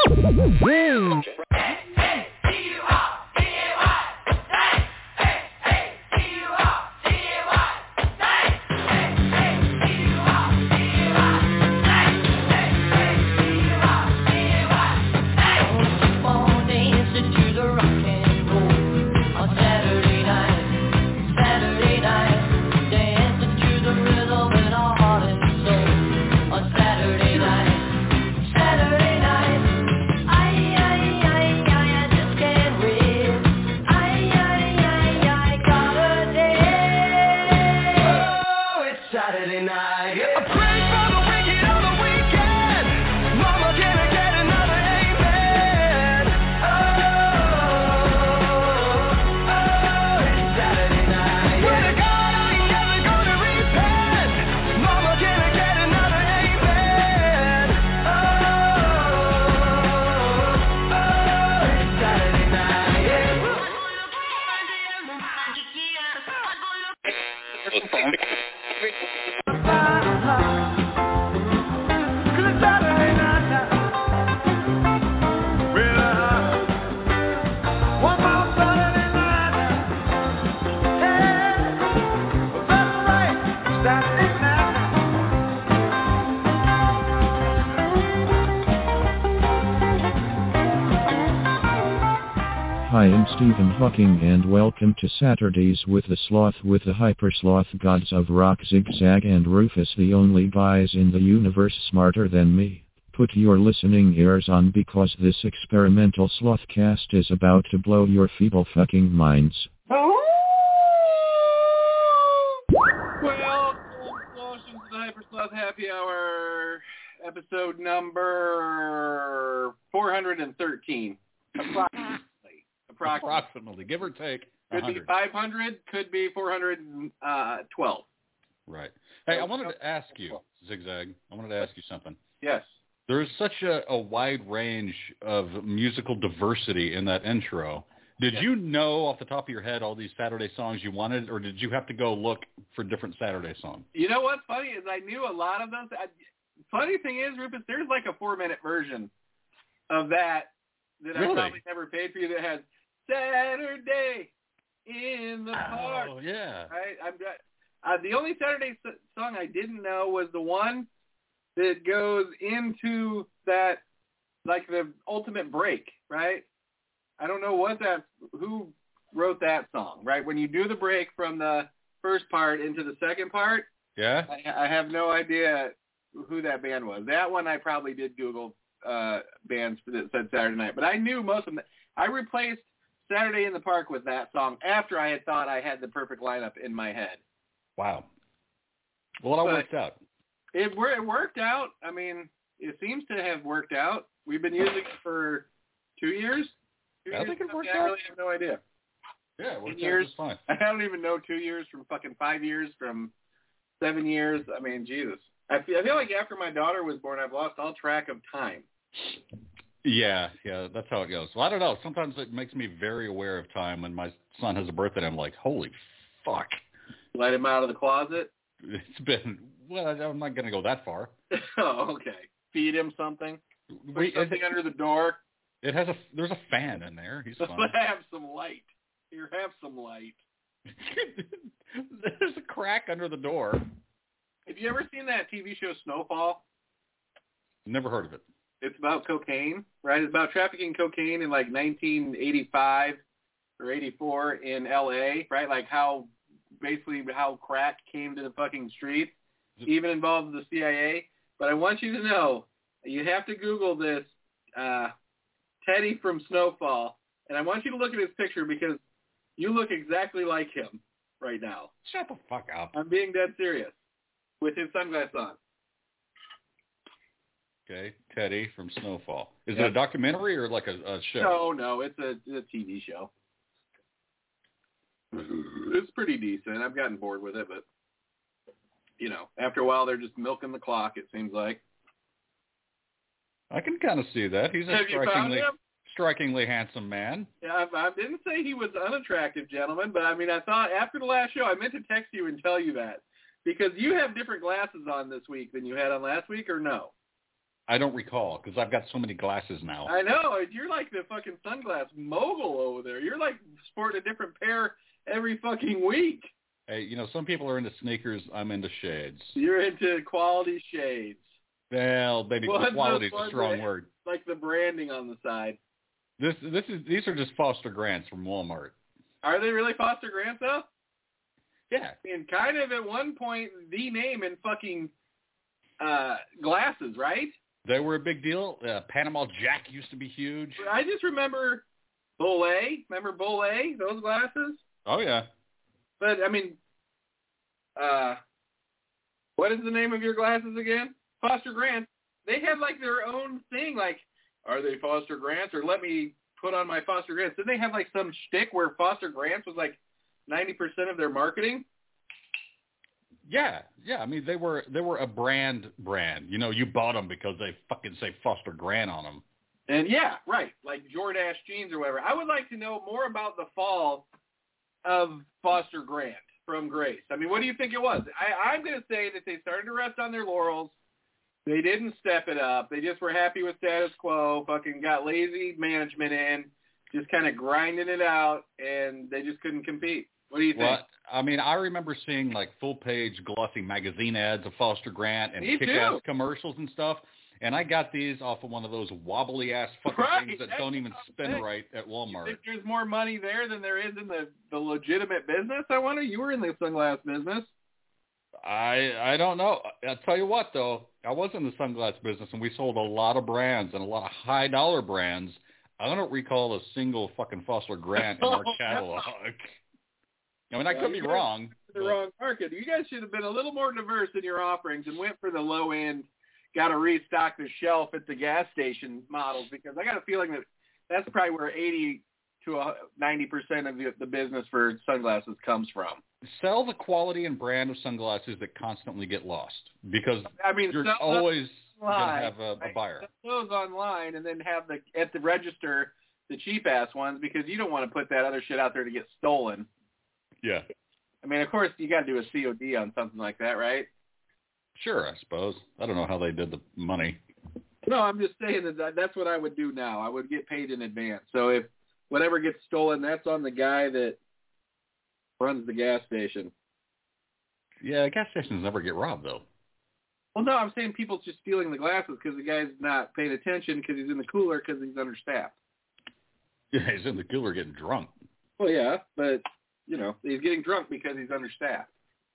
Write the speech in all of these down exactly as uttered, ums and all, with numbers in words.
Hi, I'm Stephen Hawking and welcome to Saturdays with the Sloth with the Hypersloth gods of rock Zigzag and Rufus, the only guys in the universe smarter than me. Put your listening ears on because this experimental Slothcast is about to blow your feeble fucking minds. Well, welcome to the Hypersloth Happy Hour, episode number four hundred thirteen. Approximately. Approximately. Approximately, give or take. Could one hundred. be five hundred, could be four hundred twelve. Right. Hey, I wanted to ask you, Zigzag, I wanted to ask you something. Yes. There's such a, a wide range of musical diversity in that intro. Did yes. you know off the top of your head all these Saturday songs you wanted, or did you have to go look for different Saturday songs? You know what's funny is I knew a lot of those. I, funny thing is, Rufus, there's like a four-minute version of that that really? I probably never paid for you that has Saturday in the park. Oh, yeah. Right? I've got, uh, the only Saturday s- song I didn't know was the one that goes into that, like the ultimate break, right? I don't know what that, who wrote that song, right? When you do the break from the first part into the second part, yeah, I, I have no idea who that band was. That one I probably did Google uh, bands that said Saturday Night, but I knew most of them. I replaced Saturday in the Park with that song after I had thought I had the perfect lineup in my head. Wow. Well, it all but worked out. It, it worked out. I mean, it seems to have worked out. We've been using it for two years. Two I years? think it worked I out. I really have no idea. Yeah, it worked years, out just fine. I don't even know two years from fucking five years from seven years. I mean, Jesus. I feel, I feel like after my daughter was born, I've lost all track of time. Yeah, yeah, that's how it goes. Well, I don't know. Sometimes it makes me very aware of time. When my son has a birthday, I'm like, holy fuck. Let him out of the closet? It's been, well, I'm not going to go that far. Oh, okay. Feed him something? Put We, something it, under the door? It has a, there's a fan in there. He's fine. Have some light. Here, have some light. There's a crack under the door. Have you ever seen that T V show Snowfall? Never heard of it. It's about cocaine, right? It's about trafficking cocaine in like nineteen eighty-five or eighty-four in L A, right? Like how, basically how crack came to the fucking streets, even involved the C I A. But I want you to know, you have to Google this, uh, Teddy from Snowfall, and I want you to look at his picture because you look exactly like him right now. Shut the fuck up. I'm being dead serious with his sunglasses on. Okay, Teddy from Snowfall. Is yep. it a documentary or like a, a show? No, no, it's a, it's a T V show. It's pretty decent. I've gotten bored with it, but, you know, after a while they're just milking the clock, it seems like. I can kind of see that. He's a Have you found strikingly, him? strikingly handsome man. Yeah, I, I didn't say he was unattractive, gentlemen, but I mean, I thought after the last show, I meant to text you and tell you that. Because you have different glasses on this week than you had on last week, or no? I don't recall because I've got so many glasses now. I know. You're like the fucking sunglass mogul over there. You're like sporting a different pair every fucking week. Hey, you know, some people are into sneakers. I'm into shades. You're into quality shades. Well, maybe What's quality is the- a strong the- word. Like the branding on the side. This, this is these are just Foster Grants from Walmart. Are they really Foster Grant though? Yeah. I mean, kind of at one point the name in fucking uh, glasses, right? They were a big deal. Uh, Panama Jack used to be huge. I just remember Bolet. Remember Bolet? Those glasses? Oh, yeah. But, I mean, uh, what is the name of your glasses again? Foster Grant. They had, like, their own thing, like, are they Foster Grants? Or let me put on my Foster Grants. Didn't they have, like, some shtick where Foster Grants was, like, ninety percent of their marketing? Yeah, yeah. I mean, they were they were a brand brand. You know, you bought them because they fucking say Foster Grant on them. And, yeah, right, like Jordache jeans or whatever. I would like to know more about the fall of Foster Grant from Grace. I mean, what do you think it was? I, I'm going to say that they started to rest on their laurels. They didn't step it up. They just were happy with status quo, fucking got lazy management in, just kind of grinding it out, and they just couldn't compete. What do you think? Well, I mean, I remember seeing like full-page glossy magazine ads of Foster Grant and Me kick-ass too. commercials and stuff, and I got these off of one of those wobbly-ass fucking Right, things that that's don't even what I'm spin saying. right at You Walmart. think there's more money there than there is in the, the legitimate business? I wonder. You were in the sunglass business. I I don't know. I'll tell you what, though. I was in the sunglass business, and we sold a lot of brands and a lot of high-dollar brands. I don't recall a single fucking Foster Grant in our Oh, catalog. I mean, I Yeah, could be you're wrong. The but- wrong market. You guys should have been a little more diverse in your offerings and went for the low end, got to restock the shelf at the gas station models, because I got a feeling that that's probably where eighty to ninety percent of the, the business for sunglasses comes from. Sell the quality and brand of sunglasses that constantly get lost, because I mean, you're sell always going to online, have a, a right? buyer. Sell those online and then have the at the register the cheap ass ones, because you don't want to put that other shit out there to get stolen. Yeah. I mean, of course, you got to do a C O D on something like that, right? Sure, I suppose. I don't know how they did the money. No, I'm just saying that that's what I would do now. I would get paid in advance. So if whatever gets stolen, that's on the guy that runs the gas station. Yeah, gas stations never get robbed, though. Well, no, I'm saying people's just stealing the glasses because the guy's not paying attention because he's in the cooler because he's understaffed. Yeah, he's in the cooler getting drunk. Well, yeah, but, you know, he's getting drunk because he's understaffed.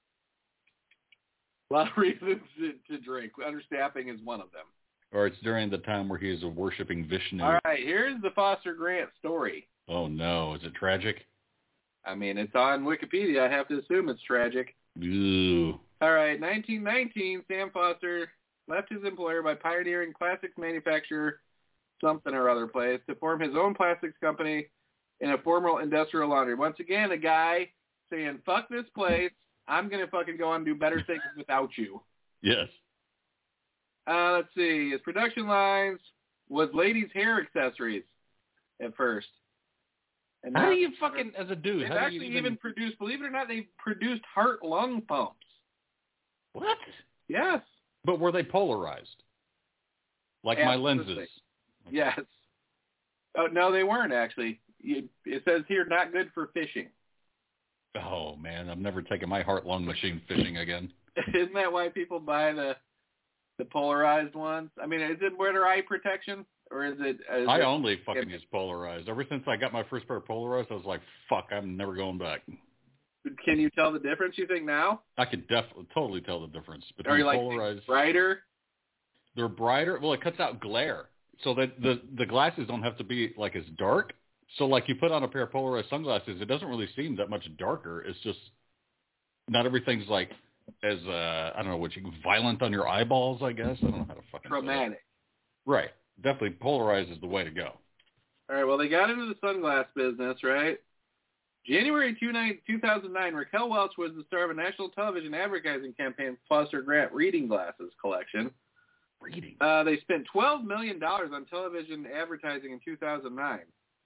A lot of reasons to, to drink. Understaffing is one of them. Or it's during the time where he is worshiping Vishnu. All right, here's the Foster Grant story. Oh, no. Is it tragic? I mean, it's on Wikipedia. I have to assume it's tragic. Ooh. All right, nineteen nineteen, Sam Foster left his employer by pioneering plastics manufacturer something or other place to form his own plastics company in a formal industrial laundry. Once again, a guy saying, fuck this place. I'm going to fucking go on and do better things without you. Yes. Uh, let's see. His production lines was ladies' hair accessories at first. And How now do you fucking, as a dude, they've how do actually you even produced, believe it or not, they produced heart-lung pumps. What? Yes. But were they polarized? Like my Absolutely. lenses. Yes. Oh, no, they weren't, actually. You, it says here, not good for fishing. Oh, man, I'm never taking my heart-lung machine fishing again. Isn't that why people buy the the polarized ones? I mean, is it wear eye protection? Or is it... Is I it, only fucking use polarized. Ever since I got my first pair of polarized, I was like, fuck, I'm never going back. Can you tell the difference, you think, now? I could definitely, totally tell the difference Are between you like polarized. brighter? They're brighter. Well, it cuts out glare. So that the, the glasses don't have to be like as dark. So like you put on a pair of polarized sunglasses, it doesn't really seem that much darker. It's just not everything's like as, uh, I don't know what you, violent on your eyeballs, I guess. I don't know how to fucking say it. Traumatic. Right. Definitely polarized is the way to go. All right, well, they got into the sunglass business, right? January two thousand nine, Raquel Welch was the star of a national television advertising campaign, Foster Grant Reading Glasses Collection. Reading? Uh, they spent twelve million dollars on television advertising in two thousand nine.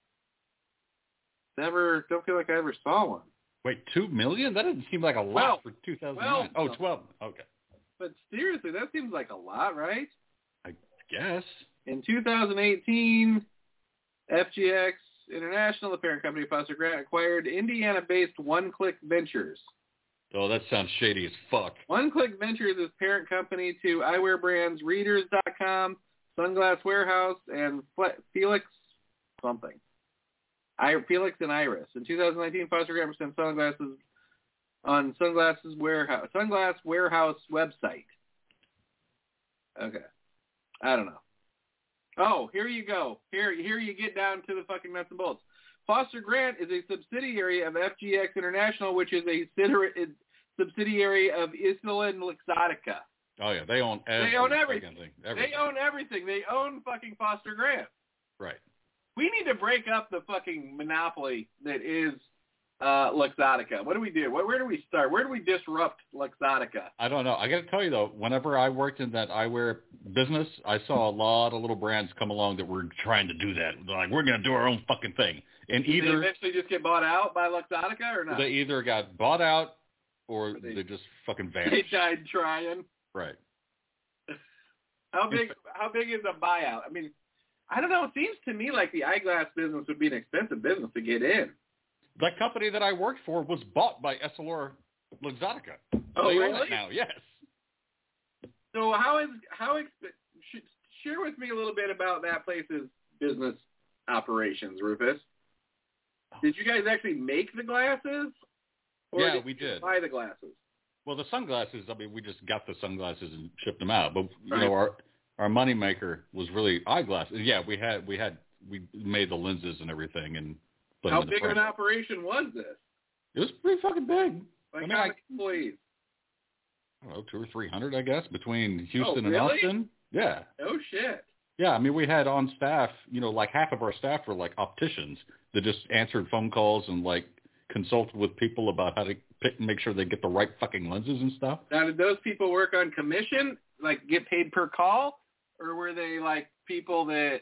Never, don't feel like I ever saw one. Wait, two million? That doesn't seem like a lot Twelve. for two thousand nine. Oh, Twelve. twelve. Okay. But seriously, that seems like a lot, right? I guess. In two thousand eighteen, F G X International, the parent company of Foster Grant, acquired Indiana-based One Click Ventures. Oh, that sounds shady as fuck. One Click Ventures is parent company to eyewear brands Readers dot com, Sunglass Warehouse, and Felix something. I, Felix and Iris. In two thousand nineteen, Foster Grant presented sunglasses on Sunglasses Warehouse, Sunglass Warehouse website. Okay. I don't know. Oh, here you go. Here, here you get down to the fucking nuts and bolts. Foster Grant is a subsidiary of F G X International, which is a subsidiary of Isla Luxottica. Oh, yeah. They own everything. They own everything. Thing, everything. They own everything. They own fucking Foster Grant. Right. We need to break up the fucking monopoly that is uh, Luxottica. What do we do? Where, where do we start? Where do we disrupt Luxottica? I don't know. I got to tell you, though, whenever I worked in that eyewear business, I saw a lot of little brands come along that were trying to do that. They're like, we're going to do our own fucking thing. And Did either they eventually just get bought out by Luxottica or not? They either got bought out or, or they, they just fucking vanished. They died trying. Right. How big? How big is a buyout? I mean, I don't know. It seems to me like the eyeglass business would be an expensive business to get in. The company that I worked for was bought by Essilor Luxottica. Oh, they really? own it now, yes. So how is how sh- share with me a little bit about that place's business operations, Rufus. Did you guys actually make the glasses? Or yeah, did we you did. Buy the glasses. Well, the sunglasses. I mean, we just got the sunglasses and shipped them out. But you Right. know, our our moneymaker was really eyeglasses. Yeah, we had we had we made the lenses and everything and. Put How them in big the of frame. an operation was this? It was pretty fucking big. Like I mean, how I, many employees? I don't know, two or three hundred, I guess, between Houston Oh, really? and Austin. Yeah. Oh shit. Yeah, I mean, we had on staff, you know, like half of our staff were like opticians that just answered phone calls and like consulted with people about how to pick, make sure they get the right fucking lenses and stuff. Now, did those people work on commission, like get paid per call, or were they like people that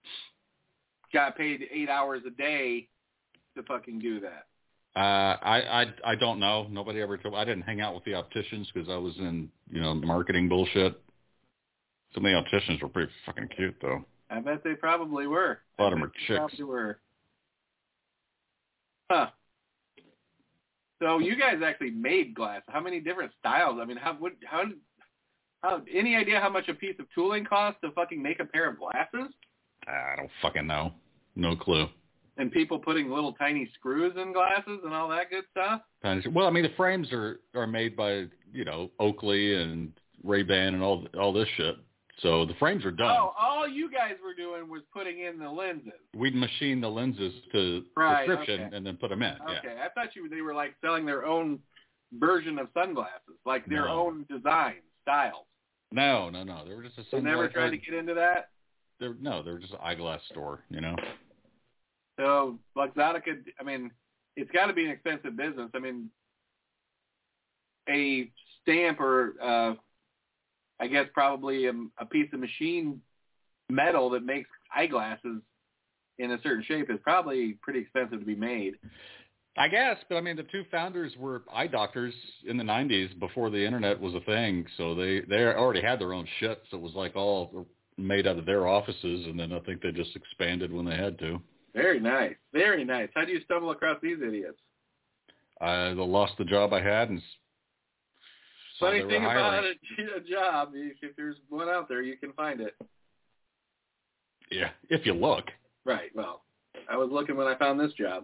got paid eight hours a day to fucking do that? Uh, I, I I don't know. Nobody ever told. I didn't hang out with the opticians because I was in, you know, marketing bullshit. Some of the opticians were pretty fucking cute, though. I bet they probably were. A lot I of them bet are they chicks. Probably were. Huh. So you guys actually made glass. How many different styles? I mean, how would how how any idea how much a piece of tooling costs to fucking make a pair of glasses? I don't fucking know. No clue. And people putting little tiny screws in glasses and all that good stuff? Well, I mean, the frames are, are made by, you know, Oakley and Ray-Ban and all all this shit. So the frames are done. Oh, all you guys were doing was putting in the lenses. We'd machine the lenses to Right, prescription okay. and then put them in. Okay, Yeah. I thought you they were like selling their own version of sunglasses, like their No. own design styles. No, no, no. They were just a So sunglass. never tried to get into that? They're, no, they were just an eyeglass store, you know. So Luxottica, I mean, it's got to be an expensive business. I mean, a stamp or uh, I guess probably a, a piece of machine metal that makes eyeglasses in a certain shape is probably pretty expensive to be made. I guess, but I mean, the two founders were eye doctors in the nineties before the internet was a thing, so they they already had their own shit. So it was like all made out of their offices, and then I think they just expanded when they had to. Very nice. Very nice. How do you stumble across these idiots? I lost the job I had, and saw Funny they were thing about hiring. a, a job, if there's one out there, you can find it. Yeah, if you look. Right. Well, I was looking when I found this job.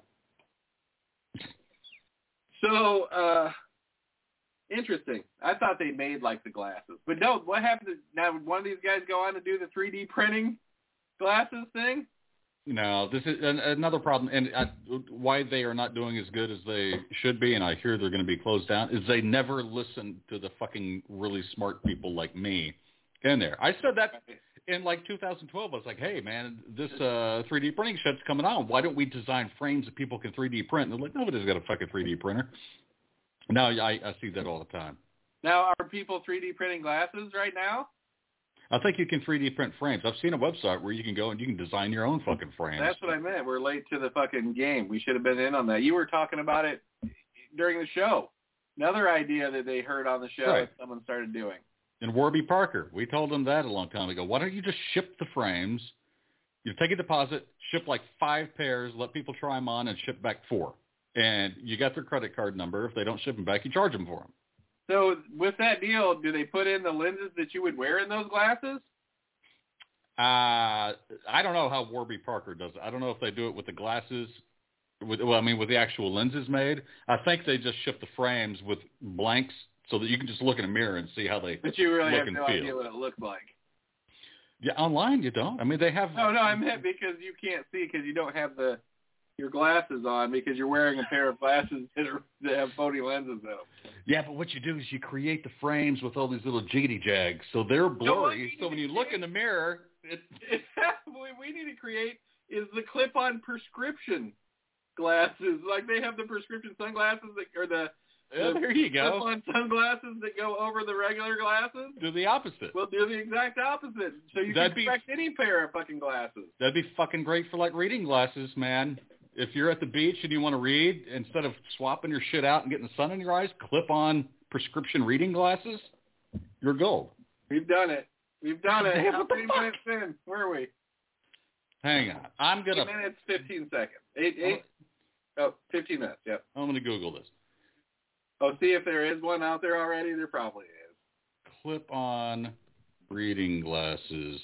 So, uh, interesting. I thought they made like the glasses, but no. What happened? To, now, would one of these guys go on to do the three D printing glasses thing? No, this is an, another problem, and uh, why they are not doing as good as they should be, and I hear they're going to be closed down, is they never listen to the fucking really smart people like me in there. I said that in like two thousand twelve. I was like, hey, man, this uh, three D printing shit's coming on. Why don't we design frames that people can three D print? And they're like, nobody's got a fucking three D printer. Now I, I see that all the time. Now, are people three D printing glasses right now? I think you can three D print frames. I've seen a website where you can go and you can design your own fucking frames. That's what I meant. We're late to the fucking game. We should have been in on that. You were talking about it during the show. Another idea that they heard on the show Right. that someone started doing. in Warby Parker. We told them that a long time ago. Why don't you just ship the frames? You take a deposit, ship like five pairs, let people try them on, and ship back four. And you got their credit card number. If they don't ship them back, you charge them for them. So with that deal, do they put in the lenses that you would wear in those glasses? Uh, I don't know how Warby Parker does it. I don't know if they do it with the glasses. With, well, I mean, with the actual lenses made. I think they just ship the frames with blanks so that you can just look in a mirror and see how they But you really look have and no feel. idea what it looks like. Yeah, online you don't. I mean, they have. No, no, I meant because you can't see because you don't have the your glasses on because you're wearing a pair of glasses that, are, that have phony lenses in them. Yeah, but what you do is you create the frames with all these little jiggity jags, so they're blurry. No, so when you look in the mirror, it. What we need to create is the clip-on prescription glasses. Like they have the prescription sunglasses that, or the, Yeah, the there you go. clip-on sunglasses that go over the regular glasses. Do the opposite. We'll do the exact opposite. So you That'd can be- expect any pair of fucking glasses. That'd be fucking great for like reading glasses, man. If you're at the beach and you want to read, instead of swapping your shit out and getting the sun in your eyes, clip on prescription reading glasses. You're gold. We've done it. We've done it. Damn, How what the many fuck? minutes in? Where are we? Hang on. I'm gonna. Eight minutes, fifteen seconds. Eight, eight. Oh, fifteen minutes. Yep. I'm gonna Google this. Oh, see if there is one out there already. There probably is. Clip on reading glasses.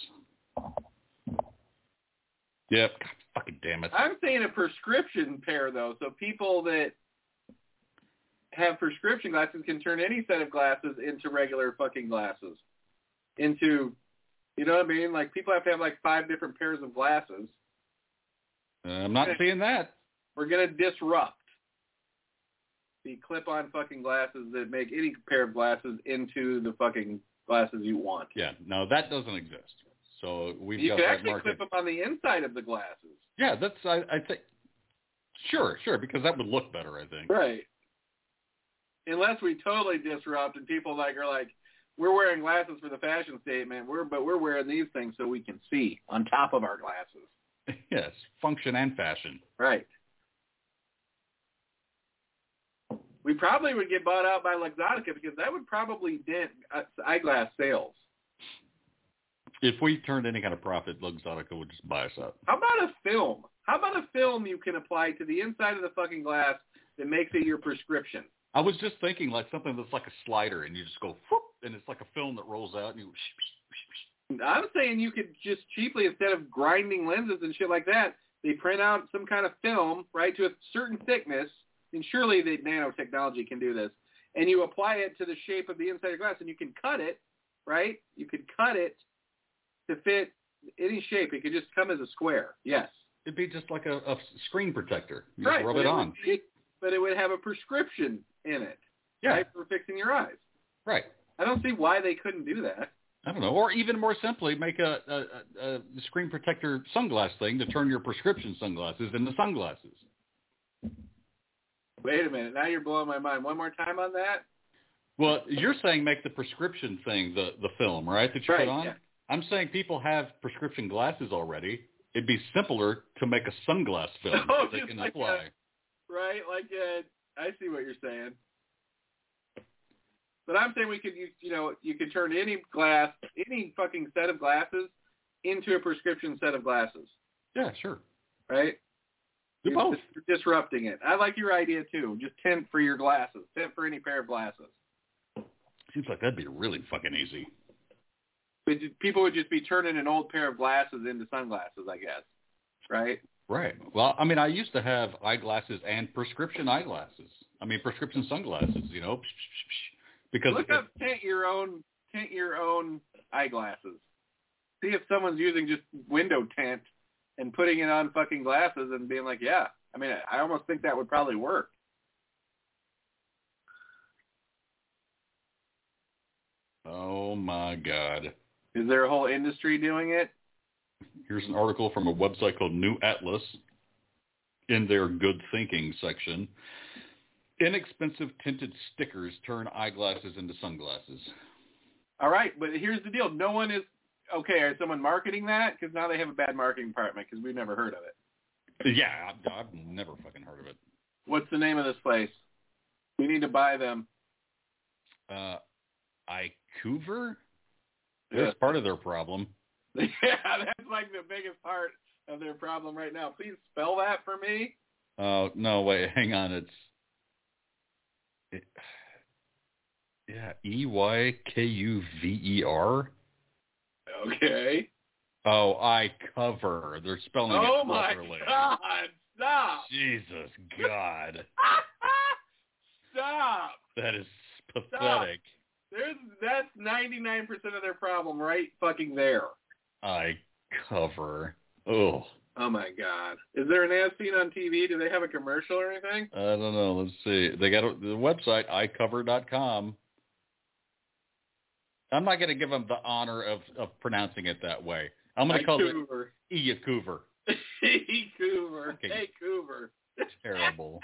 Yep. God fucking damn it. I'm saying a prescription pair though, so people that have prescription glasses can turn any set of glasses into regular fucking glasses. Into, you know what I mean? Like people have to have like five different pairs of glasses. Uh, I'm not seeing that. We're gonna disrupt the clip-on fucking glasses that make any pair of glasses into the fucking glasses you want. Yeah. No, that doesn't exist. So we've You got can that actually market. clip them on the inside of the glasses. Yeah, that's I, I think. Sure, sure, because that would look better, I think. Right. Unless we totally disrupt and people like are like, we're wearing glasses for the fashion statement, we're but we're wearing these things so we can see on top of our glasses. Yes, function and fashion. Right. We probably would get bought out by Luxottica because that would probably dent uh, eyeglass sales. If we turned any kind of profit, Luxottica would just buy us up. How about a film? How about a film you can apply to the inside of the fucking glass that makes it your prescription? I was just thinking like something that's like a slider, and you just go, whoop, and it's like a film that rolls out, and you. I'm saying you could just cheaply, instead of grinding lenses and shit like that, they print out some kind of film, right, to a certain thickness, and surely the nanotechnology can do this, and you apply it to the shape of the inside of the glass, and you can cut it, right? You could cut it to fit any shape. It could just come as a square. Yes. It'd be just like a, a screen protector. You Right. just rub but it on. would be- but it would have a prescription in it, Yeah. right, for fixing your eyes. Right. I don't see why they couldn't do that. I don't know. Or even more simply, make a, a, a, a screen protector sunglass thing to turn your prescription sunglasses into sunglasses. Wait a minute. Now you're blowing my mind. One more time on that? Well, you're saying make the prescription thing the, the film, right, that you Right, put on? yeah. I'm saying people have prescription glasses already. It'd be simpler to make a sunglass film Oh, that they just can like apply. Right? Like, uh, I see what you're saying. But I'm saying we could, you, you know, you could turn any glass, any fucking set of glasses into a prescription set of glasses, Yeah, sure. right? Do You're both. dis- disrupting it. I like your idea, too. Just tint for your glasses. Tint for any pair of glasses. Seems like that'd be really fucking easy. But ju- people would just be turning an old pair of glasses into sunglasses, I guess. Right? Right. Well, I mean, I used to have eyeglasses and prescription eyeglasses. I mean, prescription sunglasses, you know, because Look up tint your own, tint your own eyeglasses. See if someone's using just window tint and putting it on fucking glasses and being like, yeah. I mean, I almost think that would probably work. Oh, my God. Is there a whole industry doing it? Here's an article from a website called New Atlas in their Good Thinking section. Inexpensive tinted stickers turn eyeglasses into sunglasses. All right, but here's the deal. No one is, okay, is someone marketing that? Because now they have a bad marketing department because we've never heard of it. Yeah, I've, I've never fucking heard of it. What's the name of this place? We need to buy them. Uh, iCoover? That's part of their problem. Yeah, that's like the biggest part of their problem right now. Please spell that for me. Oh, uh, no, wait, hang on. It's, it, yeah, E Y K U V E R. Okay. Oh, I cover. They're spelling oh it properly. Oh, my God. Stop. Jesus, God. Stop. That is pathetic. Stop. There's, that's ninety-nine percent of their problem right fucking there. I cover. Oh. Oh, my God. Is there an ad scene on T V? Do they have a commercial or anything? I don't know. Let's see. They got a, the website, i cover dot com. I'm not going to give them the honor of, of pronouncing it that way. I'm going to call it Eacouver. Eacouver. Hey, Couver. Terrible.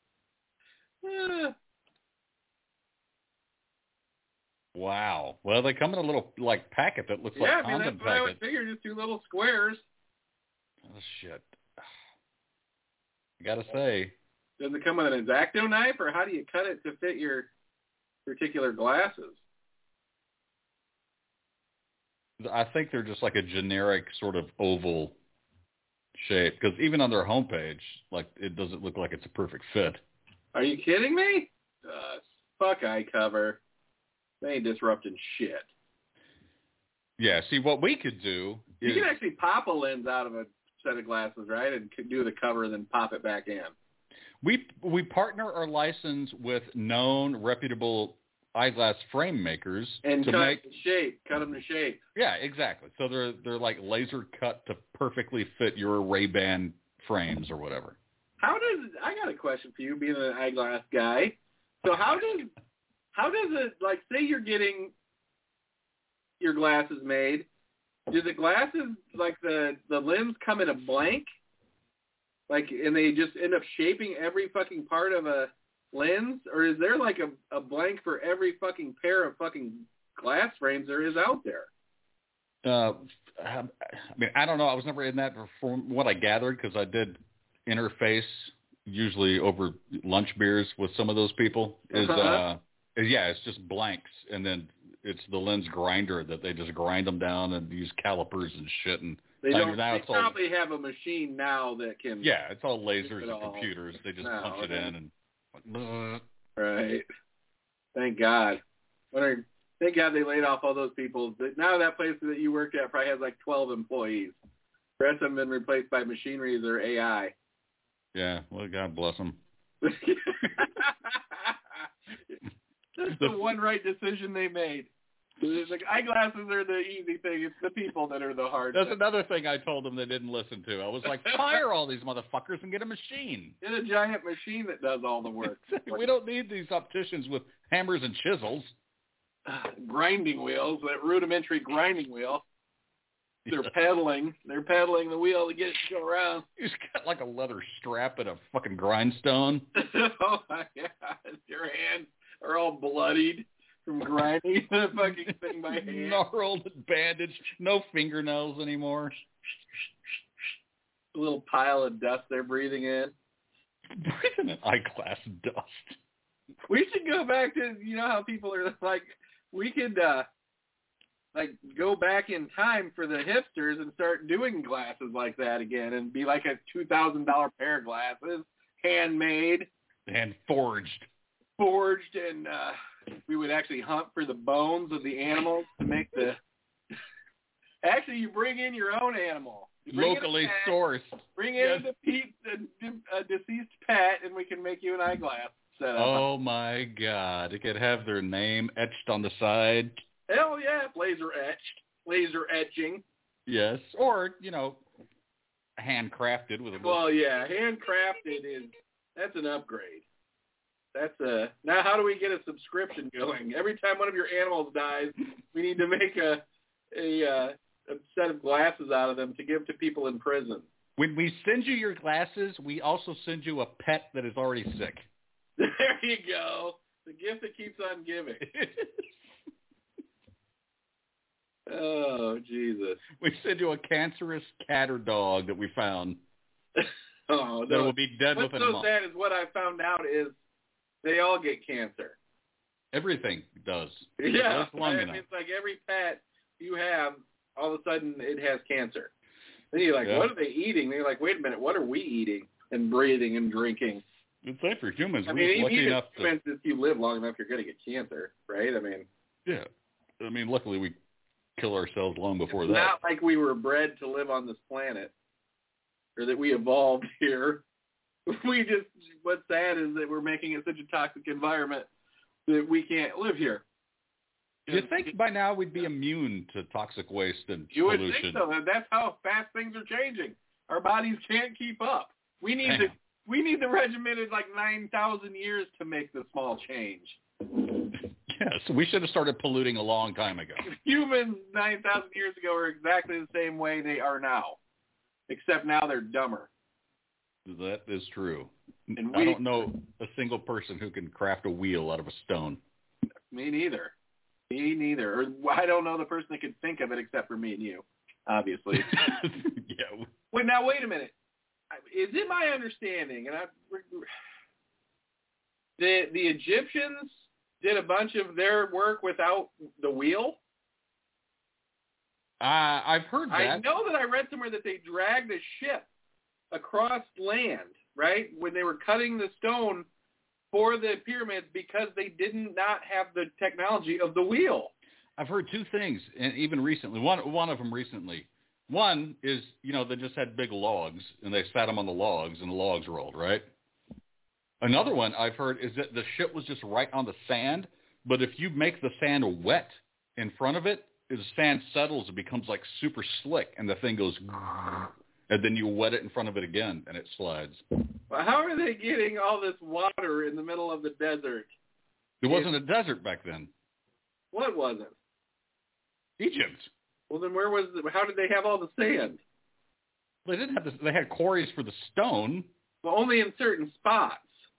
Wow. Well, they come in a little like packet that looks yeah, like I mean, condom that's what I would packet. figure, just two little squares. Oh, shit. I got to say. Does it come with an X-Acto knife, or how do you cut it to fit your particular glasses? I think they're just like a generic sort of oval shape, because even on their homepage, like, it doesn't look like it's a perfect fit. Are you kidding me? Uh, fuck iCover. They ain't disrupting shit. Yeah, see, what we could do is... You can actually pop a lens out of a set of glasses, right, and do the cover and then pop it back in. We we partner our license with known, reputable eyeglass frame makers and to cut make to shape, cut them to shape. Yeah, exactly. So they're they're like laser cut to perfectly fit your Ray-Ban frames or whatever. How does I got a question for you, being an eyeglass guy. So how does how does it, like, say you're getting your glasses made? Do the glasses, like the the lens, come in a blank? Like, and they just end up shaping every fucking part of a lens? Or is there like a, a blank for every fucking pair of fucking glass frames there is out there? Uh, I mean, I don't know. I was never in that from what I gathered, because I did interface usually over lunch beers with some of those people. Is uh-huh. uh, is, yeah, it's just blanks, and then it's the lens grinder that they just grind them down and use calipers and shit. And they don't. now They it's probably all, have a machine now that can. Yeah, it's all lasers it and all. computers. They just no, punch okay. it in and. Right. Thank God. Wondering, thank God they laid off all those people. Now that place that you worked at probably has like twelve employees. The rest of them have been replaced by machineries or A I. Yeah, well, God bless them. That's the one right decision they made. It's like, eyeglasses are the easy thing. It's the people that are the hard That's thing. another thing I told them they didn't listen to. I was like, fire all these motherfuckers and get a machine. Get a giant machine that does all the work. We don't need these opticians with hammers and chisels. Uh, grinding wheels, that rudimentary grinding wheel. They're yeah. pedaling. They're pedaling the wheel to get it to go around. You just got like a leather strap and a fucking grindstone. Oh, my God. Your hands are all bloodied from grinding the fucking thing by hand. Gnarled and bandaged. No fingernails anymore. A little pile of dust they're breathing in. Breathing in eyeglass dust. We should go back to, you know how people are like, we could, uh, like, go back in time for the hipsters and start doing glasses like that again and be like a two thousand dollars pair of glasses, handmade. And forged. Forged, and uh, we would actually hunt for the bones of the animals to make the... Actually, you bring in your own animal. Locally pet, sourced. Bring in yes. a, a, a deceased pet, and we can make you an eyeglass setup. Oh, my God. It could have their name etched on the side. Hell yeah, laser etched. Laser etching. Yes. Or, you know, handcrafted with a... Well, yeah, handcrafted is... That's an upgrade. That's a... Now, how do we get a subscription going? Every time one of your animals dies, we need to make a... a uh, a set of glasses out of them to give to people in prison. When we send you your glasses, we also send you a pet that is already sick. There you go. The gift that keeps on giving. Oh, Jesus. We send you a cancerous cat or dog that we found. Oh, no. That will be dead What's within so a month. sad is what I found out is they all get cancer. Everything does. Yeah. It's long I enough. mean, it's like every pet you have, all of a sudden it has cancer. Then you're like, yeah. What are they eating? They're like, wait a minute, what are we eating and breathing and drinking? It's safe for humans. I We're mean, lucky even enough to... if you live long enough, you're going to get cancer, right? I mean... Yeah. I mean, luckily we kill ourselves long before it's that. Not like we were bred to live on this planet, or that we evolved here. We just, what's sad is that we're making it such a toxic environment that we can't live here. Do you think by now we'd be immune to toxic waste and you pollution? You would think so. That's how fast things are changing. Our bodies can't keep up. We need the we need the regimented like nine thousand years to make the small change. Yes, we should have started polluting a long time ago. Humans nine thousand years ago are exactly the same way they are now, except now they're dumber. That is true. And we, I don't know a single person who can craft a wheel out of a stone. Me neither. Me neither. Or I don't know the person that could think of it except for me and you, obviously. Yeah. Wait, now wait a minute. Is it my understanding, and I, the the Egyptians did a bunch of their work without the wheel? Uh, I've heard that. I know that I read somewhere that they dragged a ship across land, right, when they were cutting the stone for the pyramids because they did not have the technology of the wheel. I've heard two things, and even recently. One one of them recently. One is, you know, they just had big logs, and they sat them on the logs, and the logs rolled, right? Another one I've heard is that the ship was just right on the sand, but if you make the sand wet in front of it, the sand settles, it becomes like super slick, and the thing goes, and then you wet it in front of it again, and it slides. Well, how are they getting all this water in the middle of the desert? It wasn't a desert back then. What was it? Egypt. Well, then where was the, how did they have all the sand? They didn't have this, they had quarries for the stone. Well, only in certain spots.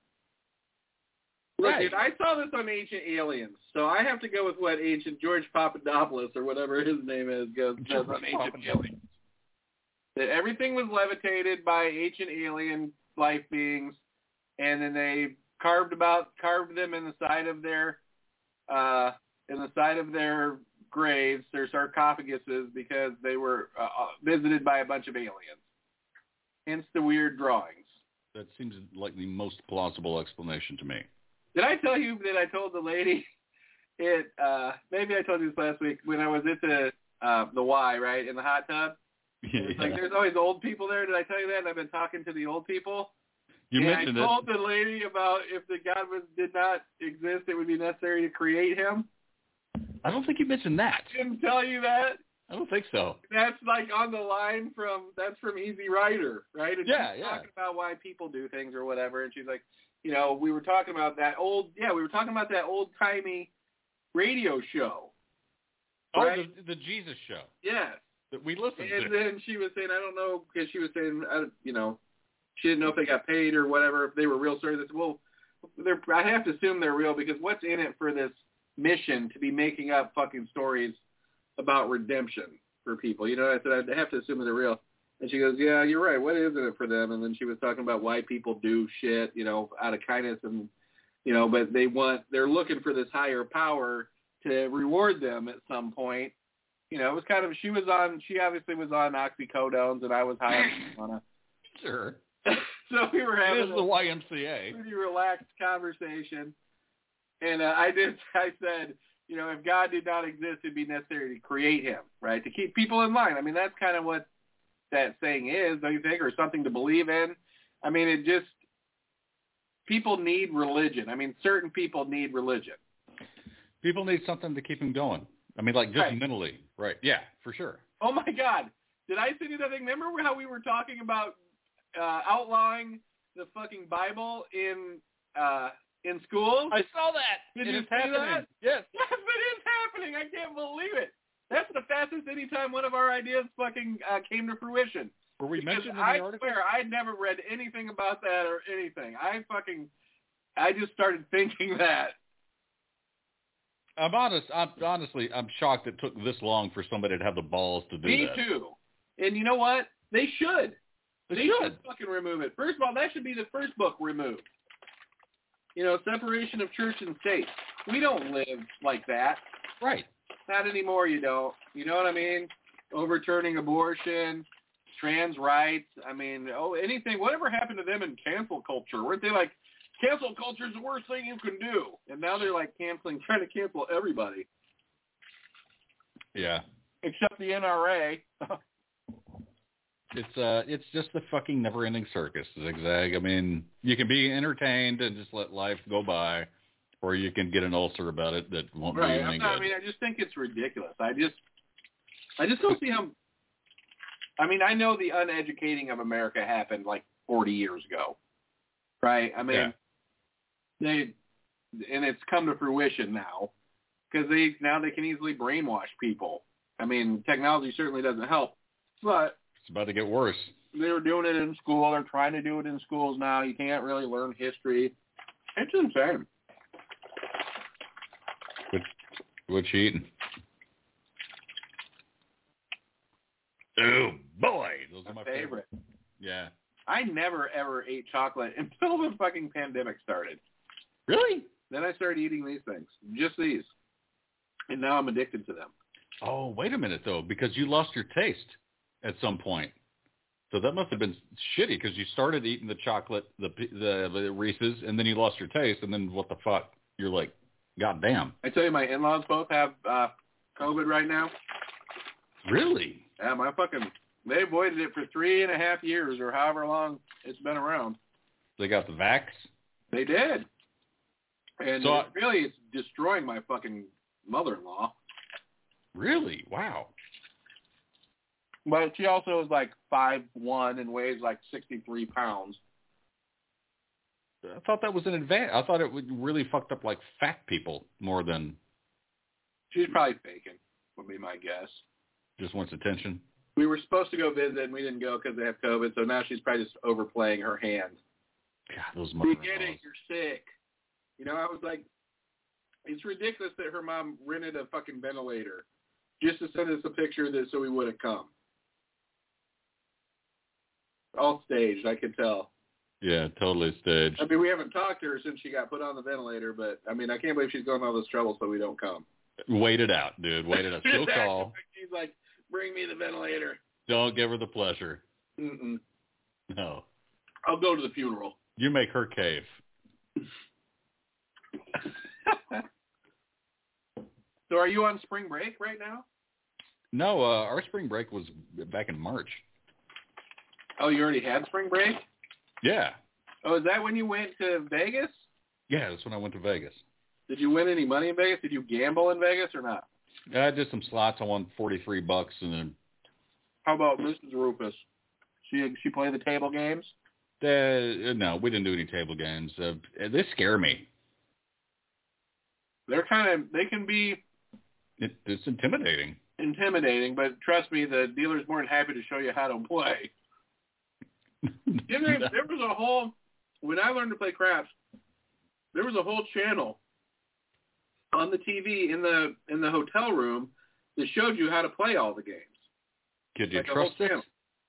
Look, Right. dude, I saw this on Ancient Aliens, so I have to go with what Ancient George Papadopoulos or whatever his name is goes does on Ancient Aliens. That everything was levitated by ancient alien life beings, and then they carved about carved them in the side of their uh, in the side of their graves, their sarcophaguses, because they were uh, visited by a bunch of aliens. Hence the weird drawings. That seems like the most plausible explanation to me. Did I tell you that I told the lady it? Uh, maybe I told you this last week when I was at the uh, the Y, right, in the hot tub. Yeah. It's like there's always old people there. Did I tell you that? And I've been talking to the old people. You and mentioned I told it. the lady about if the God was, did not exist, it would be necessary to create him. I don't think you mentioned that. I didn't tell you that. I don't think so. That's like on the line from that's from Easy Rider, right? And Yeah, she's yeah. talking about why people do things or whatever, and she's like, you know, we were talking about that old, yeah, we were talking about that old timey radio show. Right? Oh, the, the Jesus show. Yes. That we listened and to. then she was saying, I don't know, because she was saying, I, you know, she didn't know if they got paid or whatever, if they were real stories. I said, well, they're, I have to assume they're real because what's in it for this mission to be making up fucking stories about redemption for people? You know, I said, I have to assume they're real. And she goes, yeah, you're right. What is in it for them? And then she was talking about why people do shit, you know, out of kindness and, you know, but they want, they're looking for this higher power to reward them at some point. You know, it was kind of, she was on, she obviously was on oxycodones and I was high on a. Sure. So we were having it is the Y M C A. pretty relaxed conversation. And uh, I did, I said, you know, if God did not exist, it'd be necessary to create him, right? To keep people in line. I mean, that's kind of what that saying is, don't you think? Or something to believe in. I mean, it just, people need religion. I mean, certain people need religion. People need something to keep them going. I mean, like just Right. mentally. Right. Yeah, for sure. Oh, my God. Did I send you that thing? Remember how we were talking about uh, outlawing the fucking Bible in uh, in schools? I saw that. Did it you is see happening. that? Yes. Yes, it is happening. I can't believe it. That's the fastest any time one of our ideas fucking uh, came to fruition. Were we Because mentioned in the I article? swear, I'd never read anything about that or anything. I fucking, I just started thinking that. I'm honest. I'm honestly, I'm shocked it took this long for somebody to have the balls to do Me that. too. And you know what? They should. They, They should. should fucking remove it. First of all, that should be the first book removed. You know, separation of church and state. We don't live like that. Right. Not anymore, you don't. You know what I mean? Overturning abortion, trans rights. I mean, oh, anything, whatever happened to them in cancel culture? Weren't they like, cancel culture is the worst thing you can do? And now they're like canceling, trying to cancel everybody. Yeah. Except the N R A. It's uh, it's just the fucking never-ending circus, Zigzag. I mean, you can be entertained and just let life go by, or you can get an ulcer about it that won't Right. do you any Not, good. I mean, I just think it's ridiculous. I just, I just don't see how. I mean, I know the uneducating of America happened like forty years ago, right? I mean, Yeah. they, and it's come to fruition now because they now they can easily brainwash people. I mean, technology certainly doesn't help, but It's about to get worse. they were doing it in school. They're trying to do it in schools now. You can't really learn history. It's insane. What, what you eating? Oh, boy. Those are my My favorite. favorite. Yeah. I never, ever ate chocolate until the fucking pandemic started. Really? Then I started eating these things, just these. And now I'm addicted to them. Oh, wait a minute, though, because you lost your taste at some point. So that must have been shitty because you started eating the chocolate, the, the the Reese's, and then you lost your taste, and then what the fuck? You're like, God damn. I tell you, my in-laws both have uh, COVID right now. Really? Yeah, my fucking, they avoided it for three and a half years or however long it's been around. They got the vax? They did. And So it really, it's destroying my fucking mother-in-law. Really? Wow. But she also is like five one and weighs like sixty-three pounds. I thought that was an advantage. I thought it would really fucked up like fat people more than She's probably faking, would be my guess. just wants attention. We were supposed to go visit, and we didn't go because they have COVID, so now she's probably just overplaying her hand. God, those We mother get it, you're sick. You know, I was like, it's ridiculous that her mom rented a fucking ventilator just to send us a picture of this so we wouldn't come. All staged, I could tell. Yeah, totally staged. I mean, we haven't talked to her since she got put on the ventilator, but, I mean, I can't believe she's going all this trouble so we don't come. Wait it out, dude. Wait it out. She'll call. She's like, bring me the ventilator. Don't give her the pleasure. Mm-mm. No. I'll go to the funeral. You make her cave. So are you on spring break right now? No, uh, our spring break was back in March. Oh, you already had spring break? Yeah. Oh, is that when you went to Vegas? Yeah, that's when I went to Vegas. Did you win any money in Vegas? Did you gamble in Vegas or not? I did some slots. I won forty-three bucks, and then How about Missus Rufus? She she play the table games? uh, no, we didn't do any table games. Uh, they scare me. They're kind of, they can be It, it's intimidating. intimidating, but trust me, the dealer's more than happy to show you how to play. You know, there was a whole, when I learned to play craps, there was a whole channel on the T V in the in the hotel room that showed you how to play all the games. Could you Like a trust whole it? channel.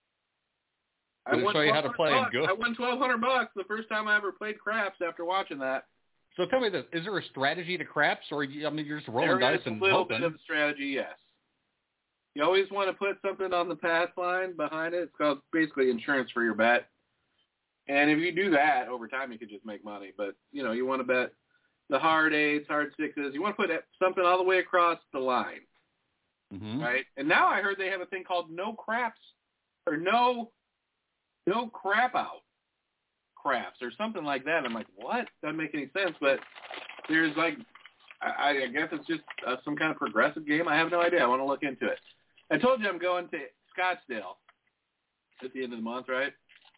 Did it show you how to play and bucks. go? I won twelve hundred bucks the first time I ever played craps after watching that. So tell me this: is there a strategy to craps, or you, I mean, you're just rolling There dice is a and little hoping? bit of strategy, yes. You always want to put something on the pass line behind it. It's called basically insurance for your bet. And if you do that, over time you could just make money. But, you know, you want to bet the hard eights, hard sixes. You want to put something all the way across the line, Mm-hmm. right? And now I heard they have a thing called no craps or no no crap out craps or something like that. I'm like, what? Doesn't make any sense. But there's like, I, I guess it's just uh, some kind of progressive game. I have no idea. I want to look into it. I told you I'm going to Scottsdale at the end of the month, right?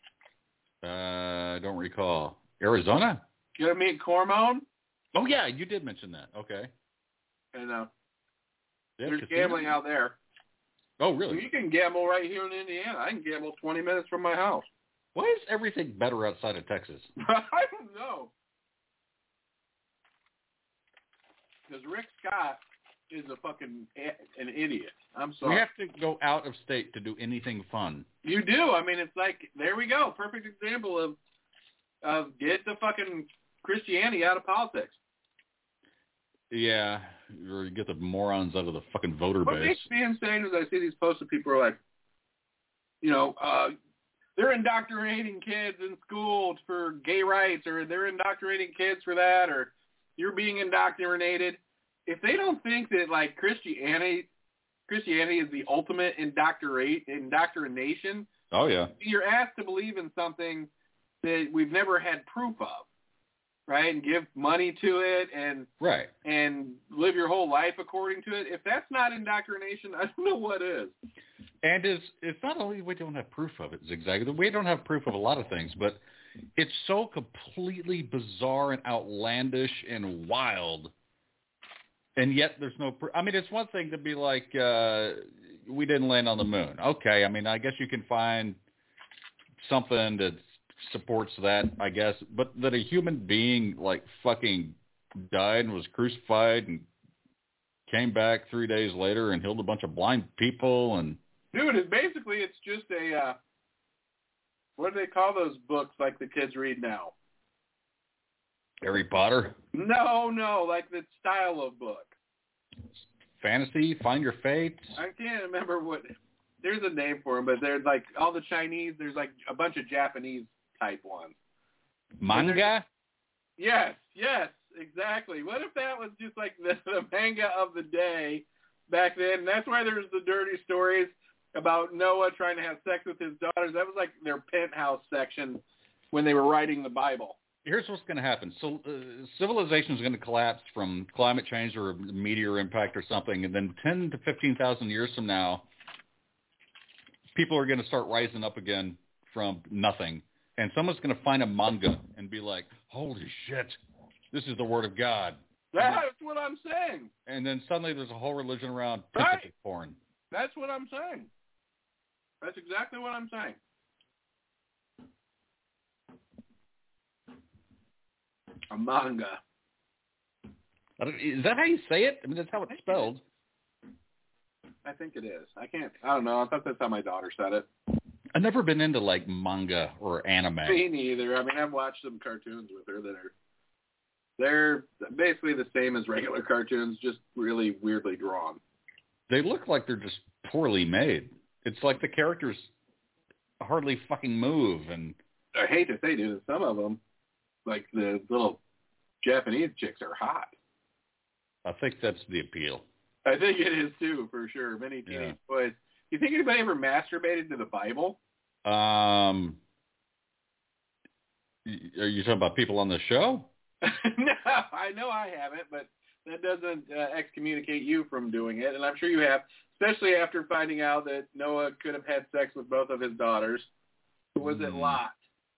Uh, I don't recall. Arizona? You going to meet Cormone? Oh yeah, you did mention that. Okay. And uh, Yeah, there's casino? gambling out there. Oh Well, really? you can gamble right here in Indiana. I can gamble twenty minutes from my house. Why is everything better outside of Texas? I don't know. Because Rick Scott is a fucking a- an idiot. I'm sorry. We have to go out of state to do anything fun. You do. I mean, it's like, there we go. Perfect example of of get the fucking Christianity out of politics. Yeah, or you get the morons out of the fucking voter what base. makes me insane is I see these posts of people who are like, you know, uh, they're indoctrinating kids in school for gay rights, or they're indoctrinating kids for that, or you're being indoctrinated. If they don't think that, like, Christianity Christianity is the ultimate indoctrinate, indoctrination, Oh, yeah. you're asked to believe in something that we've never had proof of, right? And give money to it and Right. and live your whole life according to it. If that's not indoctrination, I don't know what is. And it's, it's not only we don't have proof of it, Zigzag. We don't have proof of a lot of things, but it's so completely bizarre and outlandish and wild. And yet there's no proof. I mean, it's one thing to be like, uh, we didn't land on the moon. Okay, I mean, I guess you can find something that supports that, I guess. But that a human being, like, fucking died and was crucified and came back three days later and healed a bunch of blind people and... Dude, it's basically, it's just a, uh, what do they call those books like the kids read now? Harry Potter? No, no, like the style of book. Fantasy? Find Your Fate? I can't remember what, there's a name for them, but they're like, all the Chinese, there's like a bunch of Japanese type ones. Manga? Yes, yes, exactly. What if that was just like the, the manga of the day back then? And that's why there's the dirty stories about Noah trying to have sex with his daughters. That was like their penthouse section when they were writing the Bible. Here's what's going to happen. So uh, civilization is going to collapse from climate change or a meteor impact or something, and then ten to fifteen thousand years from now, people are going to start rising up again from nothing, and someone's going to find a manga and be like, holy shit, this is the word of God. That's what I'm saying. And then suddenly there's a whole religion around Right. tentacle porn. That's what I'm saying. That's exactly what I'm saying. A manga. I don't, is that how you say it? I mean, that's how it's spelled. I think it is. I can't, I don't know. I thought that's how my daughter said it. I've never been into, like, manga or anime. Me neither. I mean, I've watched some cartoons with her that are, they're basically the same as regular cartoons, just really weirdly drawn. They look like they're just poorly made. It's like the characters hardly fucking move, and I hate to say it, some of them, like the little Japanese chicks, are hot. I think that's the appeal. I think it is too, for sure. Many teenage Yeah. boys. You think anybody ever masturbated to the Bible? Um, are you talking about people on the show? No, I know I haven't, but that doesn't uh, excommunicate you from doing it, and I'm sure you have, especially after finding out that Noah could have had sex with both of his daughters. Was it Mm. Lot?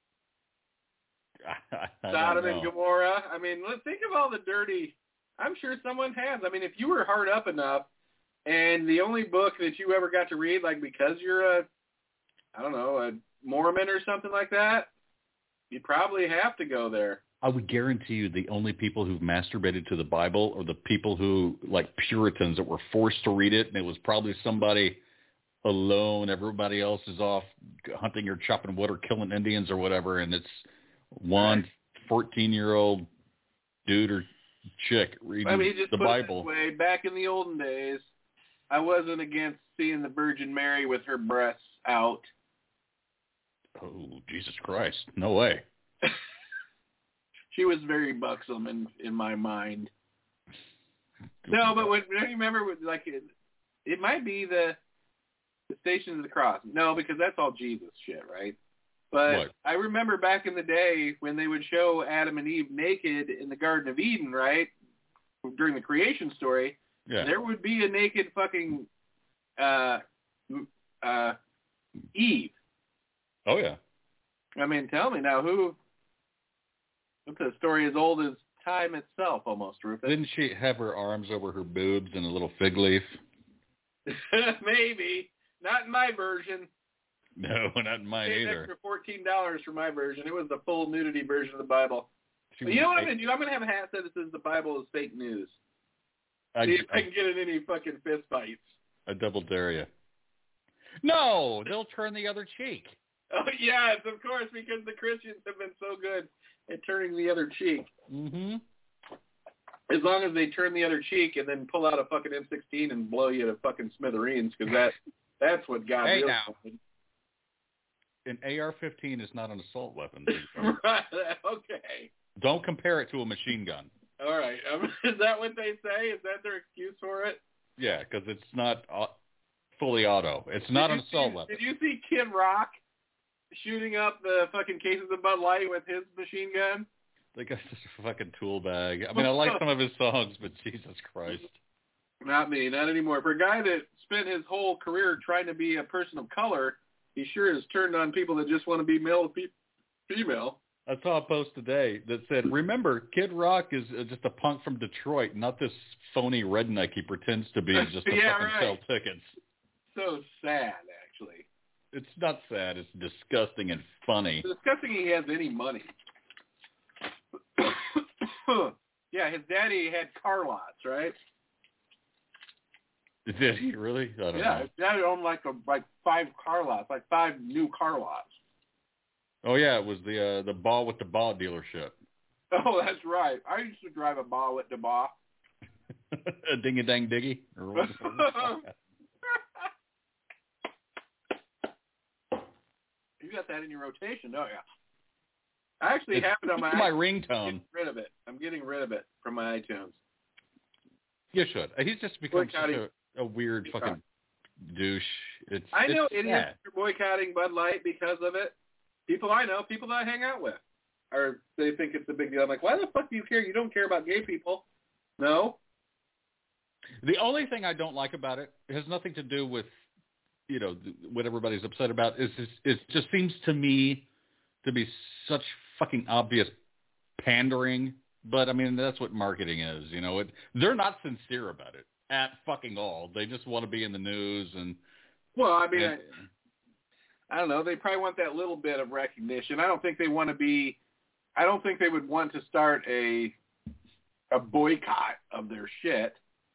I, I Sodom don't and know. Gomorrah? I mean, let's think of all the dirty... I'm sure someone has. I mean, if you were hard up enough, and the only book that you ever got to read, like because you're a, I don't know, a Mormon or something like that, you probably have to go there. I would guarantee you the only people who've masturbated to the Bible are the people who, like Puritans, that were forced to read it, and it was probably somebody alone. Everybody else is off hunting or chopping wood or killing Indians or whatever, and it's one fourteen-year-old dude or chick reading I mean, just the put Bible. it this way, back in the olden days, I wasn't against seeing the Virgin Mary with her breasts out. Oh, Jesus Christ. No way. She was very buxom in, in my mind. No, but when, don't you remember, with, like, it, it might be the, the Stations of the Cross. No, because that's all Jesus shit, right? But What? I remember back in the day when they would show Adam and Eve naked in the Garden of Eden, right? During the creation story, Yeah. there would be a naked fucking uh, uh, Eve. Oh, yeah. I mean, tell me now, who? What's a story as old as time itself, almost, Rufus? Didn't she have her arms over her boobs and a little fig leaf? Maybe. Not in my version. No, not in mine Paid an either. extra fourteen dollars for my version. It was the full nudity version of the Bible. She But was you know what I'm fake- going to do? I'm going to have a hat that says the Bible is fake news. I, See if I I, can get in any fucking fist fights. I double dare you. No, they'll turn the other cheek. Oh, yes, of course, because the Christians have been so good at turning the other cheek. Mm-hmm. as long as they turn the other cheek and then pull out a fucking M sixteen and blow you to fucking smithereens, because that, that's what God hey, really now. wanted. An A R fifteen is not an assault weapon. Okay. Don't compare it to a machine gun. All right. Um, is that what they say? Is that their excuse for it? Yeah, because it's not uh, fully auto. It's not did an assault see, weapon. Did you see Kid Rock shooting up the fucking cases of Bud Light with his machine gun? The guy's just a fucking tool bag. I mean, I like some of his songs, but Jesus Christ. Not me, not anymore. For a guy that spent his whole career trying to be a person of color, he sure has turned on people that just want to be male with female. I saw a post today that said, remember, Kid Rock is uh, just a punk from Detroit, not this phony redneck he pretends to be just to yeah, fucking right. sell tickets. So sad, actually. It's not sad. It's disgusting and funny. It's disgusting he has any money. Yeah, his daddy had car lots, right? Did he really? I don't yeah, know. his daddy owned like a, like five car lots, like five new car lots. Oh, yeah, it was the uh, the ball with the ball dealership. Oh, that's right. I used to drive a ball with the ball. A ding-a-dang-diggy? Or what You got that in your rotation, don't you? I actually it's, have it on my it's my iTunes. ringtone. I'm getting rid of it. I'm getting rid of it from my iTunes. You should. He's just become such Boycotting. a, a weird fucking douche. It's I know it's idiots sad. are boycotting Bud Light because of it. People I know, people that I hang out with, or they think it's a big deal. I'm like, why the fuck do you care? You don't care about gay people. No. The only thing I don't like about it, it has nothing to do with, you know, what everybody's upset about. Is it just seems to me to be such fucking obvious pandering. But I mean, that's what marketing is. You know, it, they're not sincere about it at fucking all. They just want to be in the news and. Well, I mean, and, I, I don't know. They probably want that little bit of recognition. I don't think they want to be. I don't think they would want to start a a boycott of their shit.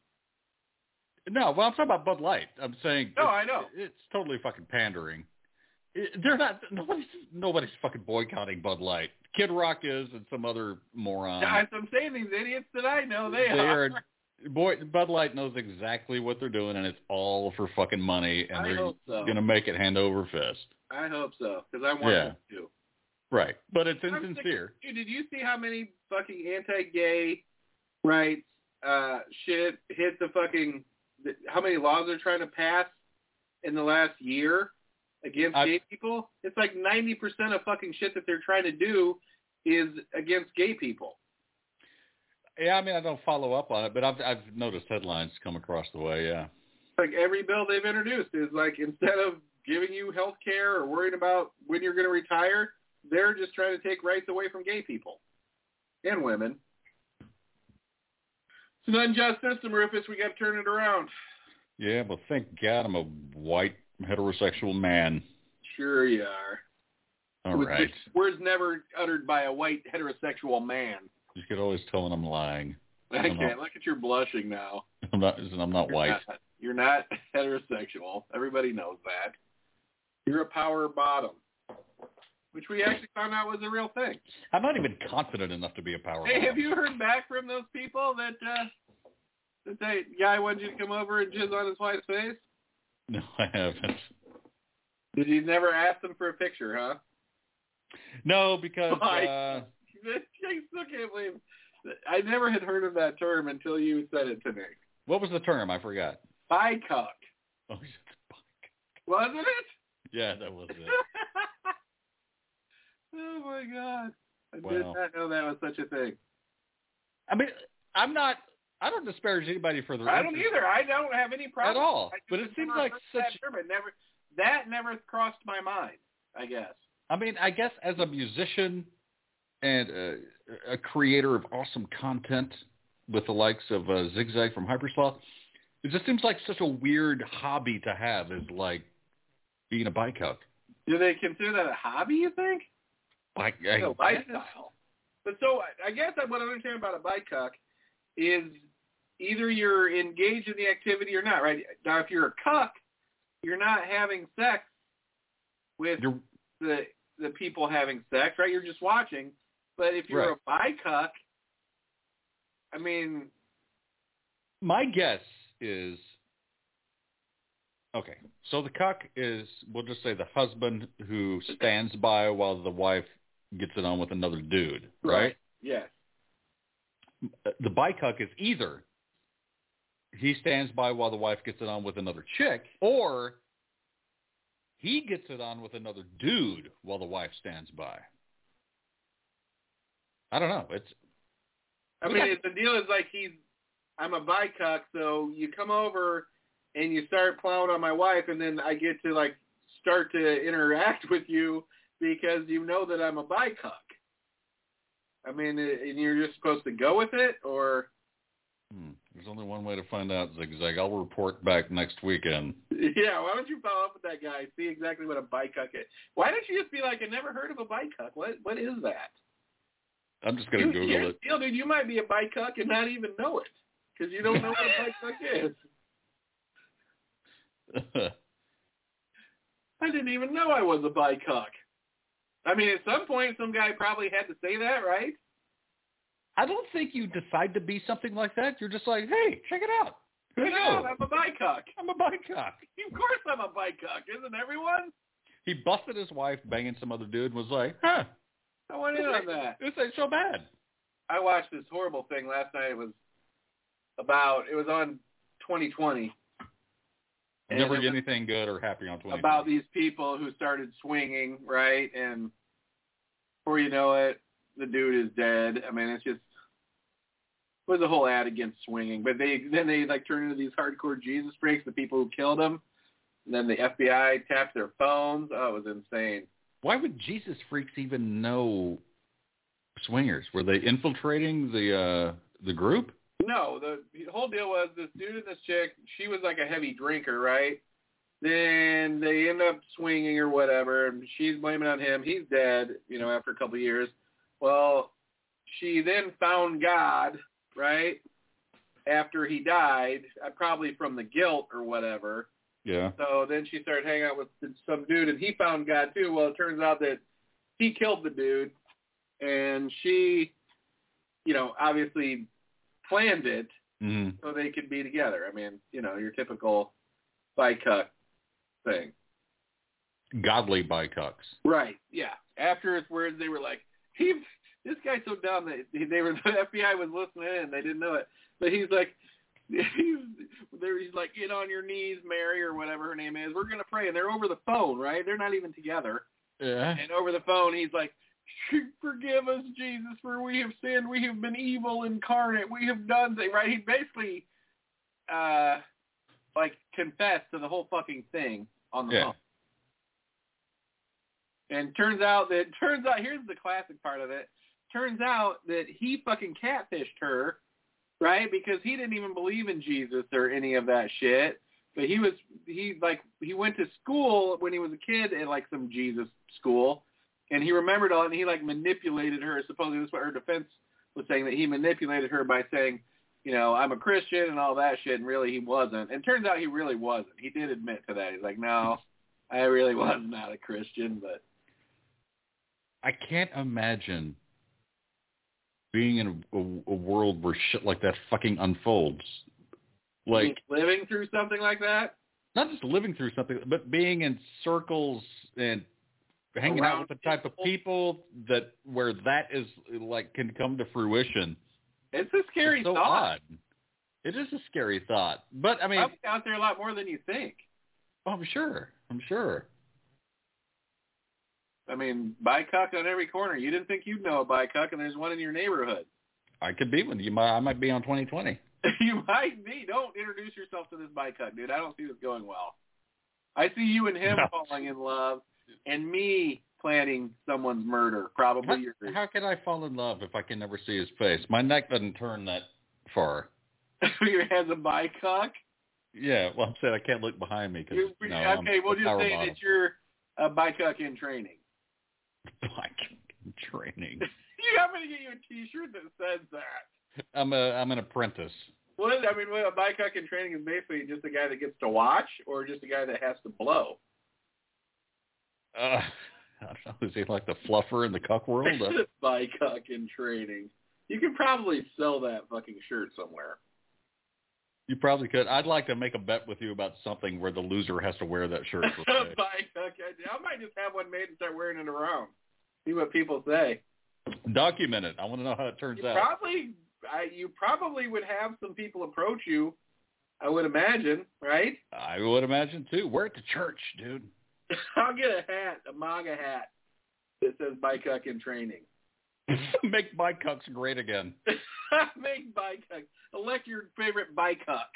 No, well, I'm talking about Bud Light. I'm saying. No, I know. It's totally fucking pandering. It, they're not. Nobody's nobody's fucking boycotting Bud Light. Kid Rock is, and some other moron. As I'm saying, these idiots that I know, they, they are. are. Boy, Bud Light knows exactly what they're doing, and it's all for fucking money, and I they're hope so. gonna make it hand over fist. I hope so, because I want Yeah. them to. Right, but it's I'm insincere. Dude, did you see how many fucking anti-gay rights uh, shit hit the fucking? How many laws they're trying to pass in the last year against I, gay people? It's like ninety percent of fucking shit that they're trying to do is against gay people. Yeah, I mean, I don't follow up on it, but I've I've noticed headlines come across the way. Yeah, Like every bill they've introduced is like, instead of giving you health care or worrying about when you're going to retire, they're just trying to take rights away from gay people and women. It's an unjust system, Rufus. We got to turn it around. yeah, but thank God I'm a white heterosexual man. Sure you are. All With- right, with words never uttered by a white heterosexual man. you could always tell when I'm lying. I I'm can't. not, Look at your blushing now. I'm not. I'm not You're white. not, you're not heterosexual. Everybody knows that. You're a power bottom, which we actually found out was a real thing. I'm not even confident enough to be a power. Hey, bottom. have you heard back from those people that uh, that that guy wanted you to come over and jizz on his wife's face? No, I haven't. Did you never ask them for a picture, huh? No, because Why? uh, I still can't believe. I never had heard of that term until you said it to me. what was the term? I forgot. Bicuck. Oh, Wasn't it? yeah, that was it. Oh my God! I Wow. did not know that was such a thing. I mean, I'm not. I don't disparage anybody for their. I don't interest either. I don't have any problem at all. I just But it seems never like heard such. that term. It never that never crossed my mind. I guess. I mean, I guess as a musician and uh, a creator of awesome content with the likes of uh, Zigzag from Hypersloth, it just seems like such a weird hobby to have, is like being a bike hook. Do they consider that a hobby? You think? Like It's a lifestyle. But so I guess what I understand about a bike cuck is either you're engaged in the activity or not, right? Now, if you're a cuck, you're not having sex with You're, the the people having sex, right? You're just watching. But if you're Right. a bi cuck, I mean, my guess is, okay, so the cuck is, we'll just say the husband who stands by while the wife gets it on with another dude, right? Right. Yes. The bi-cuck is either he stands by while the wife gets it on with another chick, or he gets it on with another dude while the wife stands by. I don't know. It's. I mean, it's, the deal is like he's, I'm a bi-cuck, so you come over and you start plowing on my wife, and then I get to, like, start to interact with you because you know that I'm a bi-cuck. I mean, and you're just supposed to go with it, or? Hmm. There's only one way to find out, Zigzag. I'll report back next weekend. Yeah, why don't you follow up with that guy, see exactly what a bi-cuck is? Why don't you just be like, I never heard of a bi-cuck. What, what is that? I'm just going to Google here's it. the deal, dude, you might be a bi-cuck and not even know it, because you don't know what a bi-cuck is. I didn't even know I was a bi-cuck. I mean, at some point, some guy probably had to say that, right? I don't think you decide to be something like that. You're just like, hey, check it out. Check it out, I'm a bi-cuck. I'm a bi-cuck. Of course I'm a bi-cuck, isn't everyone? He busted his wife banging some other dude and was like, huh. I went in on that. This ain't so bad. I watched this horrible thing last night. It was about, it was on twenty twenty. And never get anything good or happy on twenty twenty. About these people who started swinging, right? And before you know it, the dude is dead. I mean, it's just, it was a whole ad against swinging. But they then they like turn into these hardcore Jesus freaks, the people who killed him. And then the F B I tapped their phones. Oh, it was insane. Why would Jesus freaks even know swingers? Were they infiltrating the uh, the group? No, the, the whole deal was this dude and this chick, she was like a heavy drinker, right? Then they end up swinging or whatever, and she's blaming on him. He's dead, you know, after a couple of years. Well, she then found God, right, after he died, uh, probably from the guilt or whatever. Yeah. So then she started hanging out with some dude, and he found God too. Well, it turns out that he killed the dude, and she, you know, obviously planned it mm-hmm. so they could be together. I mean, you know, your typical bi-cuck thing. Godly bi-cucks. Right, yeah. After his words, they were like, he, this guy's so dumb that they were, the F B I was listening in, they didn't know it. But he's like, he's, there, he's like, get on your knees, Mary, or whatever her name is. We're going to pray. And they're over the phone, right? They're not even together. Yeah. And over the phone, he's like, forgive us, Jesus, for we have sinned. We have been evil incarnate. We have done things, right? He basically, uh, like, confessed to the whole fucking thing on the yeah. phone. And turns out that, turns out, here's the classic part of it. Turns out that he fucking catfished her, right? Because he didn't even believe in Jesus or any of that shit. But he was, he, like, he went to school when he was a kid at, like, some Jesus school. And he remembered all, and he, like, manipulated her. Supposedly, this is what her defense was saying, that he manipulated her by saying, you know, I'm a Christian and all that shit, and really he wasn't. And it turns out he really wasn't. He did admit to that. He's like, no, I really was not a Christian, but. I can't imagine being in a, a, a world where shit like that fucking unfolds. Like living through something like that? Not just living through something, but being in circles and hanging Around out with the type people. of people that where that is like can come to fruition. It's a scary it's so thought. Odd. It is a scary thought, but I mean, probably out there a lot more than you think. Oh, I'm sure. I'm sure. I mean, bi-cuck on every corner. You didn't think you'd know a bi-cuck, and there's one in your neighborhood. I could be one. You might. I might be on twenty twenty. You might be. Don't introduce yourself to this bi-cuck, dude. I don't see this going well. I see you and him No. falling in love, and me planning someone's murder. Probably How, yours. how can I fall in love if I can never see his face? My neck doesn't turn that far. Your head's a bi-cuck? Yeah, well, I'm saying I can't look behind me because You- no, okay, I'm we'll a just power say model. that you're a bi-cuck in training. Like training. You, I'm going to get you a T-shirt that says that. I'm a I'm an apprentice. What is, I mean, what a bi-cuck in training is basically just a guy that gets to watch, or just a guy that has to blow. Uh, I don't know. Is he like the fluffer in the cuck world? Uh, Bi-cuck in training. You could probably sell that fucking shirt somewhere. You probably could. I'd like to make a bet with you about something where the loser has to wear that shirt for a day. I might just have one made and start wearing it around. See what people say. Document it. I want to know how it turns you out. Probably, I, you probably would have some people approach you, I would imagine, right? I would imagine, too. Wear it to church, dude. I'll get a hat, a MAGA hat that says Bicuck in training. Make Bicucks great again. Make Bicuck. Elect your favorite Bicuck.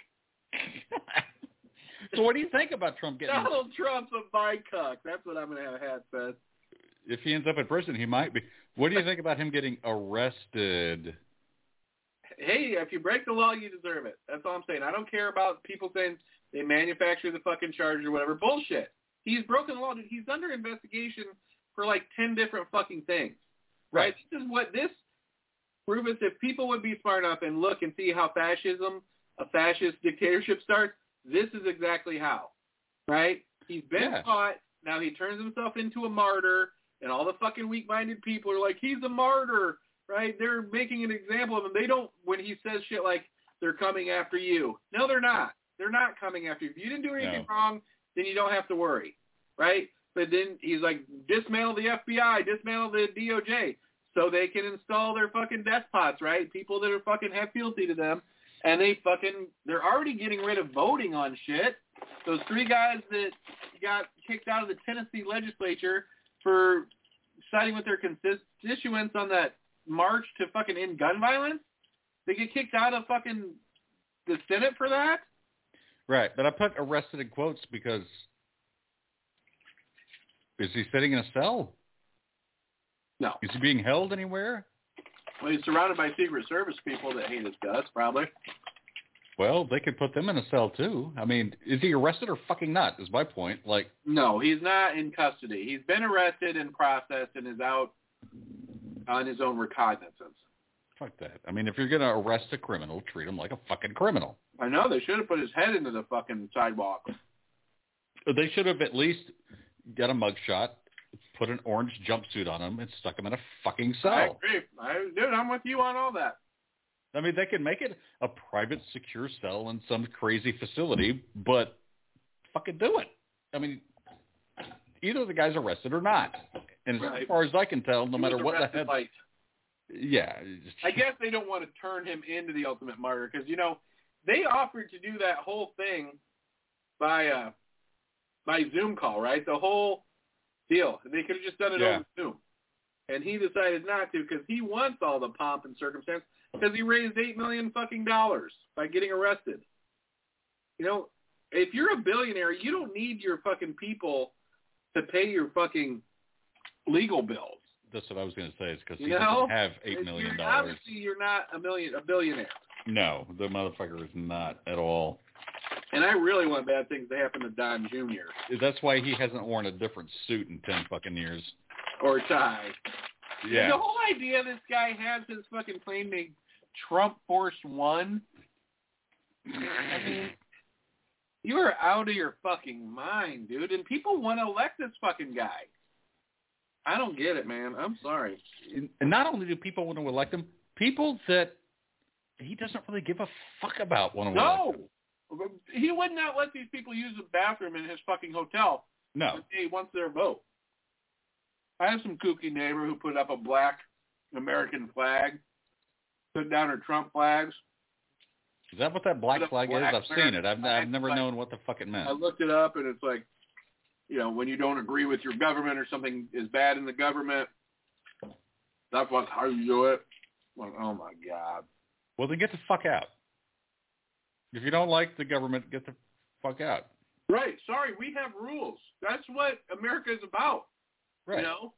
So what do you think about Trump getting... Donald Trump's a Bicuck. That's what I'm going to have a hat says. If he ends up in prison, he might be. What do you think about him getting arrested? Hey, if you break the law, you deserve it. That's all I'm saying. I don't care about people saying they manufacture the fucking charge or whatever. Bullshit. He's broken the law. Dude, he's under investigation for like ten different fucking things. Right? right? This is what this, Rufus, if people would be smart enough and look and see how fascism, a fascist dictatorship starts, this is exactly how. Right? He's been yeah. caught. Now he turns himself into a martyr, and all the fucking weak-minded people are like, he's a martyr. Right? They're making an example of him. They don't, when he says shit like, they're coming after you. No, they're not. They're not coming after you. If you didn't do anything no. wrong, then you don't have to worry. Right? But then he's like, dismantle the F B I, dismantle the D O J, so they can install their fucking despots, right? People that are fucking have fealty to them, and they fucking, they're already getting rid of voting on shit. Those three guys that got kicked out of the Tennessee legislature for siding with their constituents on that march to fucking end gun violence, they get kicked out of fucking the Senate for that? Right, but I put arrested in quotes because... Is he sitting in a cell? No. Is he being held anywhere? Well, he's surrounded by Secret Service people that hate his guts, probably. Well, they could put them in a cell, too. I mean, is he arrested or fucking not, is my point. Like, no, he's not in custody. He's been arrested and processed and is out on his own recognizance. Fuck that. I mean, if you're going to arrest a criminal, treat him like a fucking criminal. I know. They should have put his head into the fucking sidewalk. They should have at least... got a mugshot, put an orange jumpsuit on him, and stuck him in a fucking cell. I agree. I, dude, I'm with you on all that. I mean, they can make it a private, secure cell in some crazy facility, but fucking do it. I mean, either the guy's arrested or not. And right. as far as I can tell, no he matter what the heck... Light. Yeah. I guess they don't want to turn him into the ultimate martyr, because, you know, they offered to do that whole thing by... Uh, by Zoom call, right? The whole deal. They could have just done it yeah. over Zoom. And he decided not to because he wants all the pomp and circumstance because he raised eight million fucking dollars by getting arrested. You know, if you're a billionaire, you don't need your fucking people to pay your fucking legal bills. That's what I was going to say. Is because he know? doesn't have eight million dollars. Obviously, you're not a million a billionaire. No, the motherfucker is not at all. And I really want bad things to happen to Don Junior That's why he hasn't worn a different suit in ten fucking years. Or tie. Yeah. The whole idea this guy has his fucking plane named Trump Force One. I mean, you are out of your fucking mind, dude. And people want to elect this fucking guy. I don't get it, man. I'm sorry. And not only do people want to elect him, people that he doesn't really give a fuck about want to no. elect him. He would not let these people use the bathroom in his fucking hotel. No. When he wants their vote. I have some kooky neighbor who put up a black American flag, put down her Trump flags. Is that what that black flag black is? I've American seen it. I've, I've never flag. known what the fuck it meant. I looked it up, and it's like, you know, when you don't agree with your government or something is bad in the government, that's what, how you do it. Like, oh, my God. Well, then get the fuck out. If you don't like the government, get the fuck out. Right. Sorry, we have rules. That's what America is about. Right. You know?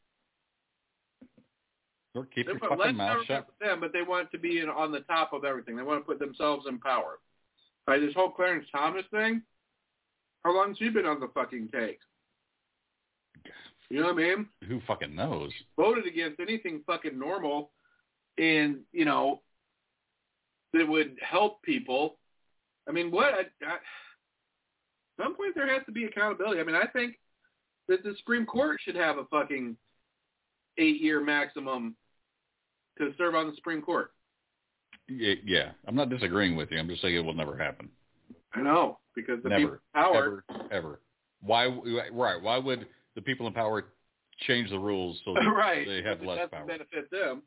Or keep they your fucking mouth shut. Them, but they want to be in, on the top of everything. They want to put themselves in power. Right, this whole Clarence Thomas thing, how long has he been on the fucking take? You know what I mean? Who fucking knows? Voted against anything fucking normal and, you know, that would help people. I mean, what? I, I, at some point there has to be accountability. I mean, I think that the Supreme Court should have a fucking eight-year maximum to serve on the Supreme Court. Yeah, I'm not disagreeing with you. I'm just saying it will never happen. I know, because the never, people in power... Ever, ever. Why, right, why would the people in power change the rules so that right. they have less That's power? benefit them.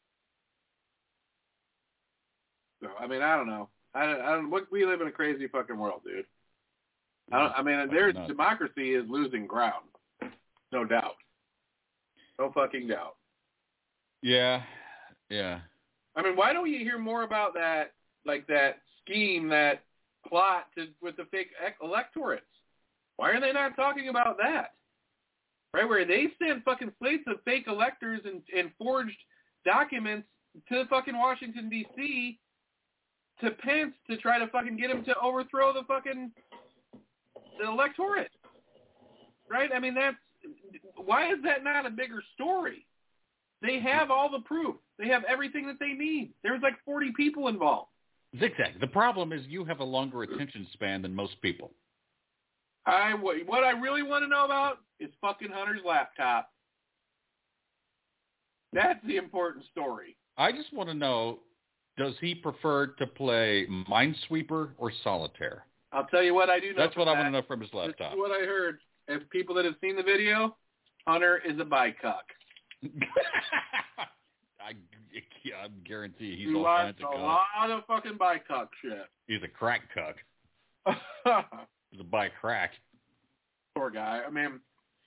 So, I mean, I don't know. I don't, I don't, what, we live in a crazy fucking world, dude. I, don't, I mean, there's democracy is losing ground. No doubt. No fucking doubt. Yeah, yeah. I mean, why don't you hear more about that, like that scheme, that plot to with the fake electorates? Why are they not talking about that? Right, where they sent fucking slates of fake electors and, and forged documents to fucking Washington, D C to Pence to try to fucking get him to overthrow the fucking the electorate. Right? I mean, that's... Why is that not a bigger story? They have all the proof. They have everything that they need. There's like forty people involved. Zigzag. The problem is you have a longer attention span than most people. I, what I really want to know about is fucking Hunter's laptop. That's the important story. I just want to know, does he prefer to play Minesweeper or Solitaire? I'll tell you what I do know. That's what that. I want to know from his laptop. This is what I heard. If people that have seen the video, Hunter is a bicuck. I, I guarantee he's he all watched kinds of a cuck. lot of fucking bicuck shit. He's a crack cuck. He's a bi crack. Poor guy. I mean,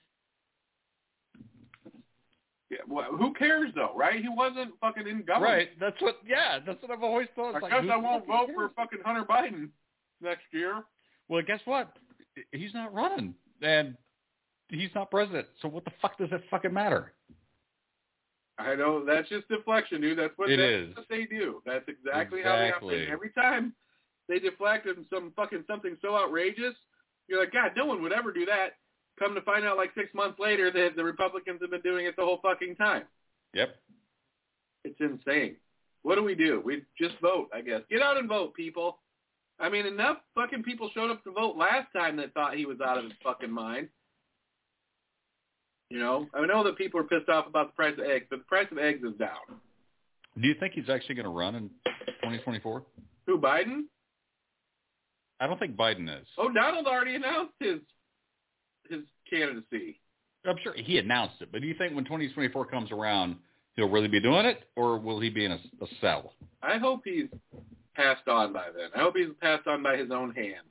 yeah, well, who cares though, right? He wasn't fucking in government. Right. That's what. Yeah. That's what I've always thought. I It's guess like, I won't vote cares? for fucking Hunter Biden next year. Well, guess what? He's not running, and he's not president. So what the fuck does that fucking matter? I know, that's just deflection, dude. That's what, it that's is. what they do. That's exactly, exactly. how they operate. Every time they deflect in some fucking something so outrageous, you're like, God, no one would ever do that. Come to find out like six months later that the Republicans have been doing it the whole fucking time. Yep. It's insane. What do we do? We just vote, I guess. Get out and vote, people. I mean, enough fucking people showed up to vote last time that thought he was out of his fucking mind. You know, I know that people are pissed off about the price of eggs, but the price of eggs is down. Do you think he's actually going to run in twenty twenty-four? Who, Biden? I don't think Biden is. Oh, Donald already announced his his candidacy. I'm sure he announced it, but do you think when twenty twenty-four comes around, he'll really be doing it, or will he be in a, a cell? I hope he's passed on by then. I hope he's passed on by his own hand.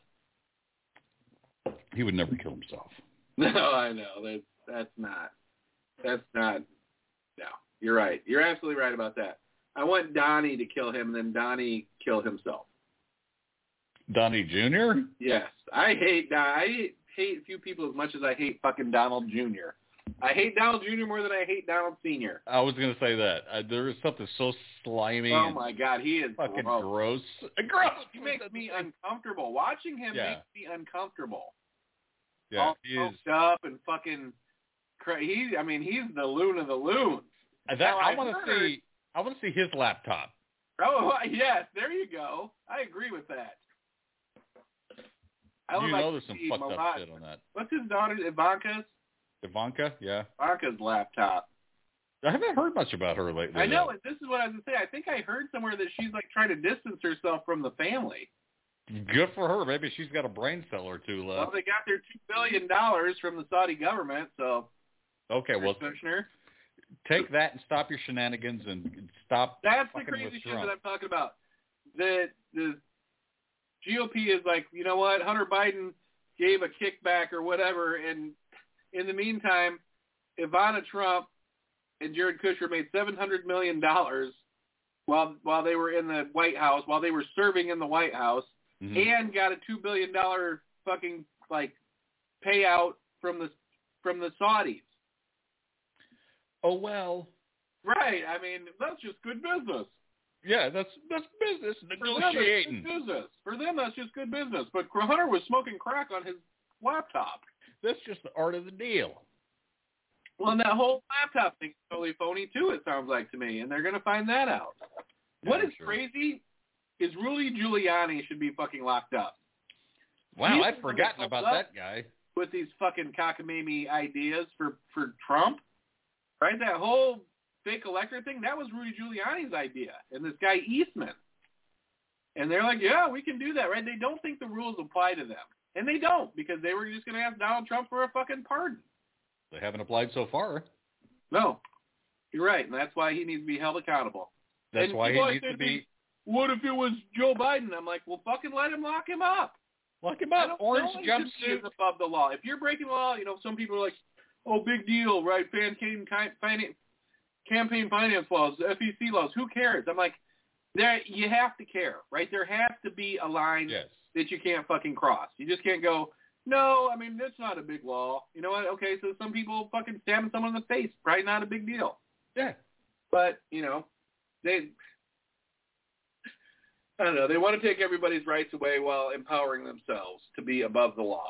He would never kill himself. No, I know. That's, that's not. That's not. No, you're right. You're absolutely right about that. I want Donnie to kill him, and then Donnie kill himself. Donnie Junior? Yes. I hate Don. I hate few people as much as I hate fucking Donald Junior I hate Donald Junior more than I hate Donald Senior I was going to say that. Uh, there is something so slimy Oh, and my God. He is fucking gross. gross. Gross! He makes me uncomfortable. Watching him Yeah. makes me uncomfortable. Yeah, All he is. smoked up and fucking cra- he I mean, he's the loon of the loons. That, Now, I I've want to heard- see. I want to see his laptop. Oh, yes. There you go. I agree with that. I would You like know to there's some see fucked Malak- up shit on that. What's his daughter, Ivanka's? Ivanka, yeah. Ivanka's laptop. I haven't heard much about her lately. I know, though. and this is what I was going to say. I think I heard somewhere that she's, like, trying to distance herself from the family. Good for her. Maybe she's got a brain cell or two Well, left. they got their two billion dollars from the Saudi government, so... Okay, well, Kushner. take that and stop your shenanigans and stop. That's the fucking crazy with shit Trump. that I'm talking about. The the G O P is like, you know what, Hunter Biden gave a kickback or whatever, and in the meantime, Ivana Trump and Jared Kushner made seven hundred million dollars while while they were in the White House, while they were serving in the White House, Mhm. and got a two billion dollars fucking like payout from the from the Saudis. Oh well. Right. I mean, that's just good business. Yeah, that's that's business For them, negotiating. that's good business. For them, that's just good business. But Hunter was smoking crack on his laptop. That's just the art of the deal. Well, and that whole laptop thing is totally phony, too, it sounds like to me, and they're going to find that out. Yeah, what I'm is sure. crazy is Rudy Giuliani should be fucking locked up. Wow, He's I'd the one forgotten that about comes that guy. with these fucking cockamamie ideas for, for Trump, right? That whole fake elector thing, that was Rudy Giuliani's idea, and this guy Eastman. And they're like, yeah, we can do that, right? They don't think the rules apply to them. And they don't, because they were just going to ask Donald Trump for a fucking pardon. They haven't applied so far. No. You're right, and that's why he needs to be held accountable. That's and why he needs to be... What if it was Joe Biden? I'm like, well, fucking let him lock him up. Lock him up. Orange jumpsuit. Is above the law. If you're breaking the law, you know, some people are like, oh, big deal, right? Campaign, campaign finance laws, F E C laws, who cares? I'm like, there, you have to care, right? There has to be a line yes. that you can't fucking cross. You just can't go, no, I mean, that's not a big law. You know what? Okay, so some people fucking stabbing someone in the face, probably not a big deal. Yeah. But, you know, they, I don't know, they want to take everybody's rights away while empowering themselves to be above the law.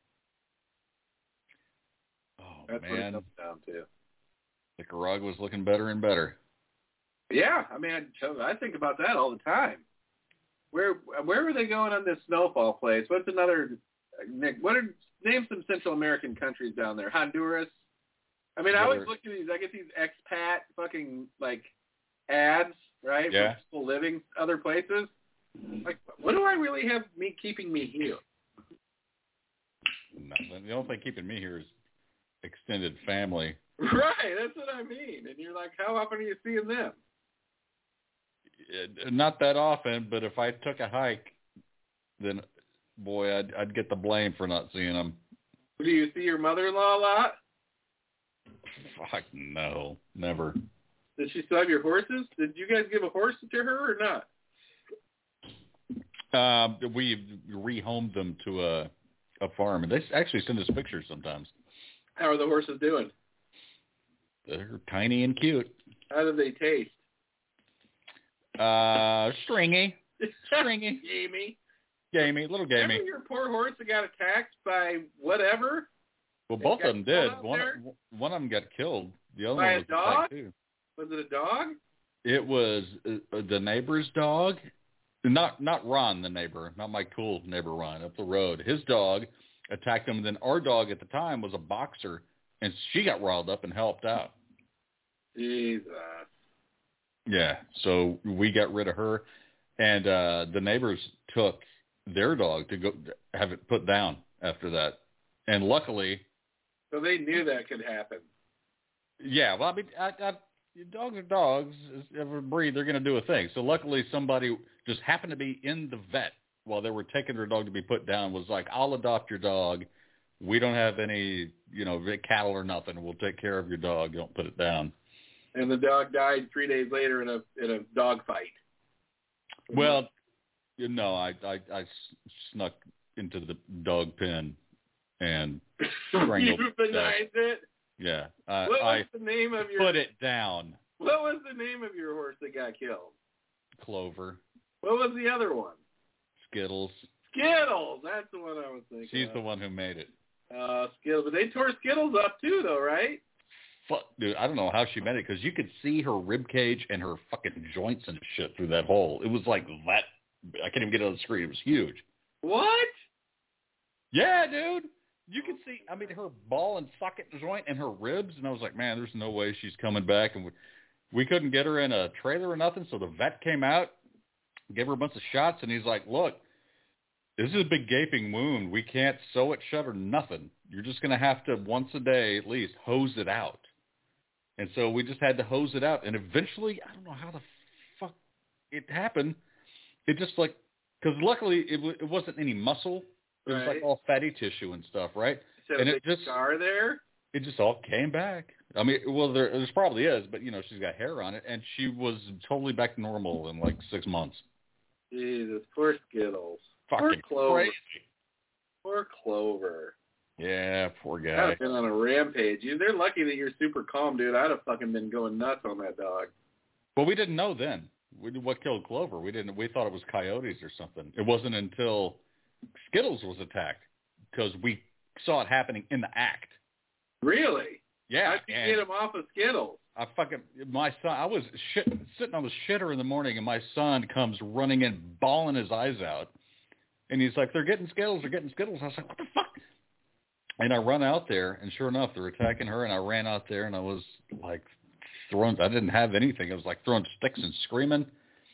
Oh, that's man. what it comes down to. Nicaragua's looking better and better. Yeah, I mean, I, I think about that all the time. Where where were they going on this snowfall place? What's another, Nick, what are, name some Central American countries down there? Honduras? I mean, I always look at these, I get these expat fucking, like, ads, right? Yeah. For people living other places. Like, what do I really have me keeping me here? Nothing. The only thing keeping me here is extended family. Right, that's what I mean. And you're like, how often are you seeing them? Not that often, but if I took a hike, then, boy, I'd, I'd get the blame for not seeing them. Do you see your mother-in-law a lot? Fuck no, never. Does she still have your horses? Did you guys give a horse to her or not? Uh, we rehomed them to a a farm, and they actually send us pictures sometimes. How are the horses doing? They're tiny and cute. How do they taste? Uh, stringy. Stringy. Gamey. Gamey, little gamey. Remember your poor horse that got attacked by whatever? Well, both of them did. One, one of them got killed. The other by one a was dog? attacked too. Was it a dog? It was uh, the neighbor's dog. Not not Ron, the neighbor, not my cool neighbor Ron up the road. His dog attacked him. And then our dog at the time was a boxer, and she got riled up and helped out. Jesus. Yeah, so we got rid of her, and uh, the neighbors took their dog to go have it put down after that. And luckily... So they knew that could happen. Yeah, well, I mean, I, I, dogs are dogs. Every breed, they're going to do a thing. So luckily somebody just happened to be in the vet while they were taking their dog to be put down, was like, I'll adopt your dog. We don't have any, you know, cattle or nothing. We'll take care of your dog. Don't put it down. And the dog died three days later in a in a dog fight. Well, you know, I, I, I snuck into the dog pen and strangled You euthanized it? Yeah. Uh, what was I the name of your... put it down. What was the name of your horse that got killed? Clover. What was the other one? Skittles. Skittles! That's the one I was thinking She's of. the one who made it. Uh, Skittles. But they tore Skittles up too, though, right? Fuck, dude, I don't know how she made it, because you could see her rib cage and her fucking joints and shit through that hole. It was like that. I can't even get it on the screen. It was huge. What? Yeah, dude. You could see, I mean, her ball and socket joint and her ribs, and I was like, man, there's no way she's coming back. And we, we couldn't get her in a trailer or nothing, so the vet came out, gave her a bunch of shots, and he's like, look, this is a big gaping wound. We can't sew it shut or nothing. You're just going to have to, once a day at least, hose it out. And so we just had to hose it out. And eventually, I don't know how the fuck it happened. It just like, because luckily it, w- it wasn't any muscle. It was right. like all fatty tissue and stuff, right? So and a it just scar there? It just all came back. I mean, well, there there's probably is, but, you know, she's got hair on it. And she was totally back to normal in like six months. Jesus, poor Skittles. Fucking poor Clover. crazy. Poor Clover. Yeah, poor guy. I'd have been on a rampage. You, they're lucky that you're super calm, dude. I'd have fucking been going nuts on that dog. Well, we didn't know then. We, what killed Clover? We didn't. We thought it was coyotes or something. It wasn't until Skittles was attacked, because we saw it happening in the act. Really? Yeah. How'd you get him off of Skittles? I fucking my son. I was shit, sitting on the shitter in the morning, and my son comes running in, bawling his eyes out, and he's like, "They're getting Skittles. They're getting Skittles." I was like, "What the fuck?" And I run out there, and sure enough, they're attacking her. And I ran out there, and I was like throwing. I didn't have anything. I was like throwing sticks and screaming.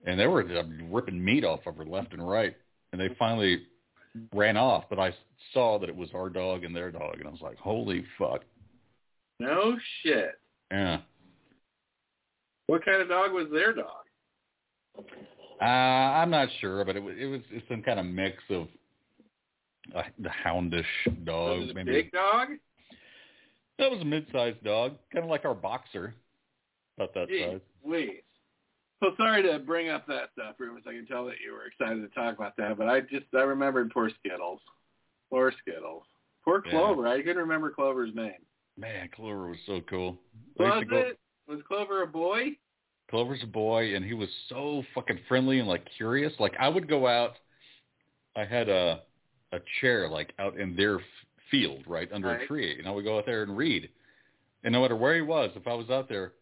and they were uh, ripping meat off of her left and right. And they finally ran off, but I saw that it was our dog and their dog, and I was like, holy fuck. No shit. Yeah. What kind of dog was their dog? Uh, I'm not sure, but it was it was it's some kind of mix of uh, the houndish dog. Was it a maybe. big dog? That was a mid-sized dog, kind of like our boxer, about that Jeez, size. please. So sorry to bring up that stuff, Rufus. I can tell that you were excited to talk about that, but I just I remembered poor Skittles. Poor Skittles. Poor Clover. Yeah. I couldn't remember Clover's name. Man, Clover was so cool. Was it? Was Clover a boy? Clover's a boy, and he was so fucking friendly and, like, curious. Like, I would go out. I had a a chair, like, out in their f- field, right, under right. a tree, and I would go out there and read. And no matter where he was, if I was out there,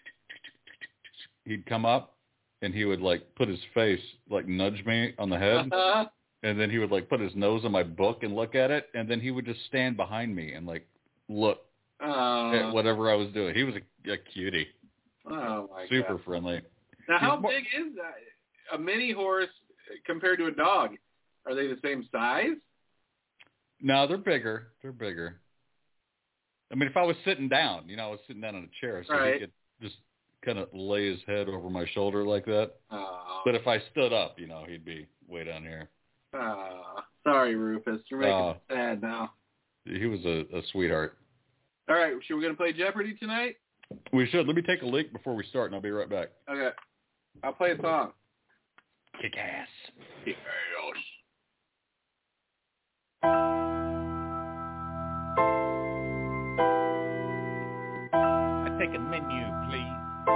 he'd come up, and he would, like, put his face, like, nudge me on the head. Uh-huh. And then he would, like, put his nose on my book and look at it. And then he would just stand behind me and, like, look uh, at whatever I was doing. He was a, a cutie. Oh, my Super God. friendly. Now, He's how more, big is that? A mini horse compared to a dog? Are they the same size? No, they're bigger. They're bigger. I mean, if I was sitting down, you know, I was sitting down in a chair, so right. he could just kind of lay his head over my shoulder like that. Oh. But if I stood up, you know, he'd be way down here. Oh, sorry, Rufus. You're making uh, me sad now. He was a, a sweetheart. All right, so we're going to play Jeopardy tonight? We should. Let me take a leak before we start, and I'll be right back. Okay. I'll play a song. Kick ass. Kick ass. I take a menu, please.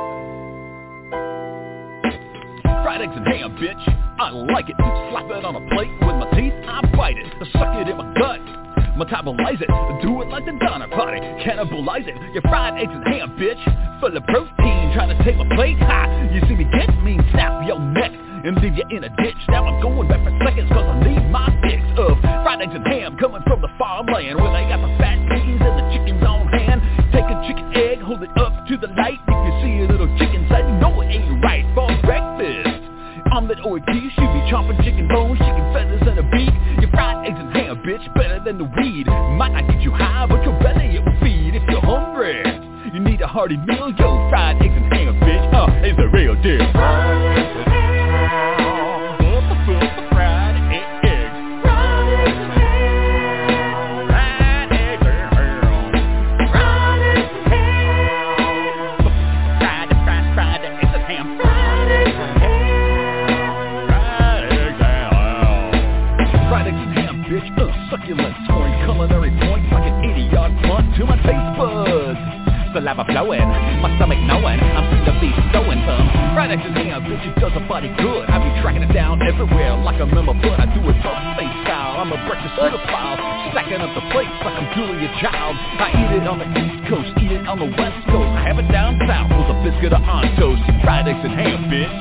Fried eggs and ham, bitch. I like it. Slap it on a plate with my teeth. I bite it. Suck it in my gut. Metabolize it. Do it like the Donner Party. Cannibalize it. Your fried eggs and ham, bitch. Full of protein. Trying to take my plate. Ha! You see me get me. Snap your neck and leave you in a ditch. Now I'm going back for seconds cause I need my fix of fried eggs and ham coming from the farmland where they got the fat peas and the chickens on hand. Take a chicken egg, hold it up to the light. If you see a little chicken side, you know it ain't right for breakfast. Omelet or a quiche, you be chomping chicken bones, chicken feathers and a beak. Your fried eggs and ham, bitch, better than the weed. Might not get you high, but your belly it will feed. If you're hungry, you need a hearty meal. Yo, fried eggs and ham, bitch, uh, it's the real deal. Fried eggs and ham, fried eggs, fried eggs and ham, fried eggs and ham, fried eggs and ham, fried, fried, fried eggs and ham, fried eggs and ham. Fried eggs and ham, bitch, uh, succulent, scoring culinary points like an eighty-yard punt to my taste buds. Saliva flowing, my stomach knowing, I'm free to be sewing some fried eggs and ham, bitch, it does a body good. I be tracking it down everywhere like a member, but I do it buffet style. I'm a breakfast cinephile, stacking up the plates like I'm Julia Child. I eat it on the East Coast, eat it on the West Coast. I have it down south with a biscuit or on toast. Fried eggs and ham, bitch.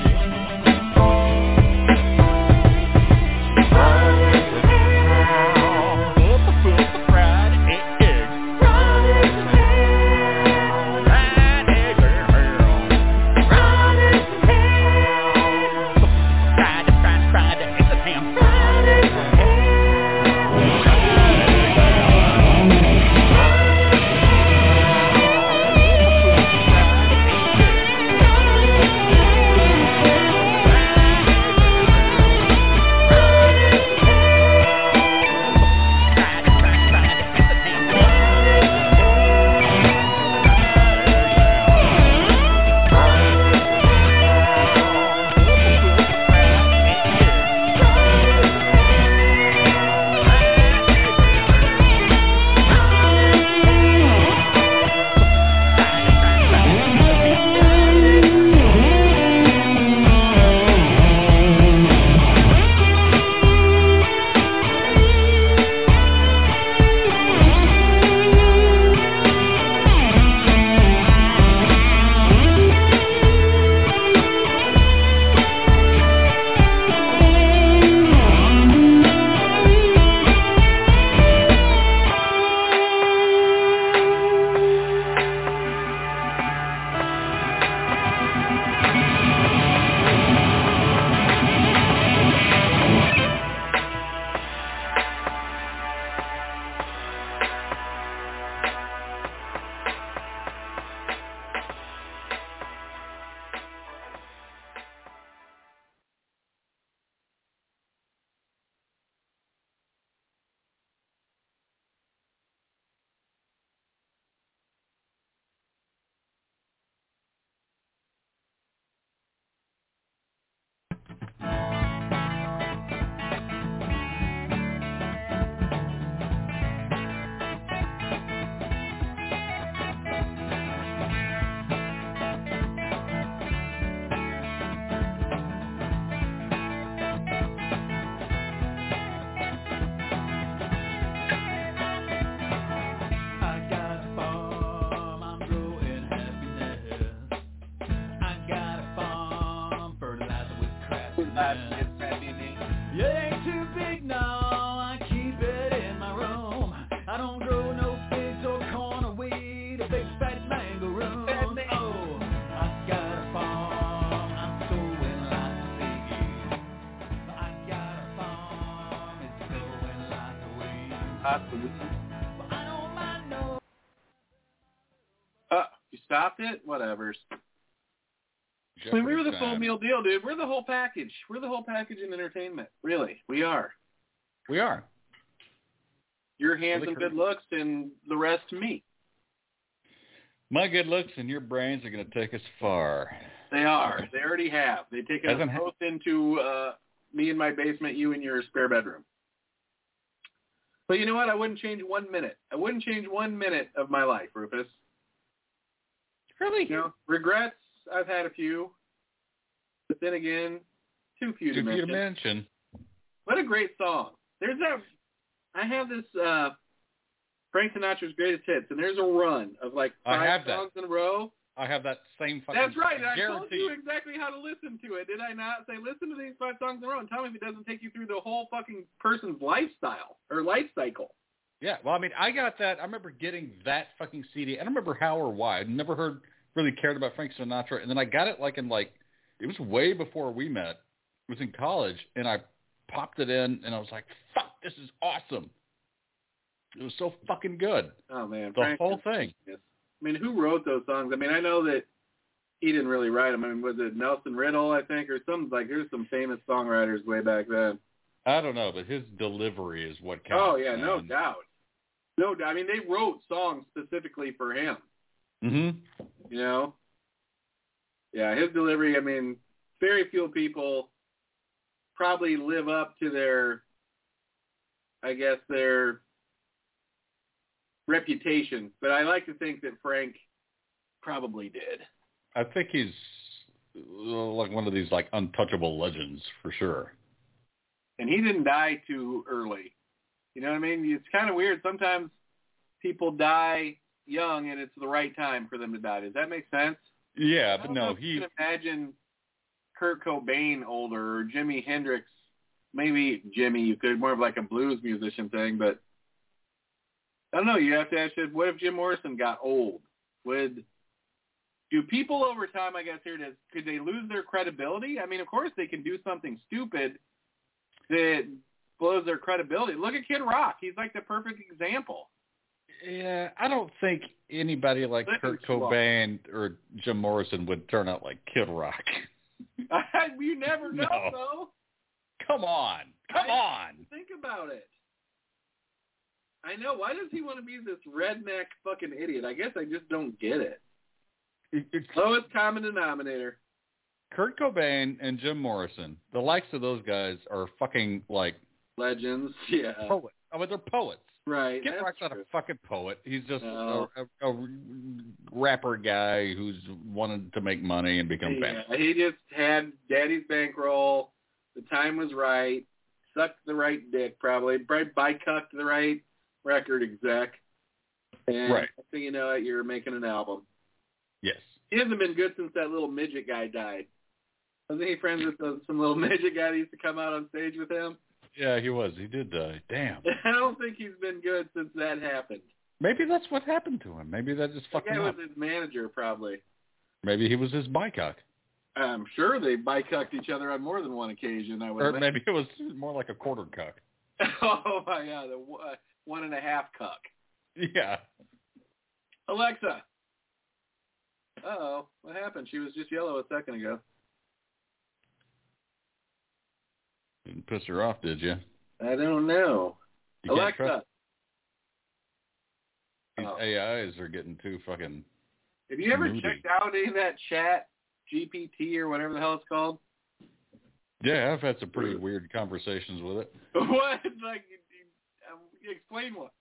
Life is happiness. You ain't too big now, I keep it in my room. I don't grow no figs or corn or wheat, a big fat mango room. Oh, I got a farm, I'm sowing lots of seeds. I got a farm, it's sowing lots of weeds. Absolutely. But I don't mind no. Uh, you stopped it? Whatever. I mean, we were the full meal deal, dude. We're the whole package. We're the whole package in entertainment. Really, we are. We are. Your handsome good looks and the rest me. My good looks and your brains are going to take us far. They are. They already have. They take us Hasn't both into uh, me in my basement, you in your spare bedroom. But you know what? I wouldn't change one minute. I wouldn't change one minute of my life, Rufus. Really? You know, regrets, I've had a few. But then again, too few to Too few mention. to mention. What a great song. There's that. I have this uh, Frank Sinatra's Greatest Hits, and there's a run of like I five have that. songs in a row. I have that same fucking... That's right. And I told guarantee. you exactly how to listen to it, did I not? Say, listen to these five songs in a row and tell me if it doesn't take you through the whole fucking person's lifestyle or life cycle. Yeah, well, I mean, I got that. I remember getting that fucking C D. I don't remember how or why. I'd never heard, really cared about Frank Sinatra. And then I got it like in like, it was way before we met. It was in college, and I popped it in, and I was like, fuck, this is awesome. It was so fucking good. Oh, man. The Frank whole is thing. genius. I mean, who wrote those songs? I mean, I know that he didn't really write them. I mean, was it Nelson Riddle, I think, or some, like, there's some famous songwriters way back then. I don't know, but his delivery is what counts. Oh, yeah, no man. doubt. No doubt. I mean, they wrote songs specifically for him, Mm-hmm. you know? Yeah, his delivery, I mean, very few people probably live up to their, I guess, their reputation. But I like to think that Frank probably did. I think he's uh, like one of these like untouchable legends for sure. And he didn't die too early. You know what I mean? It's kind of weird. Sometimes people die young and it's the right time for them to die. Does that make sense? Yeah, I but don't know no, if he... you can imagine Kurt Cobain older or Jimi Hendrix. Maybe Jimmy, you could, more of like a blues musician thing, but I don't know. You have to ask, what if Jim Morrison got old? Would do people over time, I guess here it is, could they lose their credibility? I mean, of course they can do something stupid that blows their credibility. Look at Kid Rock. He's like the perfect example. Yeah, I don't think anybody like Listen, Kurt Cobain or Jim Morrison would turn out like Kid Rock. You never know, No. though. Come on. Come I, on. Think about it. I know. Why does he want to be this redneck fucking idiot? I guess I just don't get it. It- It's Lowest common denominator. Kurt Cobain and Jim Morrison. The likes of those guys are fucking like Legends. Yeah. poets. I mean, they're poets. Right. Kid that's Rock's not true. a fucking poet. He's just No. a, a, a rapper guy who's wanted to make money and become famous. Yeah, he just had daddy's bankroll. The time was right. Sucked the right dick, probably. Probably by-cucked the right record exec. And Right. I think you know it, you're making an album. Yes. He hasn't been good since that little midget guy died. Wasn't he friends with those, some little midget guy that used to come out on stage with him? Yeah, he was. He did die. Damn. I don't think he's been good since that happened. Maybe that's what happened to him. Maybe that just That fucked guy him was up. his manager, probably. Maybe he was his bicock. I'm sure they by-cucked each other on more than one occasion, I would Or imagine. maybe it was more like a quarter cuck. Oh, my God, the uh, one and a half cuck. Yeah. Alexa. Uh-oh, what happened? She was just yellow a second ago. Didn't piss her off, did you? I don't know. You can't Alexa. trust- These Oh. A Is are getting too fucking... Have you ever moody. checked out any of that chat, G P T or whatever the hell it's called? Yeah, I've had some pretty weird conversations with it. What? Like, um, explain what.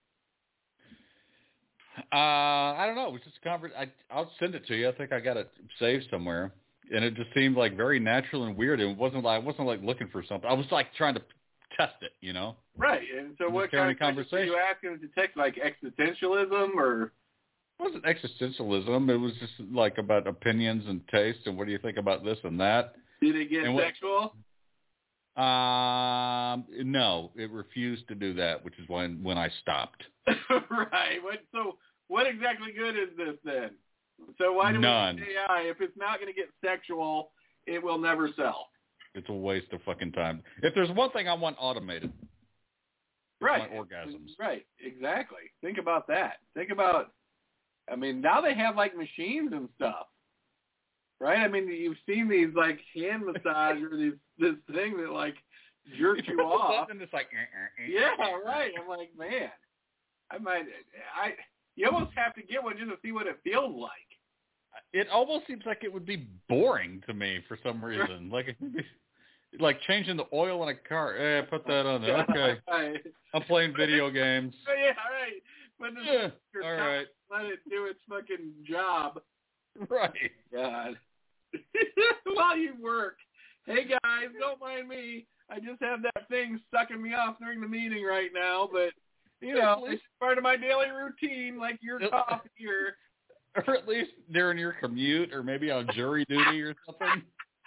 Uh, I don't know. It was just a conver- I, I'll send it to you. I think I got it saved somewhere. And it just seemed like very natural and weird. It wasn't like I wasn't like looking for something. I was like trying to test it, you know? Right, and so Just what carrying kind a of questions were you asking to text, like existentialism or? It wasn't existentialism. It was just like about opinions and taste and what do you think about this and that. Did it get And what- sexual? Um, no, it refused to do that, which is when when I stopped. Right. What? So what exactly good is this then? So why do None. we use A I? If it's not going to get sexual, it will never sell. It's a waste of fucking time. If there's one thing I want automated, it's right. my orgasms. Right. Exactly. Think about that. Think about. I mean, now they have like machines and stuff. Right? I mean, you've seen these, like, hand massage or these, this thing that, like, jerks you off. And it's like, eh, eh, eh, yeah, right. I'm like, man, I might, I, you almost have to get one just to see what it feels like. It almost seems like it would be boring to me for some reason. like, like changing the oil in a car. Eh, put that on there. Okay. Right. I'm playing video games. Yeah, right. But Yeah, all right. Let it do its fucking job. Right. God. While you work. Hey, guys, don't mind me. I just have that thing sucking me off during the meeting right now, but, you know, it's part of my daily routine, like your coffee or... Or at least during your commute or maybe on jury duty or something.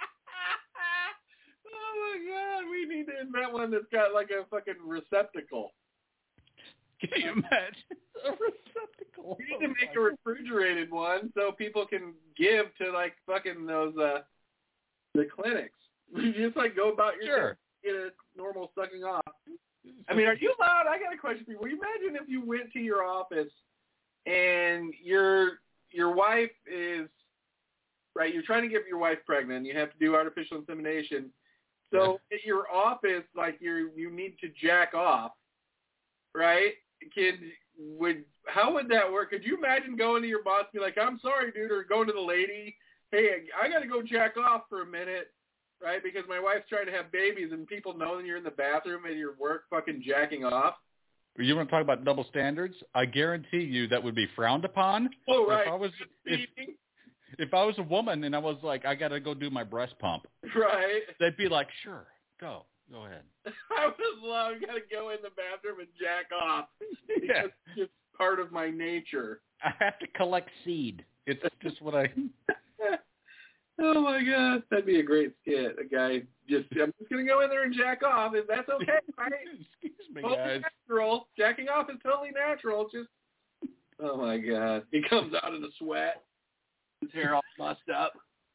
Oh, my God. We need to invent one that's got, like, a fucking receptacle. Can you imagine? A receptacle. We need to make a refrigerated one so people can give to, like, fucking those, uh, the clinics. You just, like, go about your sure. Get a normal sucking off. I mean, are you allowed? I got a question for you. Will you imagine if you went to your office and your your wife is, right, you're trying to get your wife pregnant. You have to do artificial insemination. So yeah. At your office, like, you you need to jack off, right? Kid, would how would that work? Could you imagine going to your boss and be like, I'm sorry, dude, or going to the lady, hey, I got to go jack off for a minute, right? Because my wife's trying to have babies and people know that you're in the bathroom and your work fucking jacking off. You want to talk about double standards? I guarantee you that would be frowned upon. Oh, right. If I was, if, if I was a woman and I was like, I got to go do my breast pump. Right. They'd be like, sure, go. Go ahead. I was long. I got to go in the bathroom and jack off. Yeah. It's just part of my nature. I have to collect seed. It's just what I... Oh, my God. That'd be a great skit. A guy just, I'm just going to go in there and jack off. If that's okay, right? Excuse me, totally guys. Natural. Jacking off is totally natural. It's just, oh, my God. He comes out in a sweat. His hair all mussed up.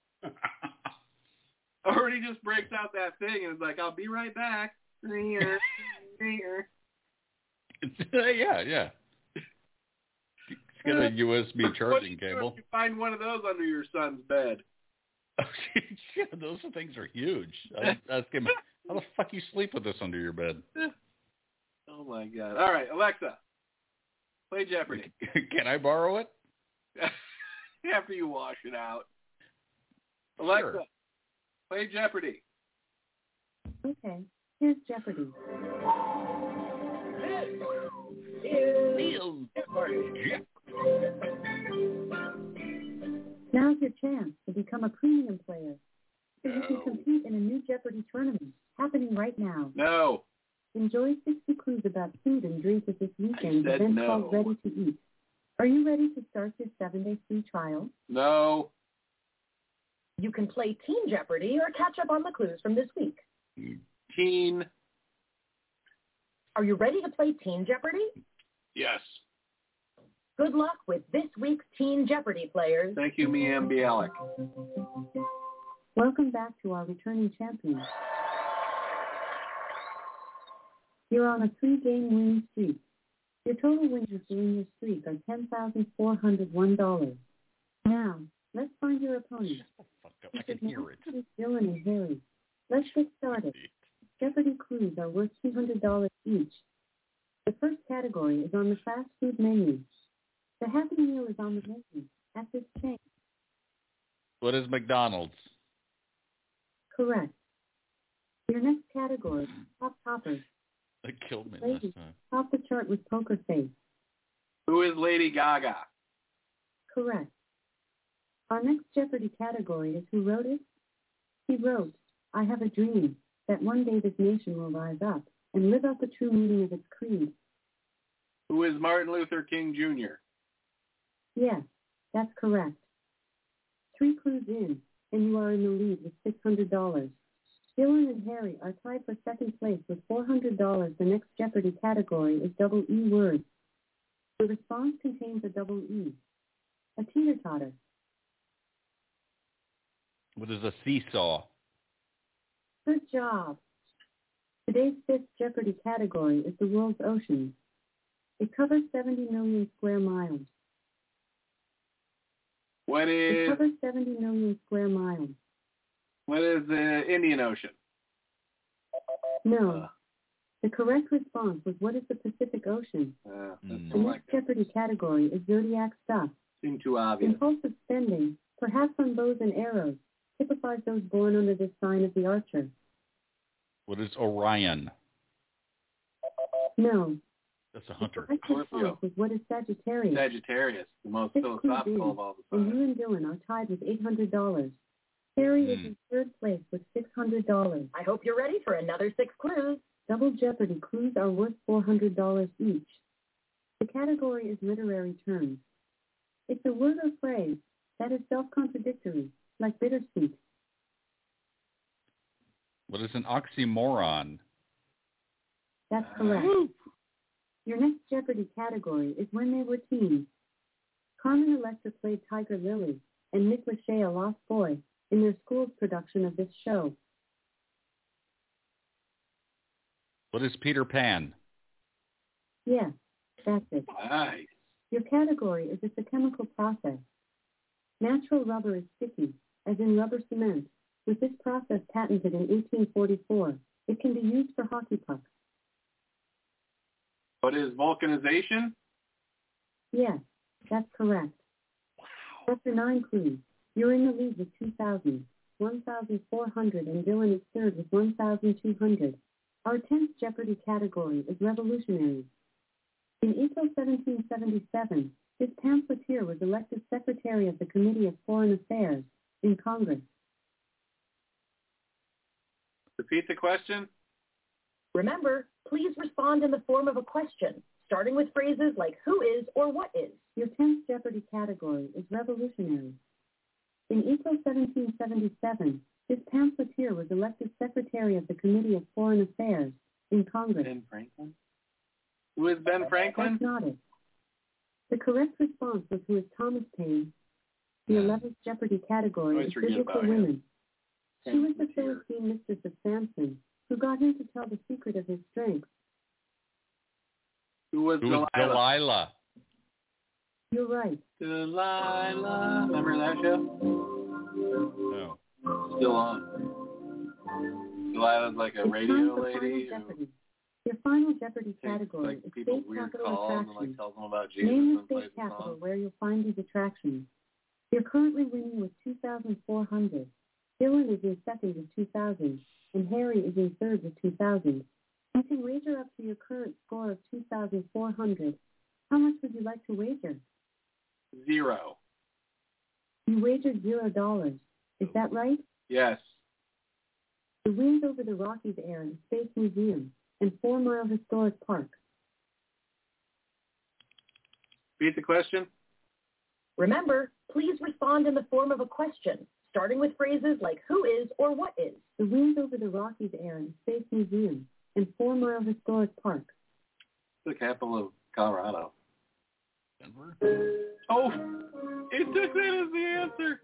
Or he just breaks out that thing and is like, I'll be right back. yeah, yeah. It's got a U S B charging what do you cable. Do if you find one of those under your son's bed. Yeah, those things are huge. I ask him, how the fuck you sleep with this under your bed? Oh, my God. All right, Alexa, play Jeopardy. Can I borrow it? After you wash it out. Alexa, sure. Play Jeopardy. Okay, here's Jeopardy. Now's your chance to become a premium player, so you can compete in a new Jeopardy tournament happening right now. No. Enjoy sixty clues about food and drink at this weekend event no. called Ready to Eat. Are you ready to start your seven-day free trial? No. You can play Teen Jeopardy or catch up on the clues from this week. Teen. Are you ready to play Teen Jeopardy? Yes. Good luck with this week's Teen Jeopardy players. Thank you, Miam Bialik. Welcome back to our returning champion. You're on a three-game winning streak. Your total winners during your streak are ten thousand four hundred one dollars. Now, let's find your opponent. I can hear it. Dylan and Harry. Let's get started. Jeopardy clues are worth two hundred dollars each. The first category is on the fast food menu. The Happy Meal is on the menu at this chain. What is McDonald's? Correct. Your next category, Top Toppers. That killed me Lady, last time. top the chart with Poker Face. Who is Lady Gaga? Correct. Our next Jeopardy category is Who Wrote It? He wrote, I have a dream that one day this nation will rise up and live out the true meaning of its creed. Who is Martin Luther King Junior? Yes, that's correct. Three clues in, and you are in the lead with six hundred dollars. Dylan and Harry are tied for second place with four hundred dollars. The next Jeopardy category is double E words. The response contains a double E. A teeter-totter. What is a seesaw? Good job. Today's fifth Jeopardy category is the world's oceans. It covers seventy million square miles. What It is covers seventy million square miles. what is the Indian Ocean? No. Uh, The correct response was what is the Pacific Ocean? uh, Mm. that's The not next like it. Jeopardy category is zodiac stuff. Seemed too obvious. Impulsive spending, perhaps on bows and arrows, typifies those born under this sign of the archer. What is Orion? No. That's a The hunter. correct Scorpio. response was what is Sagittarius? Sagittarius, the most Six clues philosophical in, of all the and signs. you and Dylan are tied with eight hundred dollars. Harry is Hmm. in third place with six hundred dollars. I hope you're ready for another six clues. Double Jeopardy clues are worth four hundred dollars each. The category is literary terms. It's a word or phrase that is self-contradictory, like bittersweet. What is an oxymoron? That's correct. Your next Jeopardy category is when they were teens. Carmen Electra played Tiger Lily and Nick Lachey a lost boy in their school's production of this show. What is Peter Pan? Yes, that's it. Nice. Your category is it's a chemical process. Natural rubber is sticky, as in rubber cement. With this process patented in eighteen forty-four, it can be used for hockey pucks. What is vulcanization? Yes, that's correct. After nine clues, you're in the lead with two thousand, one thousand four hundred, and Dylan is third with one thousand two hundred. Our tenth Jeopardy category is revolutionary. In April seventeen seventy-seven, this pamphleteer was elected Secretary of the Committee of Foreign Affairs in Congress. Repeat the question. Remember, please respond in the form of a question, starting with phrases like who is or what is. Your tenth Jeopardy category is revolutionary. In April seventeen seventy-seven, this pamphleteer was elected Secretary of the Committee of Foreign Affairs in Congress. Ben Franklin. Who is Ben Franklin? That's not it. The correct response was who is Thomas Paine. The eleventh Jeopardy category Always is forget biblical about him. women. She was the Pamphleteer. Philistine mistress of Samson, who got him to tell the secret of his strength. Who was Who is Delilah? Delilah? You're right. Delilah. Remember that show? No. Still on. Delilah's like a It's radio time for lady Final who Jeopardy. Your final Jeopardy takes category like is people state weird capital calls and attractions. like tells them about Jesus Name the and plays state the capital song. where you'll find these attractions. You're currently winning with two thousand four hundred. Dylan is in second with two thousand, and Harry is in third with two thousand. You can wager up to your current score of two thousand four hundred. How much would you like to wager? Zero. You wagered zero dollars. Is that right? Yes. The Winds Over the Rockies air in Space Museum and Four Mile Historic Park. Repeat the question. Remember, please respond in the form of a question, starting with phrases like who is or what is. The Winds Over the Rockies air in Space Museum and Four Mile Historic Park. The capital of Colorado. Denver? Oh, it took that as the answer.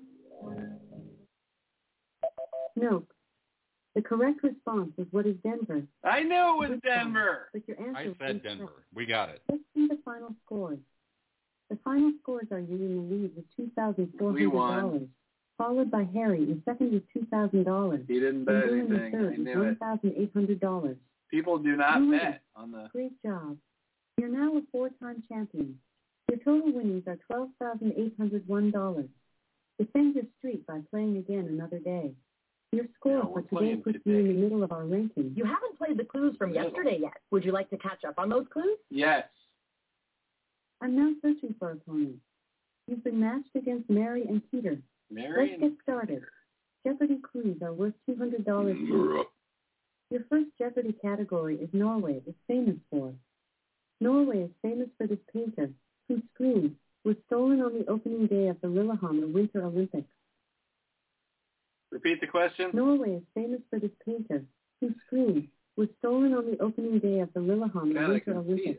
No. The correct response is what is Denver? I knew it was Denver. But your answer I was said incorrect. Denver. We got it. Let's see the final scores. The final scores are you in the lead with two thousand four hundred dollars, We won. followed by Harry in second with two thousand dollars, He didn't and bet Dylan in anything. I third with knew one it. thousand eight hundred dollars. People do not You win. bet on the. Great job. You're now a four-time champion. Your total winnings are twelve thousand eight hundred one dollars. Defend your streak by playing again another day. Your score No, we're for today playing puts you in today. the middle of our ranking. You haven't played the clues from Middle. yesterday yet. Would you like to catch up on those clues? Yes. I'm now searching for opponents. You've been matched against Mary and Peter. Mary Let's get started. Jeopardy clues are worth two hundred dollars each. Your first Jeopardy category is Norway is famous for. Norway is famous for this painter, whose screen was stolen on the opening day of the Lillehammer Winter Olympics. Repeat the question. Norway is famous for this painter, whose screen was stolen on the opening day of the Lillehammer God, I Winter can see Olympics. it.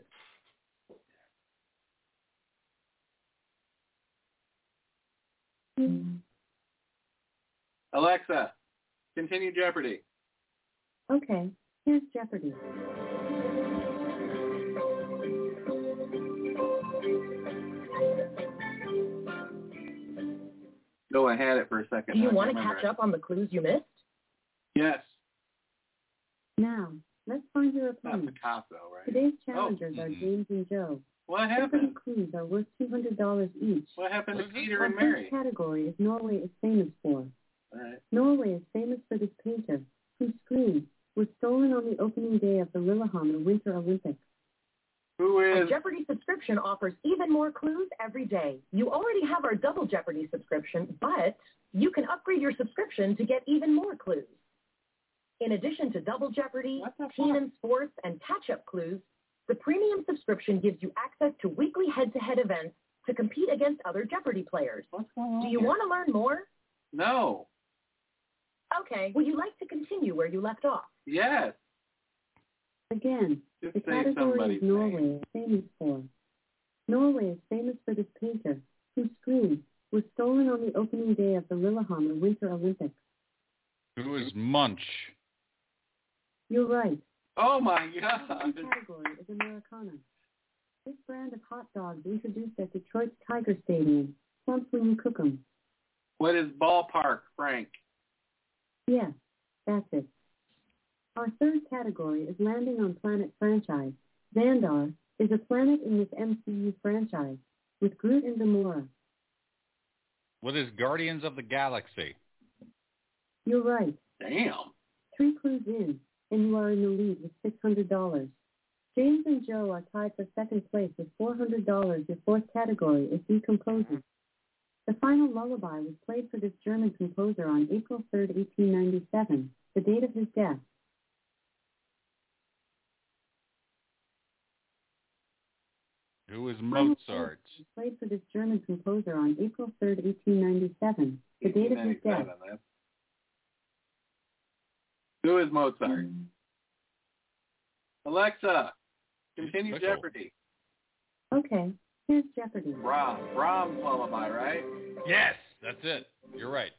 Hmm. Alexa, continue Jeopardy. Okay, here's Jeopardy. No, I had it for a second. Do you I want to can't catch remember up on the clues you missed? it. Yes. Now, let's find your Not opponent. Picasso, right? Today's challengers Oh. are James and Joe. What Jeopardy happened? clues are worth two hundred dollars each. What happened to What is it? Peter Our and first Mary? category is Norway is famous for. All right. Norway is famous for this painter, whose screen was stolen on the opening day of the Lillehammer Winter Olympics. Who A is? Jeopardy subscription offers even more clues every day. You already have our Double Jeopardy subscription, but you can upgrade your subscription to get even more clues. In addition to Double Jeopardy, What the fuck? Team and Sports, and catch-up clues, the premium subscription gives you access to weekly head-to-head events to compete against other Jeopardy players. What's going on Do you here? want to learn more? No. Okay. Would you like to continue where you left off? Yes. Again, Just the say category somebody's is Norway name. is famous for. Norway is famous for this painter, whose screen was stolen on the opening day of the Lillehammer Winter Olympics. Who is Munch? You're right. Oh my The God. second category is Americana. This brand of hot dogs introduced at Detroit's Tiger Stadium plumps when you cook 'em. What is ballpark, Frank? Yes, that's it. Our third category is Landing on Planet franchise. Xandar is a planet in this M C U franchise with Groot and Gamora. What is Guardians of the Galaxy? You're right. Damn. Three clues in, and you are in the lead with six hundred dollars. James and Joe are tied for second place with four hundred dollars. Your fourth category is Decomposing. The final lullaby was played for this German composer on April third, eighteen ninety-seven, the date of his death. Who is Final Mozart? lullaby was played for this German composer on April third, eighteen ninety-seven, the date of his death. That's- Who is Mozart? Mm. Alexa, continue Pickle. Jeopardy. Okay, here's Jeopardy. Brahms. Brahms lullaby, right? Yes, that's it. You're right.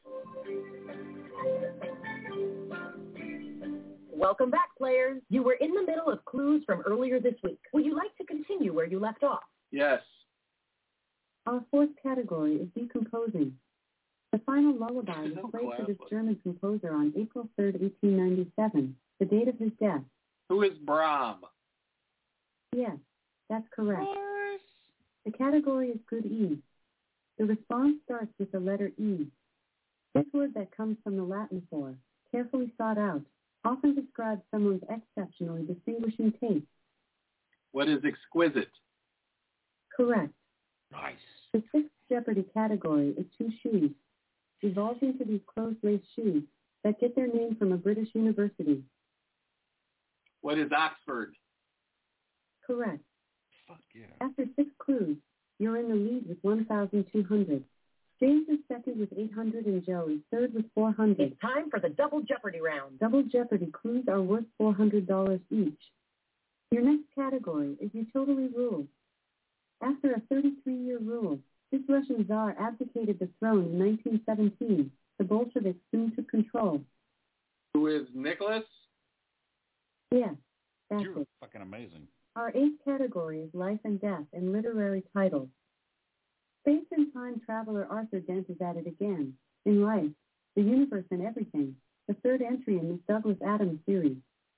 Welcome back, players. You were in the middle of clues from earlier this week. Would you like to continue where you left off? Yes. Our fourth category is Decomposing. The final lullaby There's was no played for this class. German composer on April third, eighteen ninety-seven, the date of his death. Who is Brahm? Yes, that's correct. The category is Good E. The response starts with the letter E. This word that comes from the Latin for, carefully thought out, often describes someone's exceptionally distinguishing taste. What is exquisite? Correct. Nice. The sixth Jeopardy category is Two Shoes, evolved into these closed-lace shoes that get their name from a British university. What is Oxford? Correct. Fuck yeah. After six clues, you're in the lead with one thousand two hundred. James is second with eight hundred and Joe is third with four hundred. It's time for the Double Jeopardy round. Double Jeopardy clues are worth four hundred dollars each. Your next category is You Totally Rule. After a thirty-three-year rule, this Russian Tsar abdicated the throne in nineteen seventeen. The Bolsheviks soon took control. Who is Nicholas? Yes, that's You're it. fucking amazing. Our eighth category is Life and Death and Literary Titles. Space and time traveler Arthur Dent is at it again. In Life, the Universe and Everything, the third entry in this Douglas Adams series.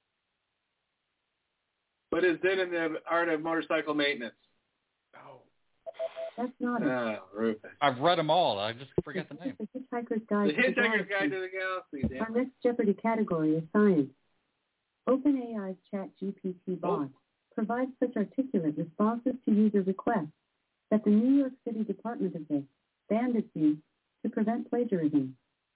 What is it in the art of motorcycle maintenance? That's not it. Ah, Rufus. I've read them all. I just forget the name. The Hitchhiker's Guide The to the Hitchhiker's Galaxy. Guide to the Galaxy. Our Damn. next Jeopardy category is Science. OpenAI's ChatGPT bot provides such articulate responses to user requests that the New York City Department of This banned its use to prevent plagiarism.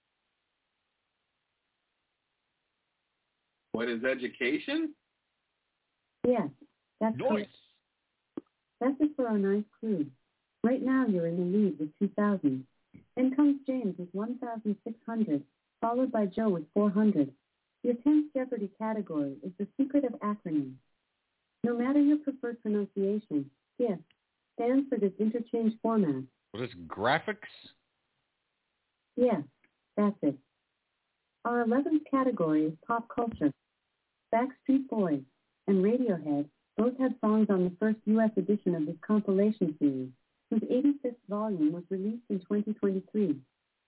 What is education? Yes, that's Noise. correct. That's it for our ninth clue. Right now you're in the lead with two thousand. Then comes James with one thousand six hundred. followed by Joe with four hundred. Your tenth Jeopardy category is the secret of acronyms. No matter your preferred pronunciation, GIF stands for this interchange format. What is graphics? Yes, that's it. Our eleventh category is pop culture. Backstreet Boys and Radiohead both had songs on the first U S edition of this compilation series, whose eighty-fifth volume was released in twenty twenty-three.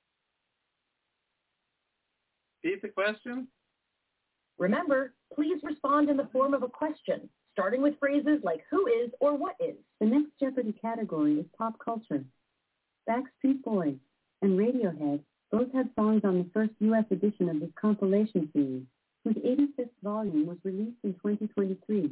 Repeat the question? Remember, please respond in the form of a question, starting with phrases like who is or what is. The next Jeopardy category is pop culture. Backstreet Boys and Radiohead both had songs on the first U S edition of this compilation series, whose eighty-fifth volume was released in twenty twenty-three.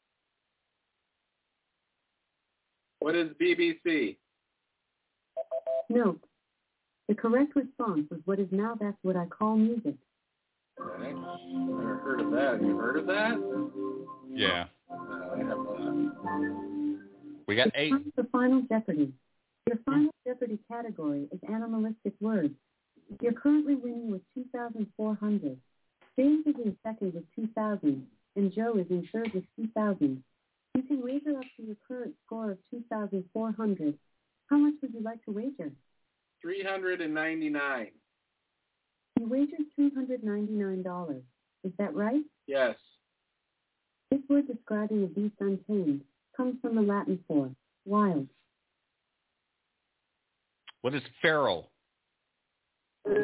What is B B C? Nope. The correct response was what is now That's What I Call Music. Okay. Never heard of that. You heard of that? Yeah. Uh, I have not. We got It's eight. time for Final Jeopardy. Your Final Jeopardy category is animalistic words. You're currently winning with two thousand four hundred. James is in second with two thousand, and Joe is in third with two thousand. You can wager up to your current score of two thousand four hundred. How much would you like to wager? three hundred ninety-nine. You wagered three hundred ninety-nine dollars. Is that right? Yes. This word describing a beast untamed comes from the Latin for wild. What is feral? I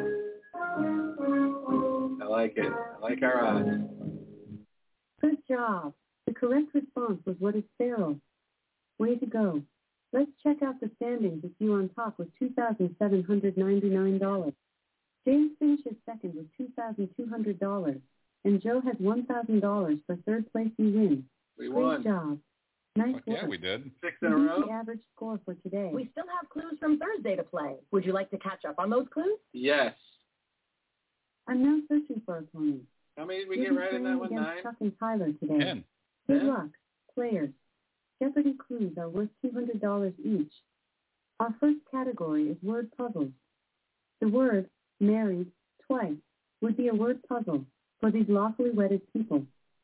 like it. I like our odds. Good job. The correct response was what is feral. Way to go. Let's check out the standings with you on top with two thousand seven hundred ninety-nine dollars. James finishes second with two thousand two hundred dollars, and Joe has one thousand dollars for third place you win. We Great won. job. Nice Fuck work. yeah, we did. Six in a You beat row? the average score for today. We still have clues from Thursday to play. Would you like to catch up on those clues? Yes. I'm now searching for opponents. How many did we You'll get be right in playing that one? against Nine? Chuck and Tyler today. Ten. Good Ten? luck, players. Jeopardy clues are worth two hundred dollars each. Our first category is word puzzles. The word married twice would be a word puzzle for these lawfully wedded people.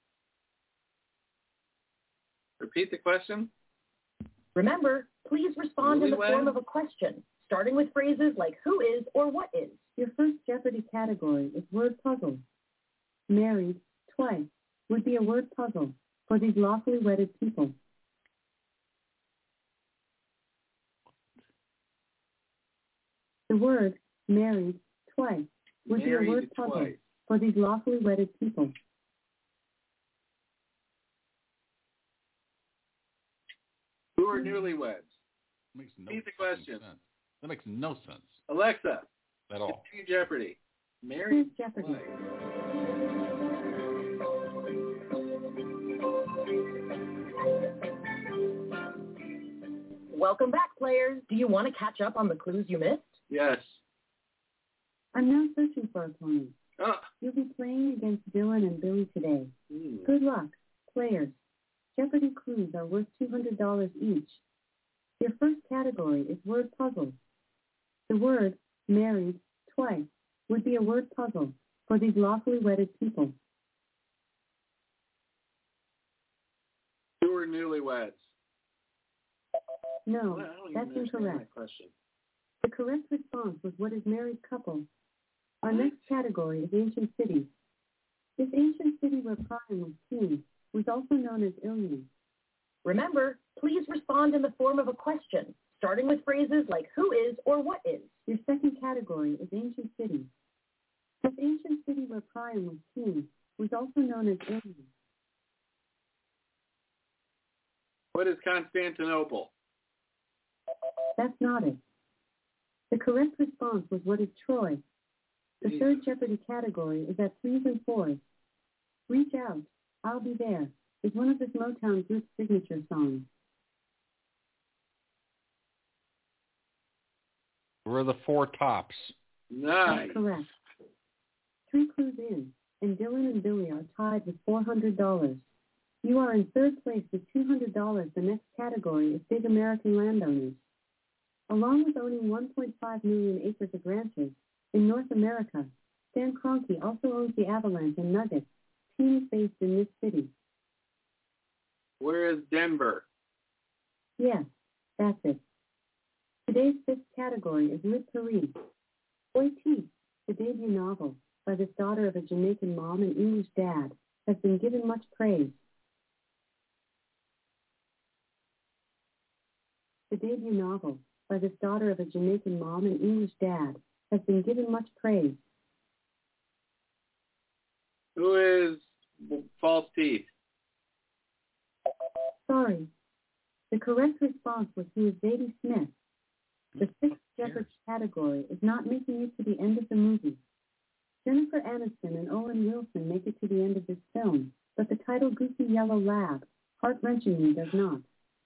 Repeat the question? Remember, please respond in the Newlywed? form of a question, starting with phrases like who is or what is. Your first Jeopardy category is word puzzles. Married twice would be a word puzzle for these lawfully wedded people. The word married twice would be Married a word puzzle twice. for these lawfully wedded people. Who are newlyweds? Makes no Repeat the fucking question. sense. That makes no sense Alexa, at all. continue Jeopardy. Here's Married Jeopardy. twice. Welcome back, players. Do you want to catch up on the clues you missed? Yes. I'm now searching for opponents. Oh. You'll be playing against Dylan and Billy today. Hmm. Good luck, players. Jeopardy clues are worth two hundred dollars each. Your first category is word puzzles. The word married twice would be a word puzzle for these lawfully wedded people. Who are newlyweds? No, Well, I don't even that's understand incorrect. that question. The correct response was what is married couple. Our next category is ancient cities. This ancient city where Priam was king was also known as Ilium. Remember, please respond in the form of a question, starting with phrases like who is or what is. Your second category is ancient cities. This ancient city where Priam was king was also known as Ilium. What is Constantinople? That's not it. The correct response was what is Troy. The Jesus. third Jeopardy category is at threes and fours. Reach Out, I'll Be There is one of this Motown group's signature songs. We're the four tops. Nice. That's correct. Three clues in, and Dylan and Billy are tied with four hundred dollars. You are in third place with two hundred dollars. The next category is big American landowners. Along with owning one point five million acres of ranches in North America, Kroenke also owns the Avalanche and Nuggets, teams based in this city. Where is Denver? Yes, that's it. Today's fifth category is Lit Paris. Oiti, the debut novel by this daughter of a Jamaican mom and English dad, has been given much praise. The debut novel by this daughter of a Jamaican mom and English dad has been given much praise. Who is False Teeth? Sorry. The correct response was who is Zadie Smith. The sixth Jeopardy category is not making it to the end of the movie. Jennifer Aniston and Owen Wilson make it to the end of this film, but the title Goofy Yellow Lab, heart-wrenchingly, does not.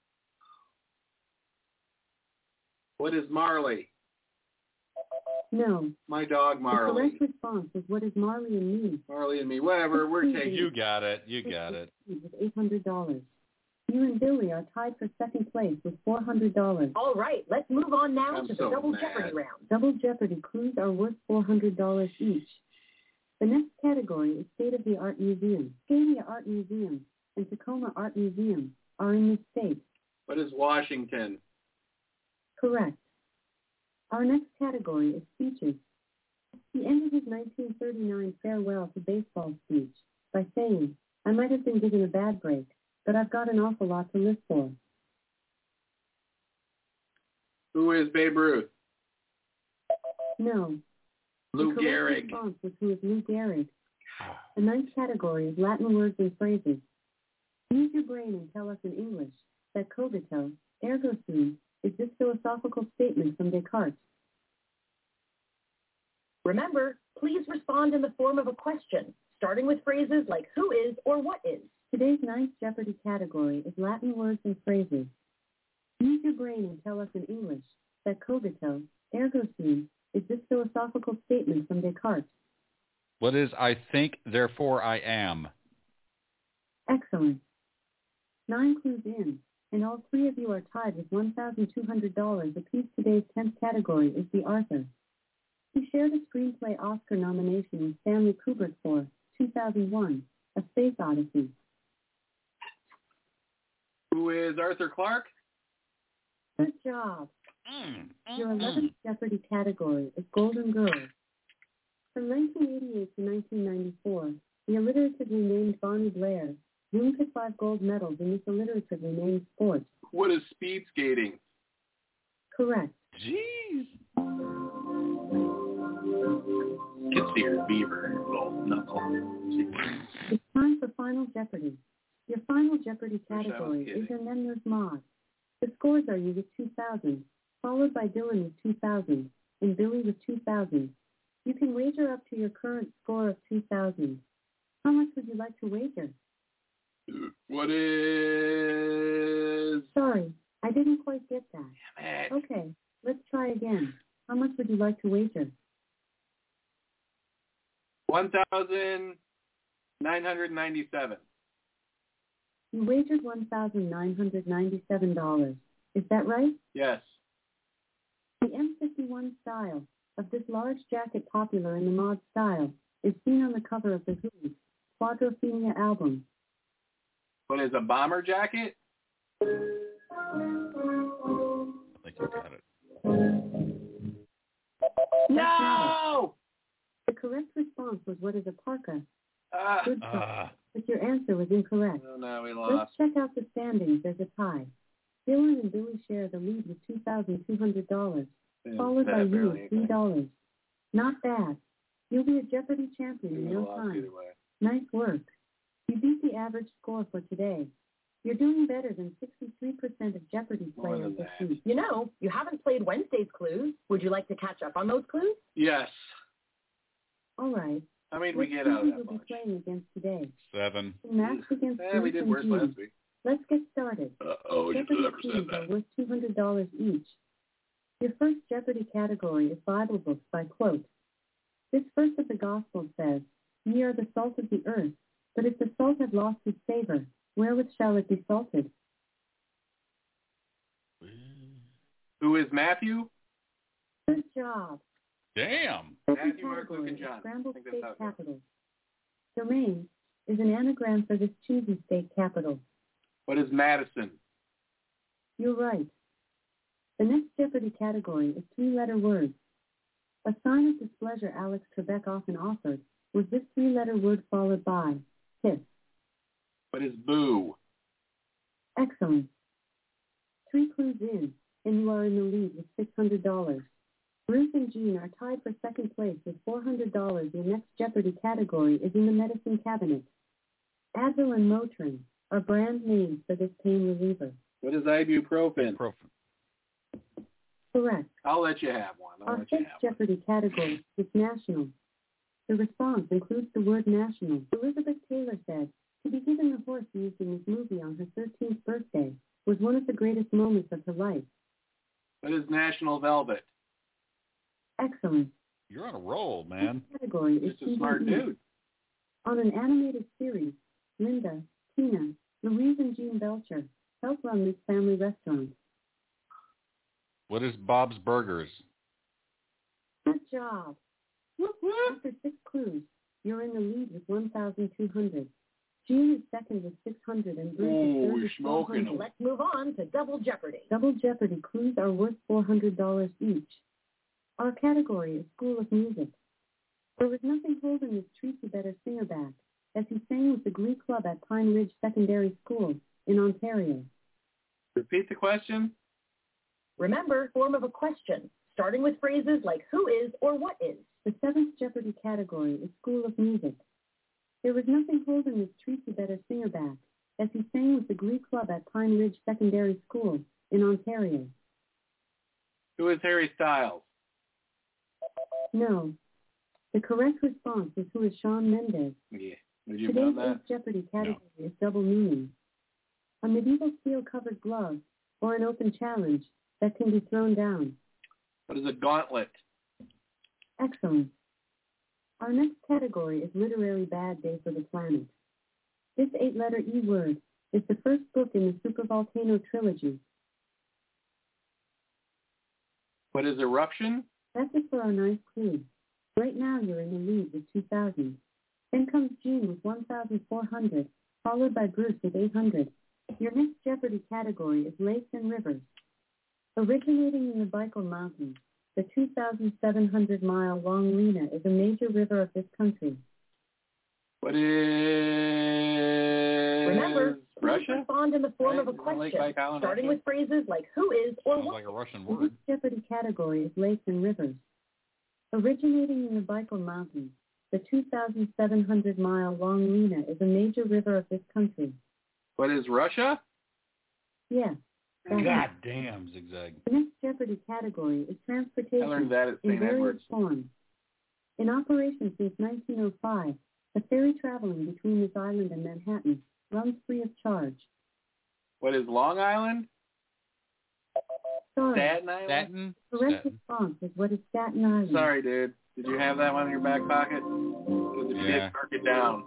What is Marley? No. My dog Marley. The correct response is what is Marley and Me. Marley and Me. Whatever. We're taking. You got it. You got it. With eight hundred dollars. You and Billy are tied for second place with four hundred dollars. All right, let's move on now I'm to so the Double mad. Jeopardy round. Double Jeopardy clues are worth four hundred dollars each. The next category is State-of-the-Art Museum. Scadia Art Museum and Tacoma Art Museum are in this state. What is Washington? Correct. Our next category is speeches. He ended his nineteen thirty-nine farewell to baseball speech by saying, I might have been given a bad break, but I've got an awful lot to live for. Who is Babe Ruth? No. Lou the correct Gehrig. response was who is Lou Gehrig. The ninth category is Latin words and phrases. Use your brain and tell us in English that cogito, ergo sum, is this philosophical statement from Descartes. Remember, please respond in the form of a question, starting with phrases like who is or what is. Today's ninth Jeopardy category is Latin words and phrases. Use your brain and tell us in English that cogito, ergo sum, is this philosophical statement from Descartes. What is I think, therefore I am? Excellent. Nine clues in, and all three of you are tied with one thousand two hundred dollars apiece. Today's tenth category is The Arthur. He shared a screenplay Oscar nomination with Stanley Kubrick for two thousand one, A Space Odyssey. Who is Arthur Clarke? Good job. Mm, mm, Your eleventh mm. Jeopardy category is Golden Girls. From nineteen eighty-eight to nineteen ninety-four, the alliteratively named Bonnie Blair won five gold medals in this alliteratively named sport. What is speed skating? Correct. Jeez. Can see her beaver little knuckle. It's time for Final Jeopardy. Your Final Jeopardy Wish I was category kidding. is your Nemner's Mod. The scores are you with two thousand, followed by Dylan with two thousand, and Billy with two thousand. You can wager up to your current score of two thousand. How much would you like to wager? What is... Sorry, I didn't quite get that. Damn it. Okay, let's try again. How much would you like to wager? one thousand nine hundred ninety-seven. You wagered one thousand nine hundred ninety-seven dollars. Is that right? Yes. The M fifty-one style of this large jacket popular in the mod style is seen on the cover of the Who's Quadrophenia album. What is a bomber jacket? I think you got it. No! The correct response was what is a parka. Ah. Good try, Ah. but your answer was incorrect. Oh, no, we Let's lost. check out the standings. There's a tie. Dylan and Billy share the lead with two thousand two hundred dollars, followed by That you barely with three dollars. Not bad. You'll be a Jeopardy champion anything. in We no lost time. either way. Nice work. You beat the average score for today. You're doing better than sixty-three percent of Jeopardy More players than this that. week. You know, you haven't played Wednesday's clues. Would you like to catch up on those clues? Yes. All right. I mean, we Which get team out of will that be much. playing against today? Seven. Max against Yeah, we Bruce did and worse Judy. last week. Let's get started. Uh-oh, you Jeopardy never said clues that. are worth two hundred dollars each. Your first Jeopardy category is Bible books by quote. This verse of the Gospel says, Ye are the salt of the earth, but if the salt have lost its savor, wherewith shall it be salted? Who is Matthew? Good job. Damn. Matthew, Mark, Luke, Category and is John. Scrambled I think that's state how it goes. capital. Domain is an anagram for this cheesy state capital. What is Madison? You're right. The next Jeopardy category is three-letter words. A sign of displeasure Alex Trebek often offered was this three-letter word followed by hiss. What is boo? Excellent. Three clues in, and you are in the lead with six hundred dollars. Bruce and Jean are tied for second place with four hundred dollars. Your next Jeopardy category is in the medicine cabinet. Advil and Motrin are brand names for this pain reliever. What is ibuprofen? Prof- Correct. I'll let you have one. I'll Our let you fifth have one. Jeopardy category is national. The response includes the word national. Elizabeth Taylor said, to be given the horse used in this movie on her thirteenth birthday was one of the greatest moments of her life. What is National Velvet? Excellent. You're on a roll, man. This category is Just a smart T V E. dude. On an animated series, Linda, Tina, Louise, and Jean Belcher help run this family restaurant. What is Bob's Burgers? Good job. After six clues, you're in the lead with one thousand two hundred. Jean is second with six hundred and Bruce Ooh, is third you're with smoking 'em. four hundred. Let's move on to Double Jeopardy. Double Jeopardy clues are worth four hundred dollars each. Our category is School of Music. There was nothing holding this treat you better singer back as he sang with the Glee Club at Pine Ridge Secondary School in Ontario. Repeat the question. Remember, form of a question, starting with phrases like who is or what is. The seventh Jeopardy category is School of Music. There was nothing holding this treat you better singer back as he sang with the Glee Club at Pine Ridge Secondary School in Ontario. Who is Harry Styles? No. The correct response is who is Shawn Mendes. Yeah. Would you have known Today's that? eighth Jeopardy category is double meaning. A medieval steel-covered glove or an open challenge that can be thrown down. What is a gauntlet? Excellent. Our next category is Literary Bad Day for the Planet. This eight-letter E word is the first book in the Supervolcano trilogy. What is eruption? That's it for our ninth clue. Right now you're in the lead with two thousand. Then comes Jean with one thousand four hundred, followed by Bruce with eight hundred. Your next Jeopardy category is Lakes and Rivers. Originating in the Baikal Mountains, the two thousand seven hundred mile long Lena is a major river of this country. What is Remember, please Russia? respond in the form Right? of a Isn't Lake question, Baikal in starting Russia? with phrases like who is or Sounds what. like a Russian The word. next Jeopardy category is Lakes and Rivers. Originating in the Baikal Mountains, the two thousand seven hundred mile long Lena is a major river of this country. What is Russia? Yes. that's God it. damn, Zigzag. The next Jeopardy category is I transportation learned that at in Saint various Edward's. forms. In operation since nineteen oh five, a ferry traveling between this island and Manhattan runs free of charge. What is Long Island? Sorry, Staten Island? Staten? the correct Staten. response is what is Staten Island. Sorry, dude. Did you have that one in your back pocket? Because if you Yeah. did, mark it down.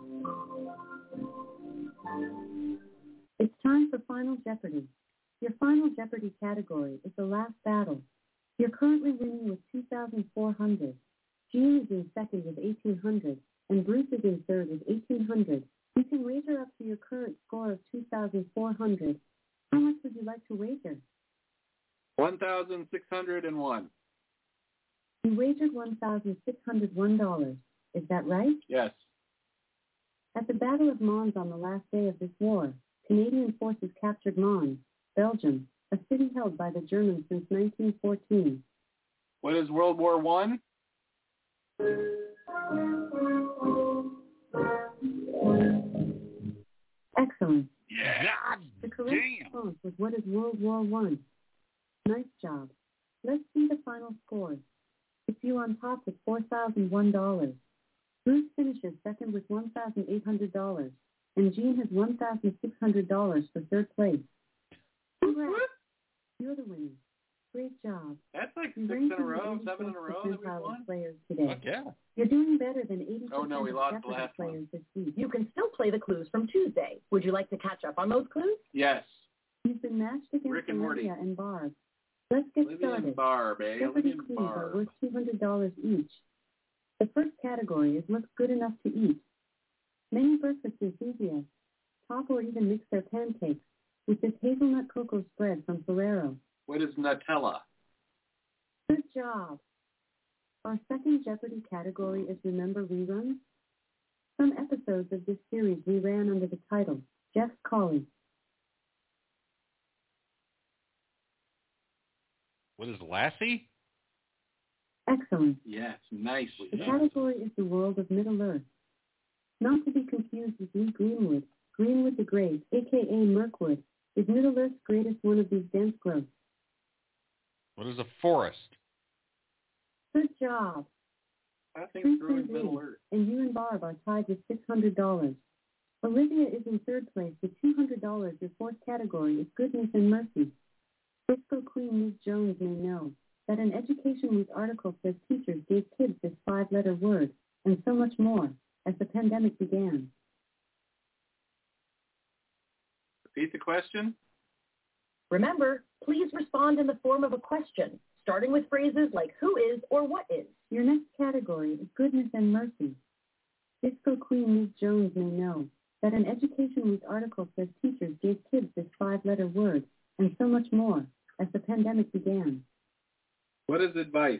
It's time for Final Jeopardy. Your Final Jeopardy category is the last battle. You're currently winning with two thousand four hundred. Jean is in second with eighteen hundred, and Bruce is in third with eighteen hundred. You can wager up to your current score of two thousand four hundred. How much would you like to wager? one thousand six hundred one. You wagered one thousand six hundred one dollars. Is that right? Yes. At the Battle of Mons on the last day of this war, Canadian forces captured Mons, Belgium, a city held by the Germans since nineteen fourteen. What is World War One? Excellent. Yeah. The correct response was what is World War One? Nice job. Let's see the final scores. It's you on top with four thousand one dollars. Bruce finishes second with one thousand eight hundred dollars, and Jean has one thousand six hundred dollars for third place. Congrats. You're the winner. Great job. That's like You six ranked in a in the row, seven in a eighty-fourth row that we percentile won. of players today. Fuck yeah. You're doing better than eighty percent Oh, no, we of lost the Jeopardy last one. players this week. You can still play the clues from Tuesday. Would you like to catch up on those clues? Yes. You've been matched against Rick and Morty. Olivia and Barb. Let's get Olivia started. and Barb, eh? Jeopardy Olivia and clues are Barb. worth two hundred dollars each. The first category is looks good enough to eat. Many breakfast enthusiasts top or even mix their pancakes with this hazelnut cocoa spread from Ferrero. What is Nutella? Good job. Our second Jeopardy category is Remember Reruns. Some episodes of this series reran under the title Jeff's Calling. What is Lassie? Excellent. Yes, nicely The done. category is the world of Middle-earth. Not to be confused with Lee Greenwood, Greenwood the Great, a k a. Mirkwood, is Middle-earth's greatest one of these dense growths. What is a forest? Good job. I think Three through things Middle each, Earth. and you and Barb are tied with six hundred dollars. Olivia is in third place with two hundred dollars. Your fourth category is Goodness and Mercy. Fiscal Queen Miz Jones may know that an Education Week article says teachers gave kids this five-letter word, and so much more, as the pandemic began. Repeat the question. Remember, please respond in the form of a question, starting with phrases like who is or what is. Your next category is Goodness and Mercy. Fiscal Queen Miz Jones may know that an Education Week article says teachers gave kids this five-letter word, and so much more, as the pandemic began. What is advice?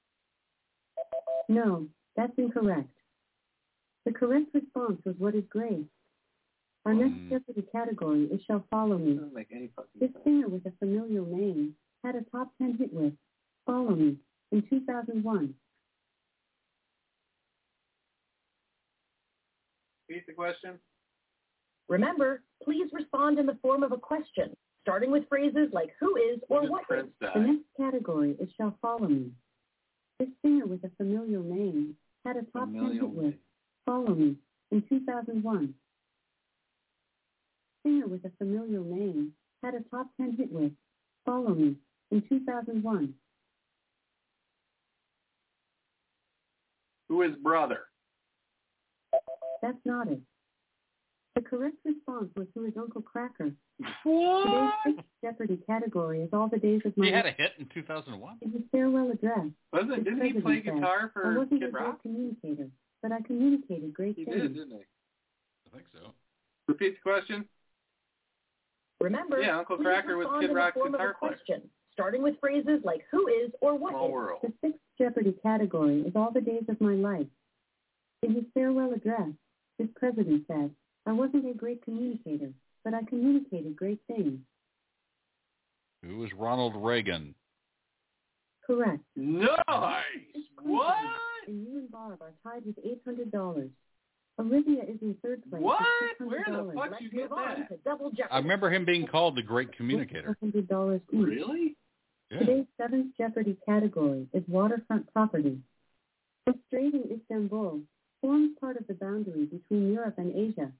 No, that's incorrect. The correct response was what is grace. Our next Um. Jeopardy category is Shall Follow Me. Doesn't make any fucking This sense. singer with a familial name had a top ten hit with Follow Me in two thousand one. Repeat the question. Remember, please respond in the form of a question, starting with phrases like who is or When did what is. Prince die? The next category is Shall Follow Me. This singer with a familial name had a top ten Familial hit with name. Follow Me in two thousand one. Singer with a familial name had a top ten hit with Follow Me in two thousand one. Who is brother? That's not it. The correct response was Who is Uncle Cracker. What? Today's sixth Jeopardy category is All the Days of My He had Life. a hit in two thousand one? In his farewell address, Wasn't the didn't he president play said, guitar I for wasn't a Kid great Rock? communicator, but I communicated great He things. did, didn't he? I think so. Repeat the question. Remember, Yeah, Uncle please Cracker was respond Kid in Rock's the form of a guitar player. question, starting with phrases like who is or what Small is. world. The sixth Jeopardy category is All the Days of My Life. In his farewell address, this president said, I wasn't a great communicator, but I communicated great things. Who was Ronald Reagan? Correct. Nice. This What? president And you and Barb are tied with eight hundred dollars. Olivia is in third place What? with Where six hundred the dollars. fuck Let's you get move on that? to Double Jeopardy. I remember him being called the Great Communicator. one hundred dollars each. Really? Yeah. Today's seventh Jeopardy category is waterfront property. The strait in Istanbul forms part of the boundary between Europe and Asia.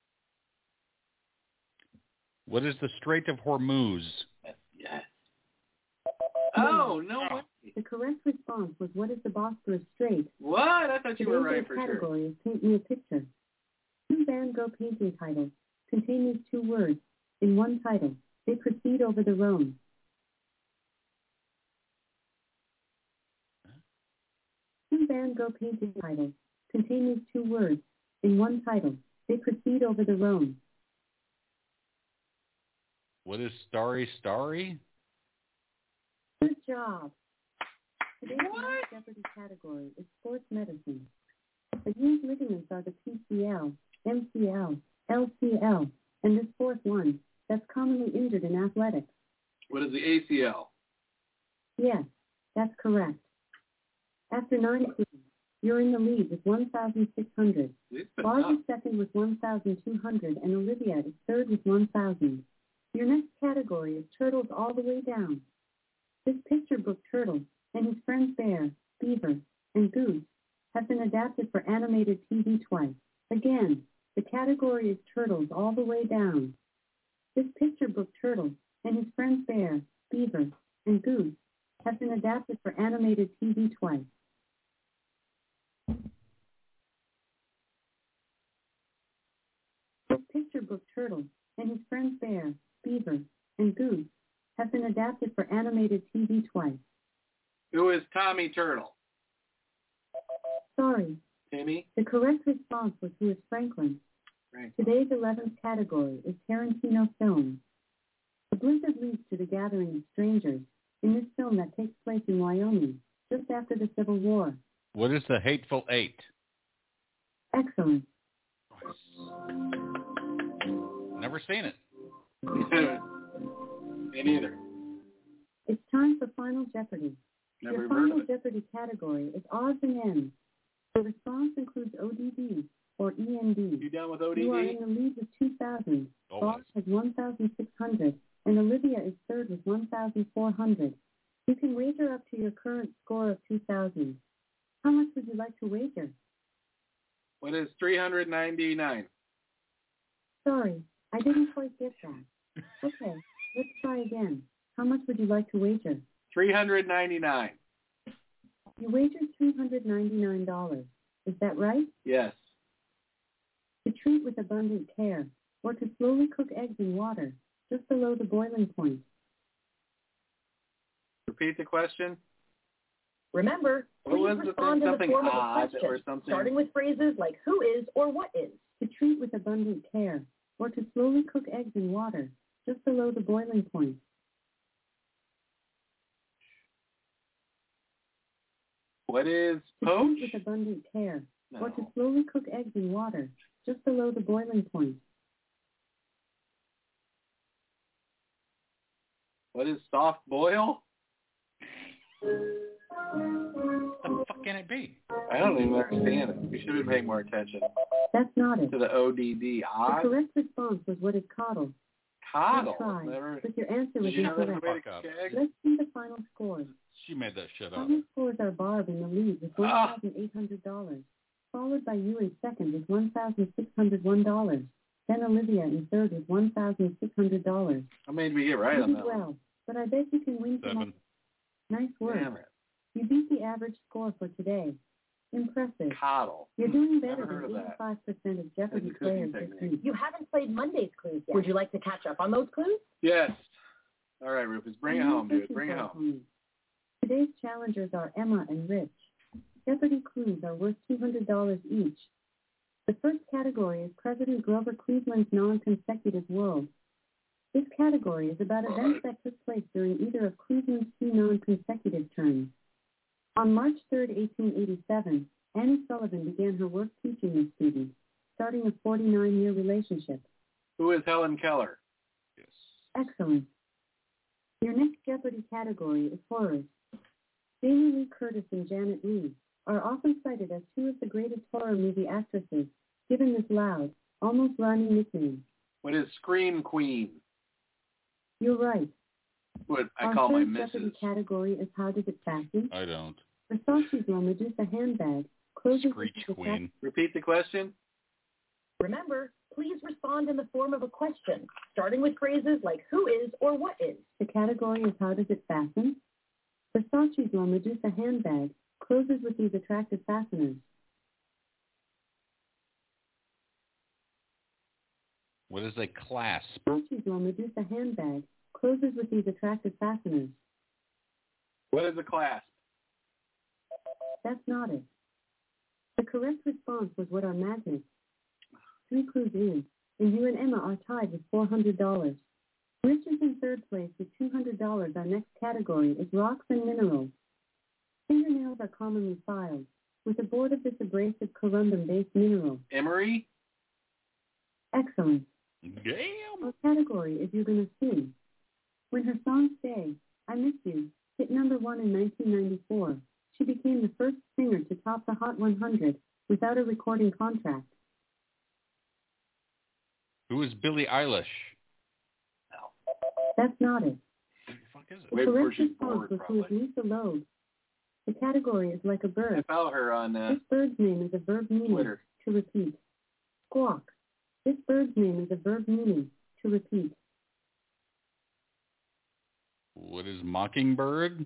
What is the Strait of Hormuz? Yes. Oh, no Oh. way. The correct response was what is the Bosphorus Strait? What? I thought you were Today's right eighth for sure. category is Paint Me a Picture. Two Van Gogh painting titles contain these two words in one title. They proceed over the Rhone. Two Van Gogh painting titles contain these two words in one title. They proceed over the Rhone. What is Starry Starry? Good job. Today's What? last Jeopardy category is sports medicine. Against ligaments are the P C L, M C L, L C L, and this fourth one that's commonly injured in athletics. What is the A C L? Yes, that's correct. After nine teams, you're in the lead with one thousand six hundred. It's been Barb tough. is second with one thousand two hundred, and Olivia is third with one thousand. Your next category is turtles all the way down. This picture book turtle and his friends Bear, Beaver, and Goose have been adapted for animated T V twice. Again, the category is turtles all the way down. This picture book turtle and his friends Bear, Beaver, and Goose have been adapted for animated T V twice. This picture book turtle and his friends Bear, Beaver, and Goose have been adapted for animated T V twice. Who is Tommy Turtle? Sorry. Timmy? The correct response was who is Franklin. Franklin. Today's eleventh category is Tarantino film. The blizzard leads to the gathering of strangers in this film that takes place in Wyoming just after the Civil War. What is the Hateful Eight? Excellent. Never seen it. Me neither. It's time for Final Jeopardy. Never Your heard Final of it. Jeopardy category is odds and ends. The response includes O D D or E N D. You done with O D D? You are in the lead with two thousand. Oh, Bob has one thousand six hundred, and Olivia is third with one thousand four hundred. You can wager up to your current score of two thousand. How much would you like to wager? What is three hundred ninety-nine? Sorry, I didn't quite get that. Okay, let's try again. How much would you like to wager? three hundred ninety-nine. You wagered three hundred ninety-nine dollars. Is that right? Yes. To treat with abundant care, or to slowly cook eggs in water, just below the boiling point. Repeat the question. Remember, What please was the respond thing? in the Something form of a odd question, or something? starting with phrases like who is or what is. To treat with abundant care, or to slowly cook eggs in water, just below the boiling point. What is To poach? treat with abundant care, or to No. slowly cook eggs in water, just below the boiling point. What is soft boil? What the fuck can it be? I don't even understand it. We should have been paying more attention That's not it. to the O D D. The Odd? correct response was what is coddle. Coddle. You tried, Never. but your answer was Did you know that's the incorrect. way to Fuck up. keg? Let's see the final scores. She made that shit up. Final scores are Barb in the lead with one Ah. thousand eight hundred dollars, followed by you in second with one thousand six hundred one dollars, then Olivia in third with one thousand six hundred dollars. How many did we get right You on did that one? well, but I bet you can win some. Seven. Nice work. Damn it. You beat the average score for today. Impressive. Coddle. You're doing better Never heard than of that. eighty-five percent of Jeopardy It's a cooking players this technique. week. You haven't played Monday's clues yet. Would you like to catch up on those clues? Yes. All right, Rufus. Bring it I'm home, dude. searching Bring it for a home. opponent. Today's challengers are Emma and Rich. Jeopardy clues are worth two hundred dollars each. The first category is President Grover Cleveland's non-consecutive world. This category is about events that took place during either of Cleveland's two non-consecutive terms. On March third, eighteen eighty-seven, Annie Sullivan began her work teaching the students, starting a forty-nine-year relationship. Who is Helen Keller? Yes. Excellent. Your next Jeopardy category is horrors. Jamie Lee Curtis and Janet Leigh are often cited as two of the greatest horror movie actresses, given this loud, almost rhyming nickname. What is Scream Queen? You're right. What I Our call my third Jeopardy missus. category is how did it fasten? I don't. Versace's La Medusa handbag closes Screech with the Queen. Repeat the question. Remember, please respond in the form of a question, starting with phrases like who is or what is. The category is how does it fasten? Versace's La Medusa handbag closes with these attractive fasteners. What is a clasp? Versace's La Medusa handbag closes with these attractive fasteners. What is a clasp? That's not it. The correct response was what are magnets. Three clues in, and you and Emma are tied with four hundred dollars. Rich is in third place with two hundred dollars. Our next category is rocks and minerals. Fingernails are commonly filed with a board of this abrasive corundum-based mineral. Emery? Excellent. Damn. Our category is You're Gonna Sing. When her song Stay, I Miss You hit number one in nineteen ninety-four, she became the first singer to top the Hot one hundred without a recording contract. Who is Billie Eilish? That's not it. Who the fuck is it? Way The before correct she's response bored, was who is probably. Lisa Loeb. The category is like a I bird. follow her on uh, This bird's name is a verb meaning Twitter. to repeat. Squawk. This bird's name is a verb meaning to repeat. What is Mockingbird?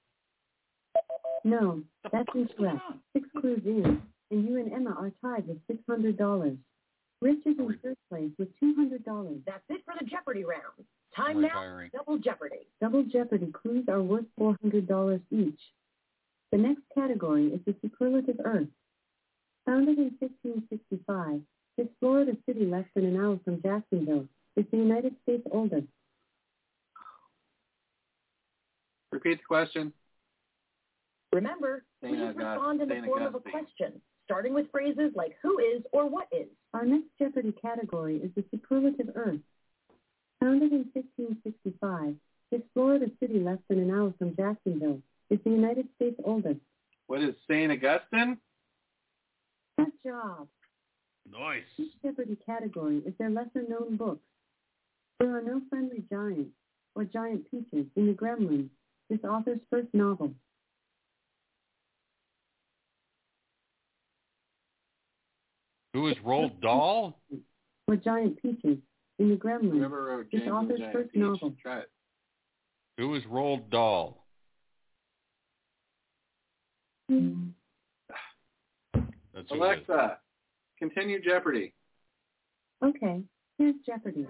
No, The that's fuck's going incorrect. on? Six clues in, and you and Emma are tied with six hundred dollars. Rich is in third place with two hundred dollars. That's it for the Jeopardy round. Time I'm now, retiring. Double Jeopardy. Double Jeopardy clues are worth four hundred dollars each. The next category is the superlative Earth. Founded in fifteen sixty-five, this Florida city less than an hour from Jacksonville is the United States' oldest. Repeat the question. Remember, Saint please August- respond in the Saint form of a Augustine. question, starting with phrases like who is or what is. Our next Jeopardy category is the superlative Earth. Founded in fifteen sixty-five, this Florida city less than an hour from Jacksonville is the United States' oldest. What is Saint Augustine? Good job. Nice. Each Jeopardy category is their lesser-known books. There are no friendly giants or giant peaches in The Gremlins, this author's first novel. Who is Roald Dahl? Or giant peaches in The Gremlins, Whoever wrote this James and the author's Giant first Peach. novel. Try it. Who is Roald Dahl? Mm. That's who it is. Alexa, continue Jeopardy. Okay, here's Jeopardy.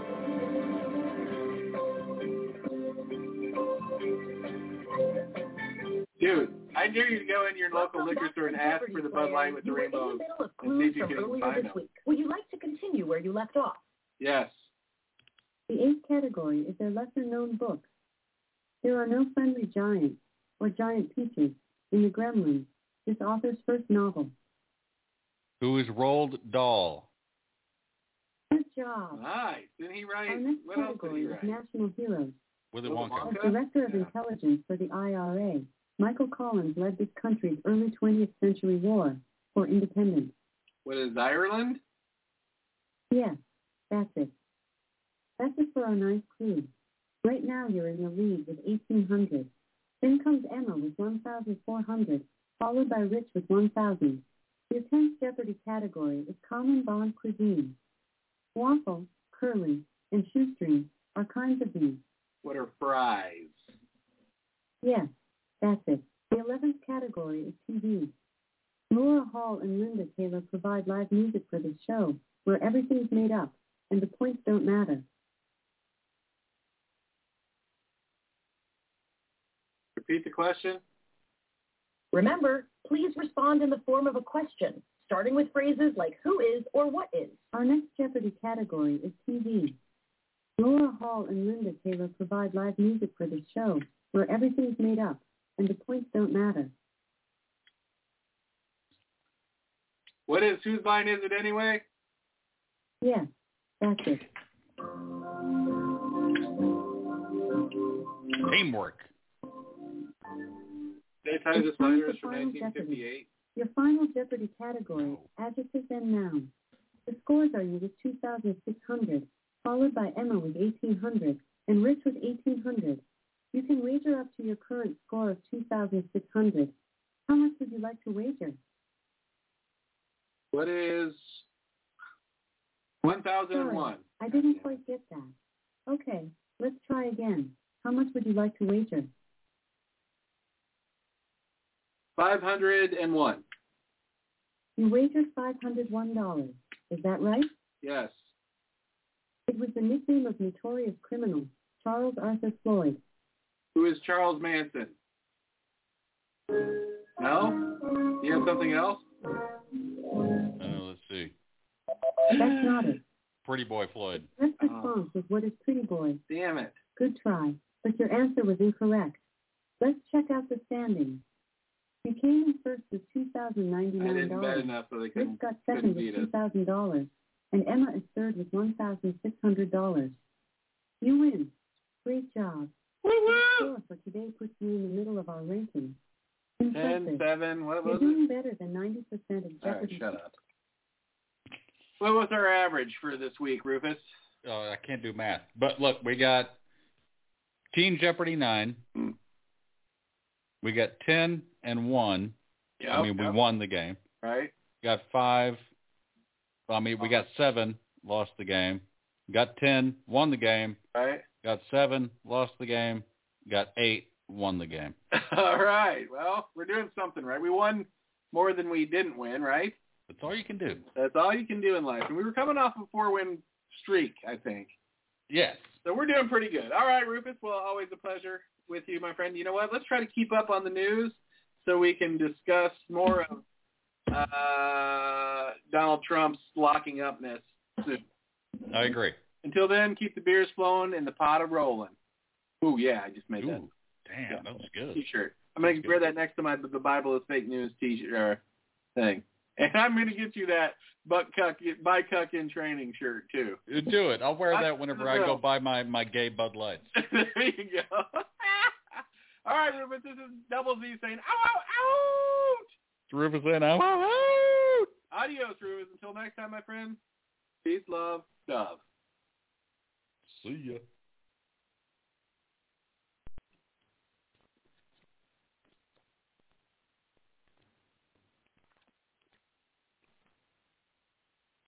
Dude, I dare you to go in your local Welcome liquor back store to and ask Jeopardy, for the Bud players. Light with the You were in rainbows the middle of and see if clues you from can earlier find this them. week. Would you like to continue where you left off? Yes. The eighth category is their lesser-known books. There are no friendly giants or giant peaches in The Gremlins, this author's first novel. Who is Roald Dahl? Good job. Nice. Didn't he write? Our next What else did category he is write? National Heroes. Willy Willy Wonka. As Wonka? Director of Yeah. Intelligence for the I R A, Michael Collins led this country's early twentieth century war for independence. What is Ireland? Yes, that's it. That's it for our ninth clue. Right now you're in the lead with eighteen hundred. Then comes Emma with one thousand four hundred, followed by Rich with one thousand. Your tenth Jeopardy category is Common Bond Cuisine. Waffle, curly, and shoestring are kinds of these. What are fries? Yes, that's it. The eleventh category is T V. Laura Hall and Linda Taylor provide live music for this show, where everything's made up and the points don't matter. Repeat the question. Remember, please respond in the form of a question, starting with phrases like who is or what is. Our next Jeopardy category is T V. Laura Hall and Linda Taylor provide live music for this show, where everything's made up and the points don't matter. What is whose line is it anyway? Yes, that's it. Teamwork. Daytime It's time Deciders for from Final nineteen fifty-eight. Your final Jeopardy category, adjectives and nouns. The scores are you with two thousand six hundred, followed by Emma with eighteen hundred, and Rich with eighteen hundred. You can wager up to your current score of two thousand six hundred. How much would you like to wager? What is one thousand one? Sorry, I didn't quite get that. Okay, let's try again. How much would you like to wager? five hundred one. You wagered five hundred one dollars. Is that right? Yes. It was the nickname of notorious criminal Charles Arthur Floyd. Who is Charles Manson? No? You have something else? Uh, let's see. That's not it. Pretty Boy Floyd. The correct response was what is Pretty Boy? Damn it. Good try, but your answer was incorrect. Let's check out the standings. You came in first with two thousand I ninety-nine didn't bet dollars. enough so they Rich couldn't, got couldn't second beat with us. two thousand dollars, and Emma is third with one thousand six hundred dollars. You win. Great job. Your score for today puts you in the middle of our ranking. Ten, Impressive. seven, what You're was doing it? better than ninety percent of All right, Jeopardy. shut up. What was our average for this week, Rufus? Uh, I can't do math. But look, we got Teen Jeopardy nine. Hmm. We got ten and one. Yep, I mean, we yep. won the game. Right? Got five. I mean, we got seven, lost the game. Got ten, won the game. Right? Got seven, lost the game. Got eight, won the game. All right. Well, we're doing something, right? We won more than we didn't win, right? That's all you can do. That's all you can do in life. And we were coming off a four-win streak, I think. Yes. So we're doing pretty good. All right, Rufus. Well, always a pleasure with you, my friend. You know what? Let's try to keep up on the news so we can discuss more of uh, Donald Trump's locking upness soon. I agree. Until then, keep the beers flowing and the pot a rolling. Ooh, yeah, I just made Ooh, that. damn, Yeah. that was good. T-shirt. I'm going to wear that next to my The Bible is Fake News T-shirt or thing. And I'm going to get you that butt cuck, by cuck in training shirt, too. Do it. I'll wear I- that whenever I go buy my, my gay Bud Lights. There you go. All right, Rufus, this is Double Z saying, ow, ow, ouch! It's Rufus in. Ow, ow, ow. Adios, Rufus. Until next time, my friend. Peace, love, dove. See ya.